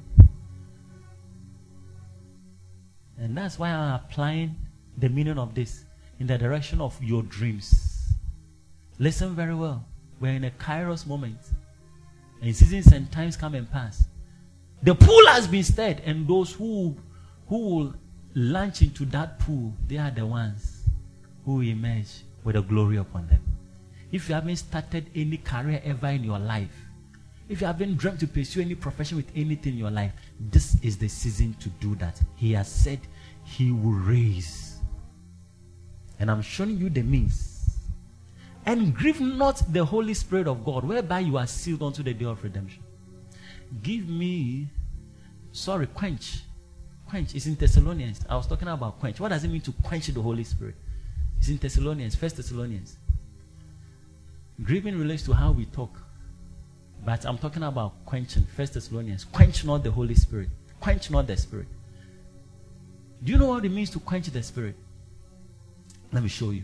And that's why I'm applying the meaning of this in the direction of your dreams. Listen very well. We're in a kairos moment. And seasons and times come and pass. The pool has been stirred, and those who who will launch into that pool, they are the ones who will emerge with the glory upon them. If you haven't started any career ever in your life, if you haven't dreamt to pursue any profession with anything in your life, this is the season to do that. He has said he will raise. And I'm showing you the means. And grieve not the Holy Spirit of God, whereby you are sealed unto the day of redemption. Give me, sorry, quench. Quench is in Thessalonians. I was talking about quench. What does it mean to quench the Holy Spirit? It's in Thessalonians, First Thessalonians. Grieving relates to how we talk. But I'm talking about quenching, First Thessalonians. Quench not the Holy Spirit. Quench not the Spirit. Do you know what it means to quench the Spirit? Let me show you.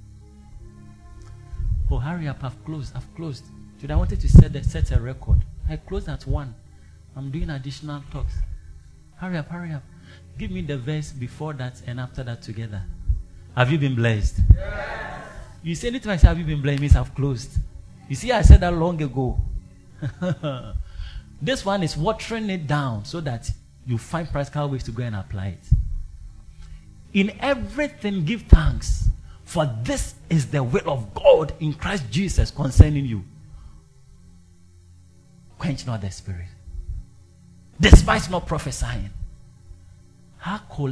Oh, hurry up, I've closed, I've closed. Today I wanted to set, the, set a record. I closed at one. I'm doing additional talks. Hurry up, hurry up. Give me the verse before that and after that together. Have you been blessed? Yes. You say anytime I say have you been blessed, it means I've closed. You see, I said that long ago. This one is watering it down so that you find practical ways to go and apply it. In everything give thanks, for this is the will of God in Christ Jesus concerning you. Quench not the Spirit. Despise not prophesying. Do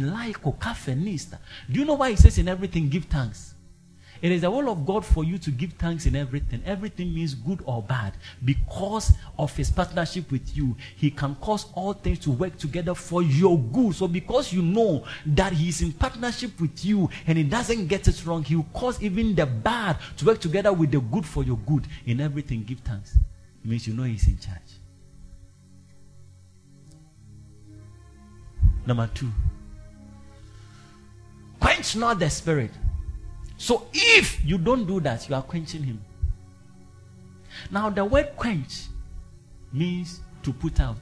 you know why he says in everything give thanks? It is the will of God for you to give thanks in everything. Everything means good or bad. Because of his partnership with you, he can cause all things to work together for your good. So because you know that he is in partnership with you and he doesn't get it wrong, he will cause even the bad to work together with the good for your good. In everything, give thanks. It means you know he's in charge. Number two, quench not the Spirit. So if you don't do that, you are quenching him. Now the word quench means to put out.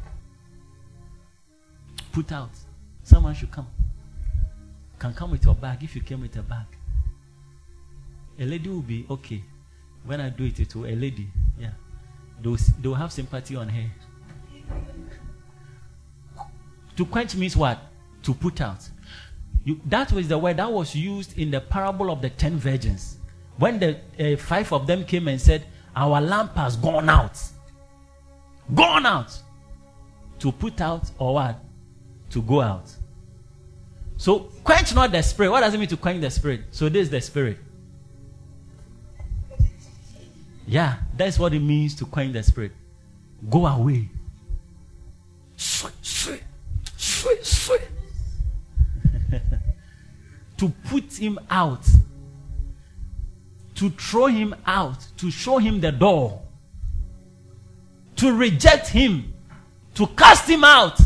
Put out. Someone should come. Can come with your bag if you came with a bag. A lady will be okay. When I do it to a lady, yeah, they'll, they'll have sympathy on her. To quench means what? To put out. You, that was the word that was used in the parable of the ten virgins. When the uh, five of them came and said, our lamp has gone out. Gone out. To put out or what? To go out. So, quench not the Spirit. What does it mean to quench the Spirit? So this is the Spirit. Yeah, that's what it means to quench the Spirit. Go away. Sweet, sweet, sweet, sweet. To put him out, to throw him out, to show him the door, to reject him, to cast him out.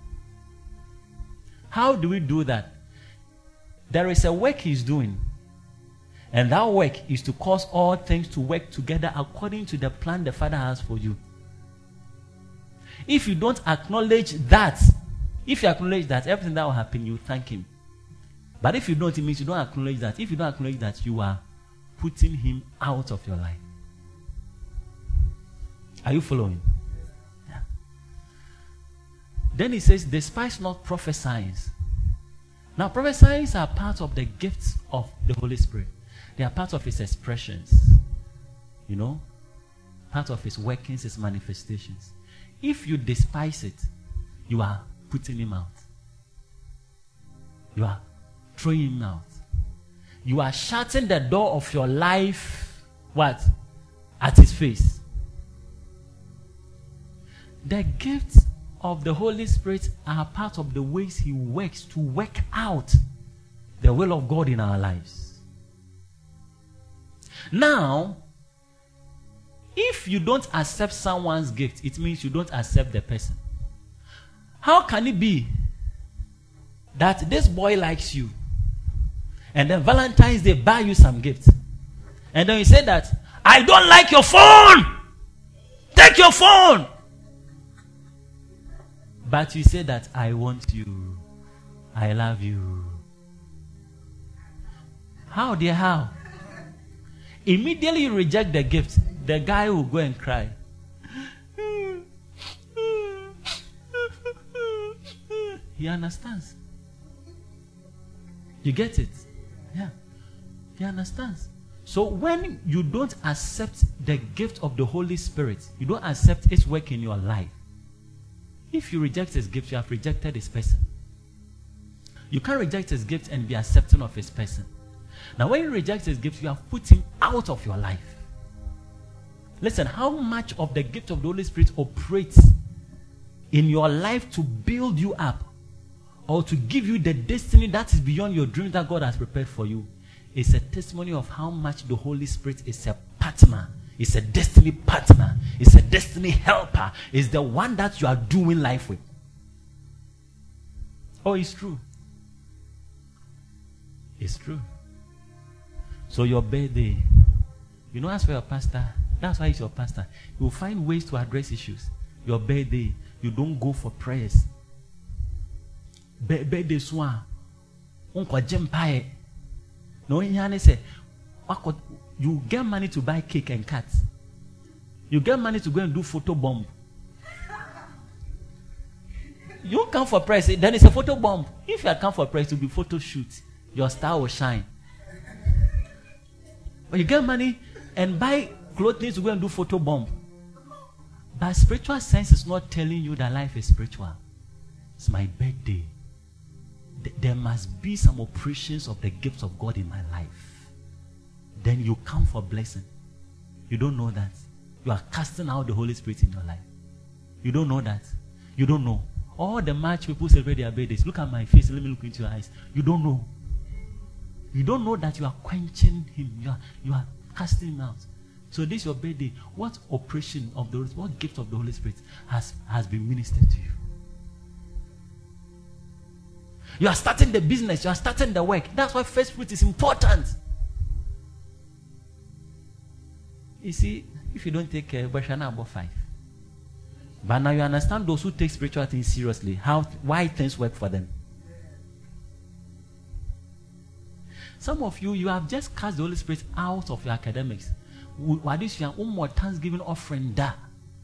How do we do that? There is a work he's doing, and that work is to cause all things to work together according to the plan the Father has for you. If you don't acknowledge that, if you acknowledge that, everything that will happen, you thank him. But if you don't, it means you don't acknowledge that. If you don't acknowledge that, you are putting him out of your life. Are you following? Yeah. Then he says, despise not prophesying. Now, prophesying are part of the gifts of the Holy Spirit. They are part of his expressions. You know? Part of his workings, his manifestations. If you despise it, you are putting him out. You are throwing him out. You are shutting the door of your life, what? At his face. The gifts of the Holy Spirit are part of the ways he works to work out the will of God in our lives. Now, if you don't accept someone's gift, it means you don't accept the person. How can it be that this boy likes you, and then Valentine's Day buy you some gifts, and then you say that, I don't like your phone, take your phone, but you say that, I want you, I love you. How dear, how? Immediately you reject the gift, the guy will go and cry. He understands. You get it? Yeah. He understands. So when you don't accept the gift of the Holy Spirit, you don't accept its work in your life. If you reject his gift, you have rejected his person. You can't reject his gift and be accepting of his person. Now when you reject his gift, you have put him out of your life. Listen, how much of the gift of the Holy Spirit operates in your life to build you up or to give you the destiny that is beyond your dream that God has prepared for you is a testimony of how much the Holy Spirit is a partner, is a destiny partner, is a destiny helper, is the one that you are doing life with. Oh, it's true. It's true. So your birthday, you know, as for your pastor, that's why he's your pastor. You will find ways to address issues. Your birthday, you don't go for prayers. Birthday swan, unko jempae. No, he say, you get money to buy cake and cards. You get money to go and do photo bomb. You come for press, then it's a photo bomb. If you come for press, it will be photo shoot. Your star will shine. But you get money and buy clothing to go and do photo bomb. But spiritual sense is not telling you that life is spiritual. It's my birthday. Th- there must be some operations of the gifts of God in my life. Then you come for blessing. You don't know that. You are casting out the Holy Spirit in your life. You don't know that. You don't know. All the March people celebrate their birthdays. Look at my face. Let me look into your eyes. You don't know. You don't know that you are quenching him. You are, you are casting him out. So this is your birthday. What operation of the Holy Spirit, what gift of the Holy Spirit has, has been ministered to you? You are starting the business. You are starting the work. That's why first fruit is important. You see, if you don't take care, we're about five. But now you understand those who take spiritual things seriously, how, why things work for them. Some of you, you have just cast the Holy Spirit out of your academics. What is your own more Thanksgiving offering that?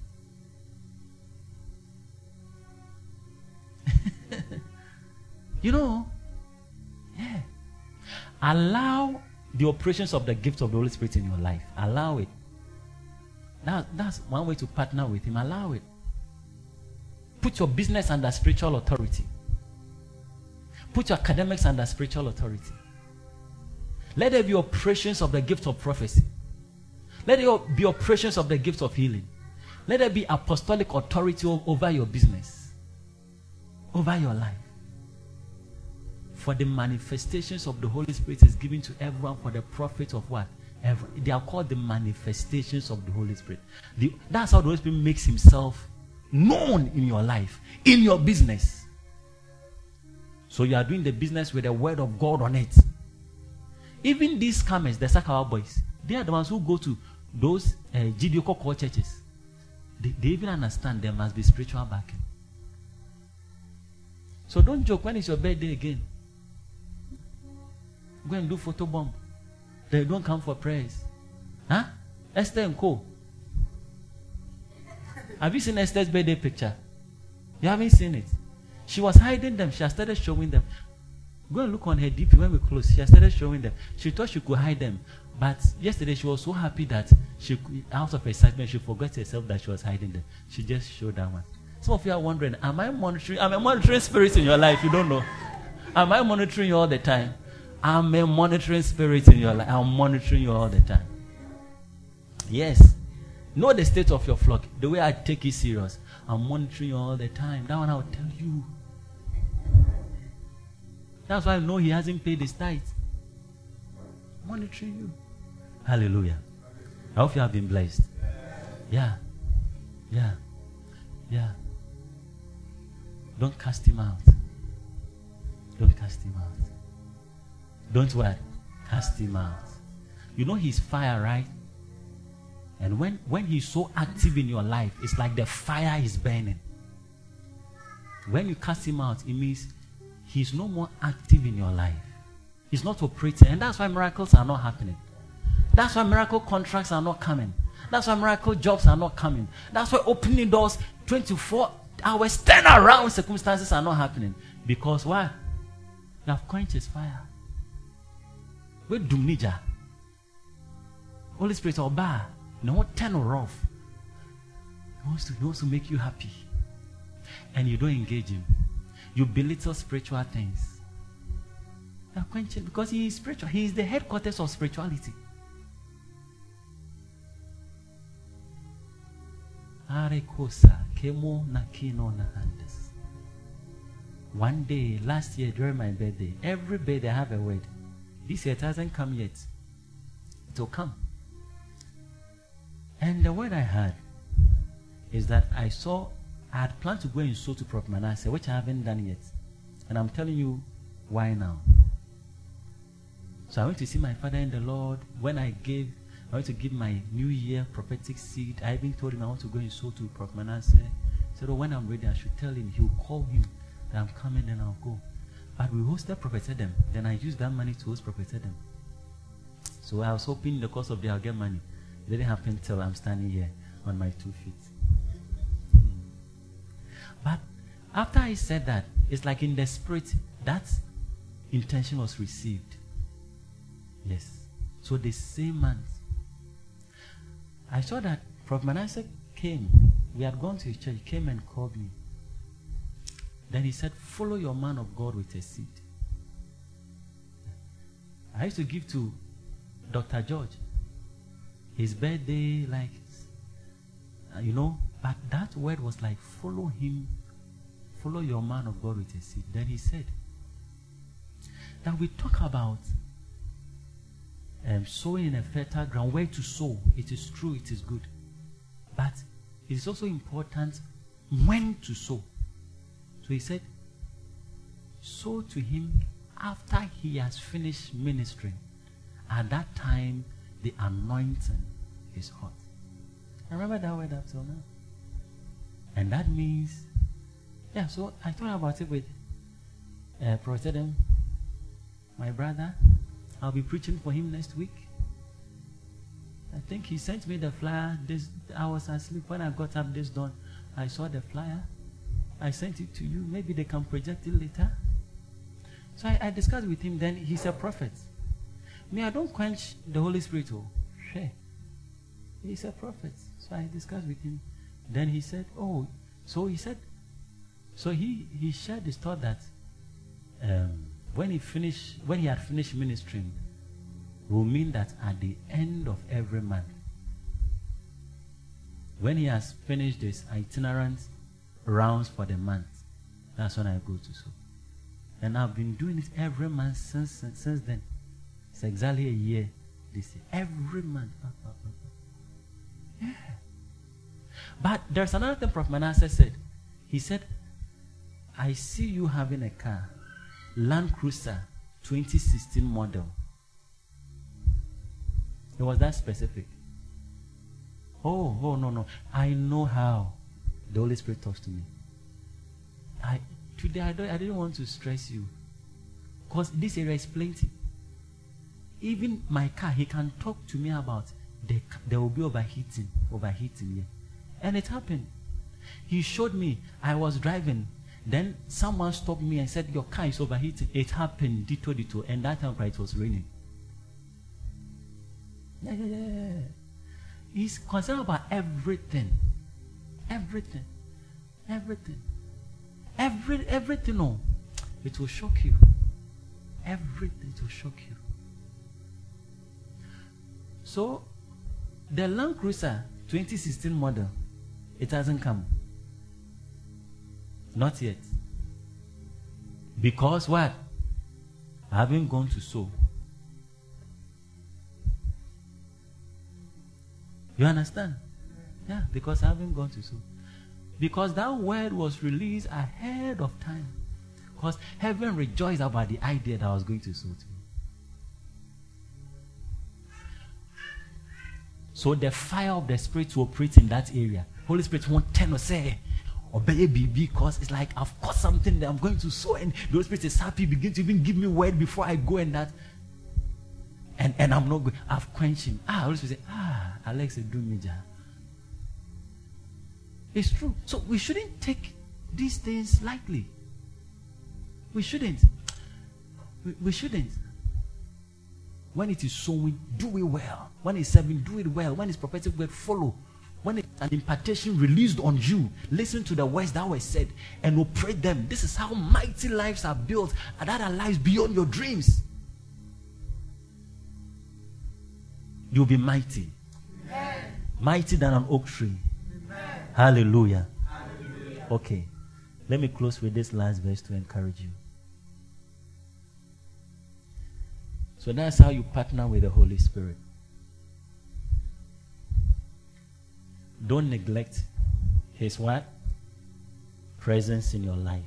You know, yeah. Allow the operations of the gift of the Holy Spirit in your life. Allow it. That, that's one way to partner with him. Allow it. Put your business under spiritual authority. Put your academics under spiritual authority. Let there be operations of the gift of prophecy. Let there be operations of the gift of healing. Let there be apostolic authority over your business, over your life. For the manifestations of the Holy Spirit is given to everyone for the profit of what? Every, they are called the manifestations of the Holy Spirit. The, that's how the Holy Spirit makes himself known in your life, in your business. So you are doing the business with the word of God on it. Even these scammers, the Sakawa boys, they are the ones who go to those uh, Gideoko core churches. They, they even understand there must be spiritual backing. So don't joke when it's your birthday again. Go and do photo bomb. They don't come for prayers. Huh? Esther and Co. Have you seen Esther's birthday picture? You haven't seen it. She was hiding them. She has started showing them. Go and look on her D P when we close. She has started showing them. She thought she could hide them. But yesterday she was so happy that she, out of excitement, she forgot herself that she was hiding them. She just showed that one. Some of you are wondering, am I monitoring? Am I monitoring spirits in your life? You don't know. Am I monitoring you all the time? I'm a monitoring spirit in your life. I'm monitoring you all the time. Yes. Know the state of your flock. The way I take it serious. I'm monitoring you all the time. That one I'll tell you. That's why I know he hasn't paid his tithe. Monitoring you. Hallelujah. I hope you have been blessed. Yeah. Yeah. Yeah. Don't cast him out. Don't cast him out. Don't what? Cast him out. You know he's fire, right? And when, when he's so active in your life, it's like the fire is burning. When you cast him out, it means he's no more active in your life. He's not operating. And that's why miracles are not happening. That's why miracle contracts are not coming. That's why miracle jobs are not coming. That's why opening doors twenty-four hours, turn around circumstances are not happening. Because why? You have quenched his fire. Where do Nija? Holy Spirit or bar. No, turn or off. He wants to, he wants to make you happy. And you don't engage him. You belittle spiritual things. You are quenching because he is spiritual. He is the headquarters of spirituality. One day, last year during my birthday, every birthday I have a word. This year it hasn't come yet. It will come. And the word I had is that I saw, I had planned to go and sow to Prophet Manasseh, which I haven't done yet. And I'm telling you why now. So I went to see my father in the Lord. When I gave, I went to give my New Year prophetic seed. I even told him I want to go and sow to Prophet Manasseh. He said, oh, when I'm ready, I should tell him. He will call him that I'm coming and I'll go. But we hosted Prophet Edem. Then I used that money to host Prophet Edem. So I was hoping in the course of the day I'll get money. It didn't happen till I'm standing here on my two feet. Hmm. But after I said that, it's like in the spirit, that intention was received. Yes. So the same month, I saw that Prophet Manasseh came. We had gone to his church. He came and called me. Then he said, follow your man of God with a seed. I used to give to Doctor George. His birthday, like, uh, you know, but that word was like, follow him, follow your man of God with a seed. Then he said, that we talk about um, sowing in a fertile ground, where to sow. It is true, it is good. But it is also important when to sow. So he said, sow to him after he has finished ministering. At that time, the anointing is hot. I remember that word up till now. And that means, yeah, so I thought about it with uh, Prophet Edem, my brother. I'll be preaching for him next week. I think he sent me the flyer. This, I was asleep. When I got up this dawn, I saw the flyer. I sent it to you. Maybe they can project it later. So I, I discussed with him. Then he's a prophet. Me, I don't quench the Holy Spirit. Oh, share. He's a prophet. So I discussed with him. Then he said, oh, so he said, so he, he shared his thought that um, when he finished, when he had finished ministering, will mean that at the end of every month, when he has finished his itinerant rounds for the month, that's when I go to sow. And I've been doing it every month since, since, since then. It's exactly a year this year. Every month. Yeah. But there's another thing Prophet Manasseh said. He said, I see you having a car, Land Cruiser twenty sixteen model. It was that specific. Oh, oh, no, no. I know how the Holy Spirit talks to me. I Today, I, don't, I didn't want to stress you. Because this area is plenty. Even my car, he can talk to me about the, there will be overheating, overheating here. And it happened. He showed me, I was driving. Then someone stopped me and said, your car is overheating. It happened, dito, dito. And that time, it was raining. Yeah, yeah, yeah. He's concerned about everything. Everything. Everything. Every, everything, no. It will shock you. Everything will shock you. So, the Land Cruiser twenty sixteen model, it hasn't come. Not yet. Because what? I haven't gone to sow. You understand? Yeah, because I haven't gone to sow. Because that word was released ahead of time. Because heaven rejoiced about the idea that I was going to sow to. So the fire of the Spirit will operate in that area. Holy Spirit won't tell us, say, obey baby, because it's like I've got something that I'm going to sow, and the Holy Spirit is happy, begin to even give me word before I go, and that. And, and I'm not going. I've quenched him. Ah, Holy Spirit say, ah, Alex, do me, ja. It's true. So we shouldn't take these things lightly. We shouldn't. We, we shouldn't. When it is sowing, do it well. When it's serving, do it well. When it's prophetic word, follow. When it's an impartation released on you, listen to the words that were said and operate them. This is how mighty lives are built, and that are lives beyond your dreams. You'll be mighty. Amen. Mighty than an oak tree. Amen. Hallelujah. Hallelujah. Okay. Let me close with this last verse to encourage you. So that's how you partner with the Holy Spirit. Don't neglect his what? Presence in your life.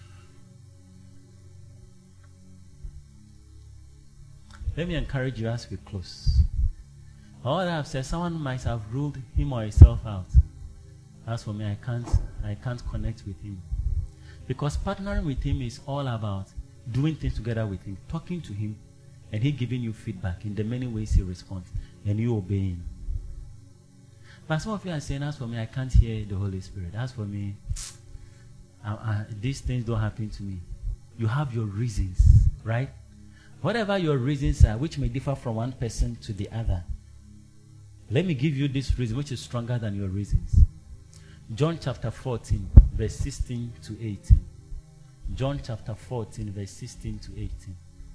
Let me encourage you as we close. All that I've said, someone might have ruled him or herself out. As for me, I can't, I can't connect with him. Because partnering with him is all about doing things together with him, talking to him, and he giving you feedback in the many ways he responds, and you obeying. But some of you are saying, as for me, I can't hear the Holy Spirit. As for me, I, I, these things don't happen to me. You have your reasons, right? Whatever your reasons are, which may differ from one person to the other, let me give you this reason, which is stronger than your reasons. John chapter fourteen, verse sixteen to eighteen. John chapter fourteen, verse sixteen to eighteen.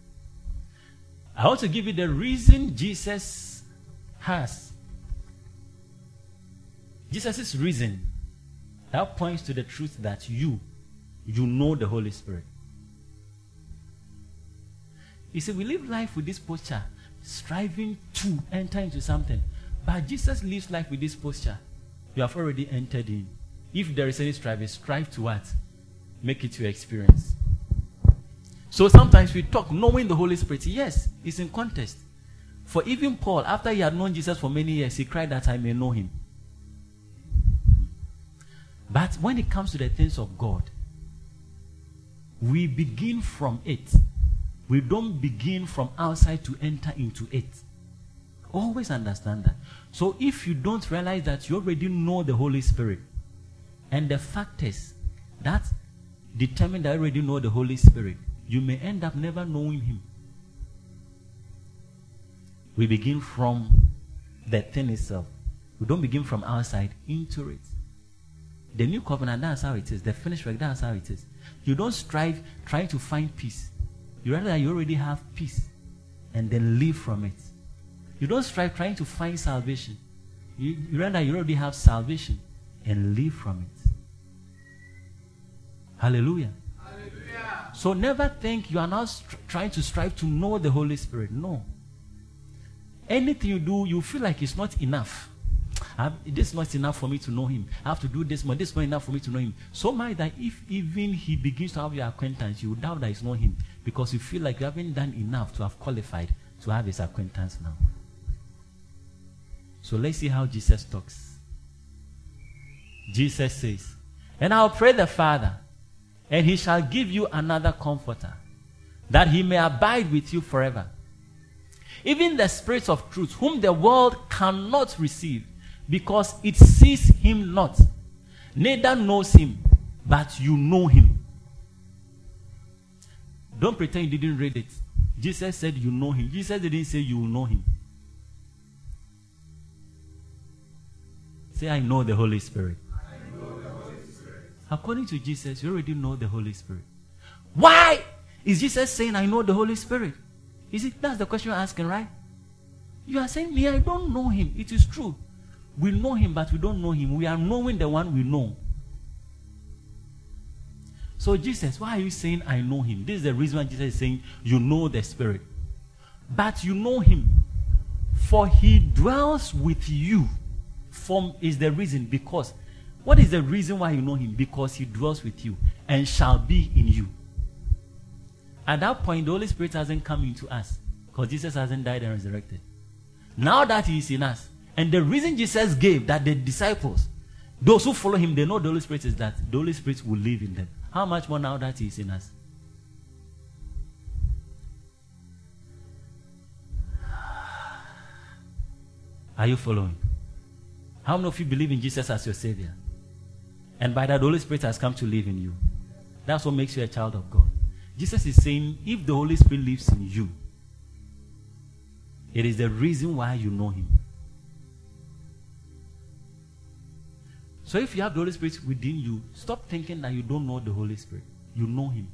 I want to give you the reason Jesus has. Jesus' reason that points to the truth that you, you know the Holy Spirit. He said, we live life with this posture, striving to enter into something. But Jesus lives life with this posture. You have already entered in. If there is any striving, strive to what? Make it your experience. So sometimes we talk knowing the Holy Spirit. Yes, it's in context. For even Paul, after he had known Jesus for many years, he cried that I may know him. But when it comes to the things of God, we begin from it. We don't begin from outside to enter into it. Always understand that. So if you don't realize that you already know the Holy Spirit, and the fact is that determined that you already know the Holy Spirit, you may end up never knowing him. We begin from the thing itself. We don't begin from outside into it. The new covenant, that's how it is. The finished work, that's how it is. You don't strive trying to find peace. You realize that you already have peace and then live from it. You don't strive trying to find salvation. You, you realize that you already have salvation and live from it. Hallelujah. Hallelujah. So never think you are not str- trying to strive to know the Holy Spirit. No. Anything you do, you feel like it's not enough. I'm, this is not enough for me to know him. I have to do this more. This is not enough for me to know him. So much that if even he begins to have your acquaintance, you doubt that it's not him. Because you feel like you haven't done enough to have qualified to have his acquaintance now. So let's see how Jesus talks. Jesus says, and I'll pray the Father, and he shall give you another comforter, that he may abide with you forever. Even the Spirit of truth, whom the world cannot receive, because it sees him not, neither knows him, but you know him. Don't pretend you didn't read it. Jesus said you know him. Jesus didn't say you will know him. Say, I know the Holy Spirit. I know the Holy Spirit. According to Jesus, you already know the Holy Spirit. Why is Jesus saying, I know the Holy Spirit? Is it, that's the question you're asking, right? You are saying, me, I don't know him. It is true. We know him, but we don't know him. We are knowing the one we know. So Jesus, why are you saying, I know him? This is the reason why Jesus is saying, you know the Spirit. But you know him. For he dwells with you. From is the reason, because. What is the reason why you know him? Because he dwells with you and shall be in you. At that point, the Holy Spirit hasn't come into us because Jesus hasn't died and resurrected. Now that he is in us, and the reason Jesus gave that the disciples, those who follow him, they know the Holy Spirit is that the Holy Spirit will live in them. How much more now that he is in us? Are you following? How many of you believe in Jesus as your Savior? And by that, the Holy Spirit has come to live in you. That's what makes you a child of God. Jesus is saying, if the Holy Spirit lives in you, it is the reason why you know him. So if you have the Holy Spirit within you, stop thinking that you don't know the Holy Spirit. You know him.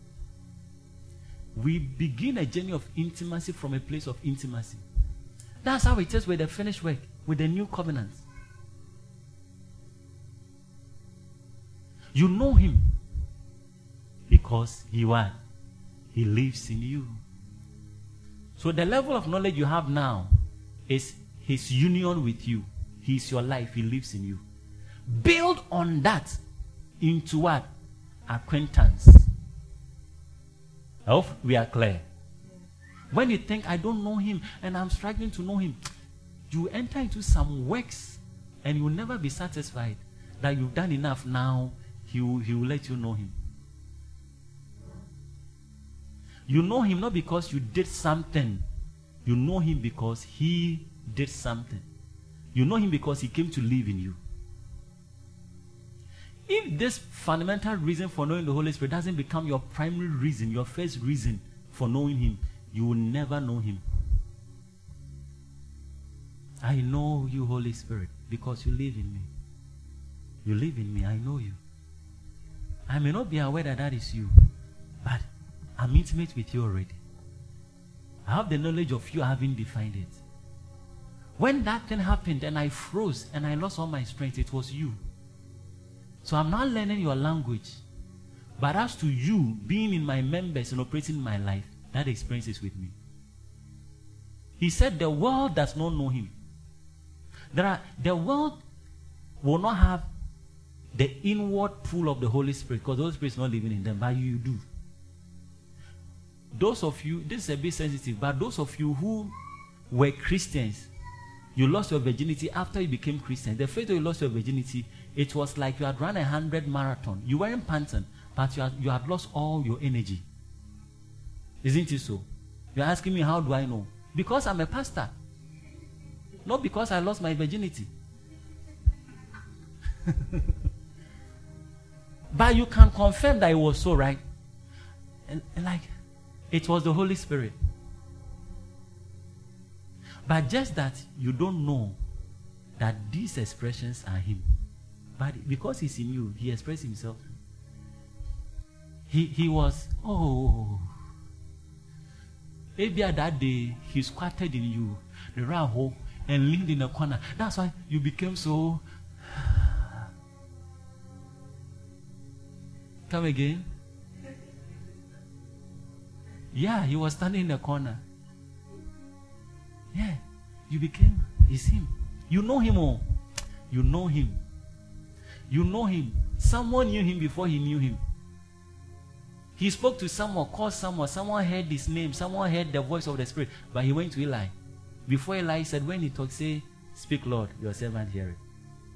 We begin a journey of intimacy from a place of intimacy. That's how it is with the finished work, with the new covenant. You know him because he what? He lives in you. So the level of knowledge you have now is his union with you. He is your life. He lives in you. Build on that into what? Acquaintance. I hope we are clear. When you think, I don't know him and I'm struggling to know him, you enter into some works and you'll never be satisfied that you've done enough. Now he will, he will let you know him. You know him not because you did something. You know him because he did something. You know him because he came to live in you. If this fundamental reason for knowing the Holy Spirit doesn't become your primary reason, your first reason for knowing him, you will never know him. I know you, Holy Spirit, because you live in me. You live in me. I know you. I may not be aware that that is you, but I'm intimate with you already. I have the knowledge of you having defined it. When that thing happened and I froze and I lost all my strength, it was you. So I'm not learning your language. But as to you being in my members and operating in my life, that experience is with me. He said the world does not know him. There are, the world will not have the inward pull of the Holy Spirit because the Holy Spirit is not living in them, but you do. Those of you, this is a bit sensitive, but those of you who were Christians, you lost your virginity after you became Christian. The fact that you lost your virginity, it was like you had run a hundred marathon. You weren't panting, but you had, you had lost all your energy. Isn't it so? You're asking me, how do I know? Because I'm a pastor. Not because I lost my virginity. But you can confirm that it was so, right? And, and like, it was the Holy Spirit. But just that you don't know that these expressions are him. But because he's in you, he expressed himself. He, he was, oh, maybe that day he squatted in you, the raho, and leaned in a corner. That's why you became so. Come again. Yeah, he was standing in the corner. Yeah, you became, it's him. You know him all. You know him. You know him. Someone knew him before he knew him. He spoke to someone, called someone, someone heard his name, someone heard the voice of the Spirit, but he went to Eli. Before Eli said, when he talked, say, speak Lord, your servant hear it.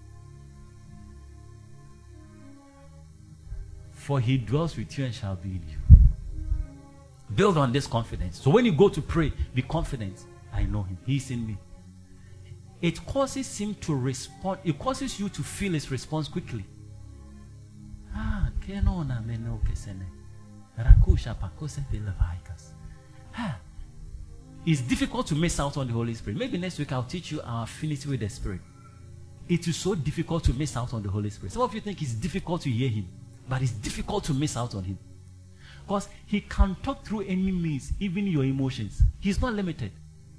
For he dwells with you and shall be in you. Build on this confidence. So when you go to pray, be confident. I know him. He's in me. It causes him to respond. It causes you to feel his response quickly. Ah, it's difficult to miss out on the Holy Spirit. Maybe next week I'll teach you our affinity with the Spirit. it is so difficult to miss out on the Holy Spirit. Some of you think it's difficult to hear him, but it's difficult to miss out on him. Because he can talk through any means, even your emotions. He's not limited.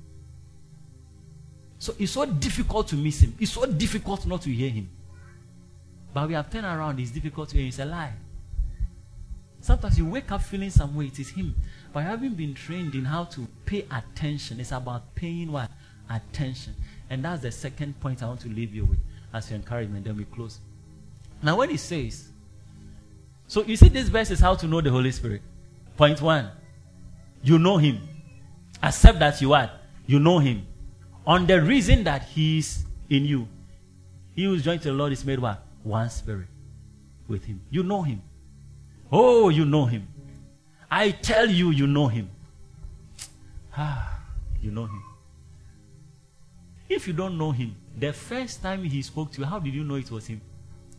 So it's so difficult to miss him. It's so difficult not to hear him. But we have turned around, it's difficult to hear him. It's a lie. Sometimes you wake up feeling some way, it is him. But you haven't been trained in how to pay attention. It's about paying what? Attention. And that's the second point I want to leave you with as your encouragement. Then we close. Now when he says, so you see this verse is how to know the Holy Spirit. Point one, you know him. Accept that you are. You know him. On the reason that he is in you. He who is joined to the Lord is made what? One spirit with him. You know him. Oh, you know him. I tell you, you know him. Ah, you know him. If you don't know him, the first time he spoke to you, how did you know it was him?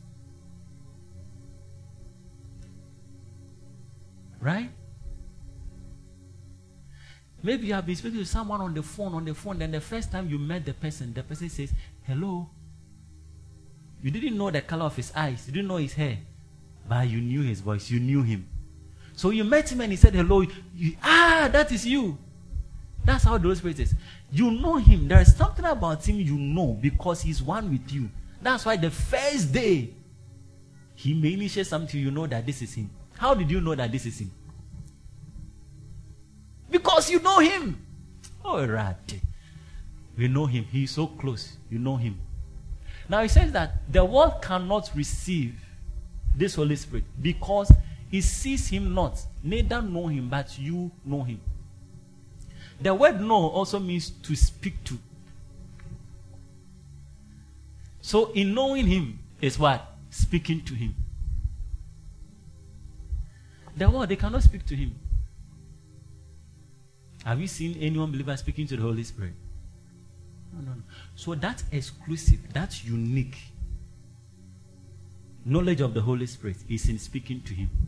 Right? Maybe you have been speaking to someone on the phone, on the phone, then the first time you met the person, the person says, hello. You didn't know the color of his eyes, you didn't know his hair, but you knew his voice, you knew him. So you met him and he said hello. You, ah, that is you. That's how the Holy Spirit is. You know him. There is something about him you know because he's one with you. That's why the first day he may initiate something to you, you know that this is him. How did you know that this is him? Because you know him. Oh, right. We know him. He is so close. You know him. Now he says that the world cannot receive this Holy Spirit because it sees him not, neither know him, but you know him. The word know also means to speak to. So in knowing him is what? Speaking to him. The world, they cannot speak to him. Have you seen any unbeliever speaking to the Holy Spirit? No, no, no. So that's exclusive, that's unique. Knowledge of the Holy Spirit is in speaking to him.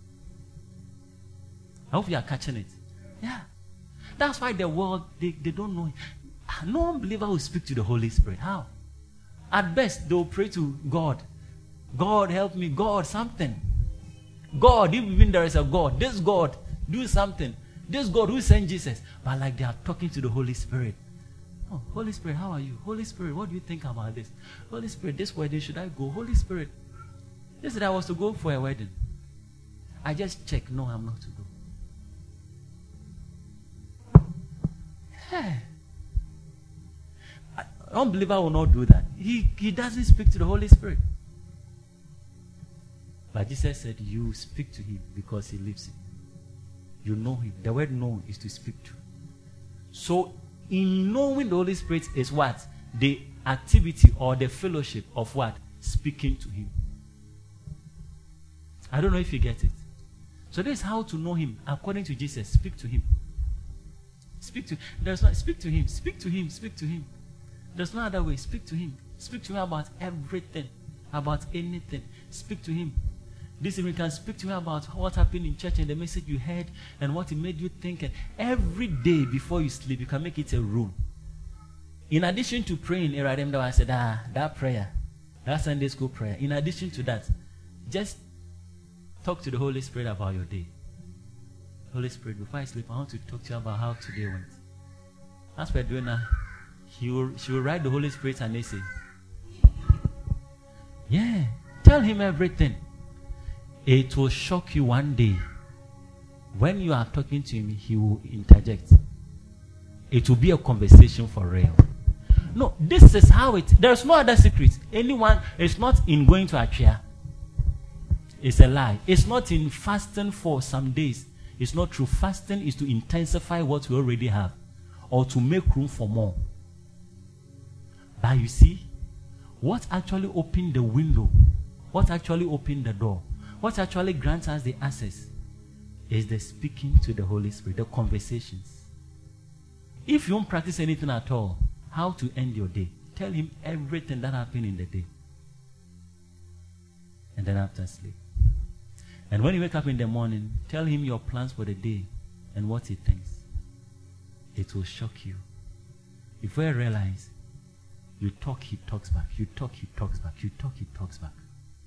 I hope you are catching it. Yeah. That's why the world, they, they don't know. No unbeliever will speak to the Holy Spirit. How? At best, they will pray to God. God, help me. God, something. God, even there is a God. This God, do something. This God who sent Jesus. But like they are talking to the Holy Spirit. Oh, Holy Spirit, how are you? Holy Spirit, what do you think about this? Holy Spirit, this wedding, should I go? Holy Spirit, this said I was to go for a wedding. I just checked. No, I'm not to go. Hey. An unbeliever will not do that. He, he doesn't speak to the Holy Spirit. But Jesus said, you speak to him because he lives in you. You know him. The word know is to speak to. So, in knowing the Holy Spirit is what? The activity or the fellowship of what? Speaking to him. I don't know if you get it. So this is how to know him. According to Jesus, speak to him. Speak to there's not speak to him. Speak to him. Speak to him. There's no other way. Speak to him. Speak to him about everything. About anything. Speak to him. This evening, you can speak to him about what happened in church and the message you heard and what it made you think. And every day before you sleep, you can make it a rule. In addition to praying, I said, ah, that prayer, that Sunday school prayer. In addition to that, just talk to the Holy Spirit about your day. Holy Spirit, before I sleep, I want to talk to you about how today went. As we're doing now, he will, she will write the Holy Spirit an essay. Yeah, tell him everything. It will shock you one day. When you are talking to him, he will interject. It will be a conversation for real. No, this is how it, there's no other secret. Anyone, it's not in going to a chair. It's a lie. It's not in fasting for some days. It's not true. Fasting is to intensify what we already have or to make room for more. But you see, what actually opened the window, what actually opened the door, what actually grants us the access is the speaking to the Holy Spirit, the conversations. If you don't practice anything at all, how to end your day? Tell him everything that happened in the day. And then after sleep. And when you wake up in the morning, tell him your plans for the day and what he thinks. It will shock you. Before you realize, You talk, he talks back. You talk, he talks back. You talk, he talks back.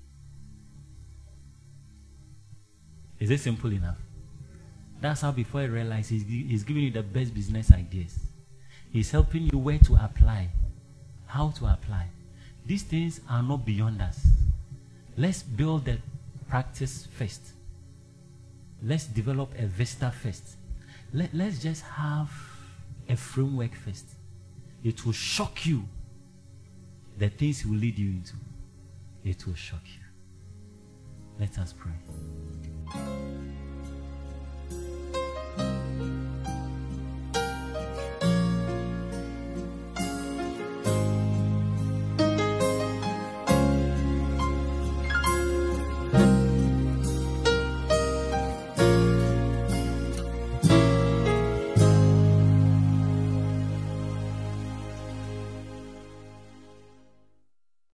Is it simple enough? That's how before you realize he's, he's giving you the best business ideas. He's helping you where to apply, how to apply. These things are not beyond us. Let's build the practice first. Let's develop a vista first. Let, let's just have a framework first. It will shock you. The things he will lead you into, it will shock you. Let us pray.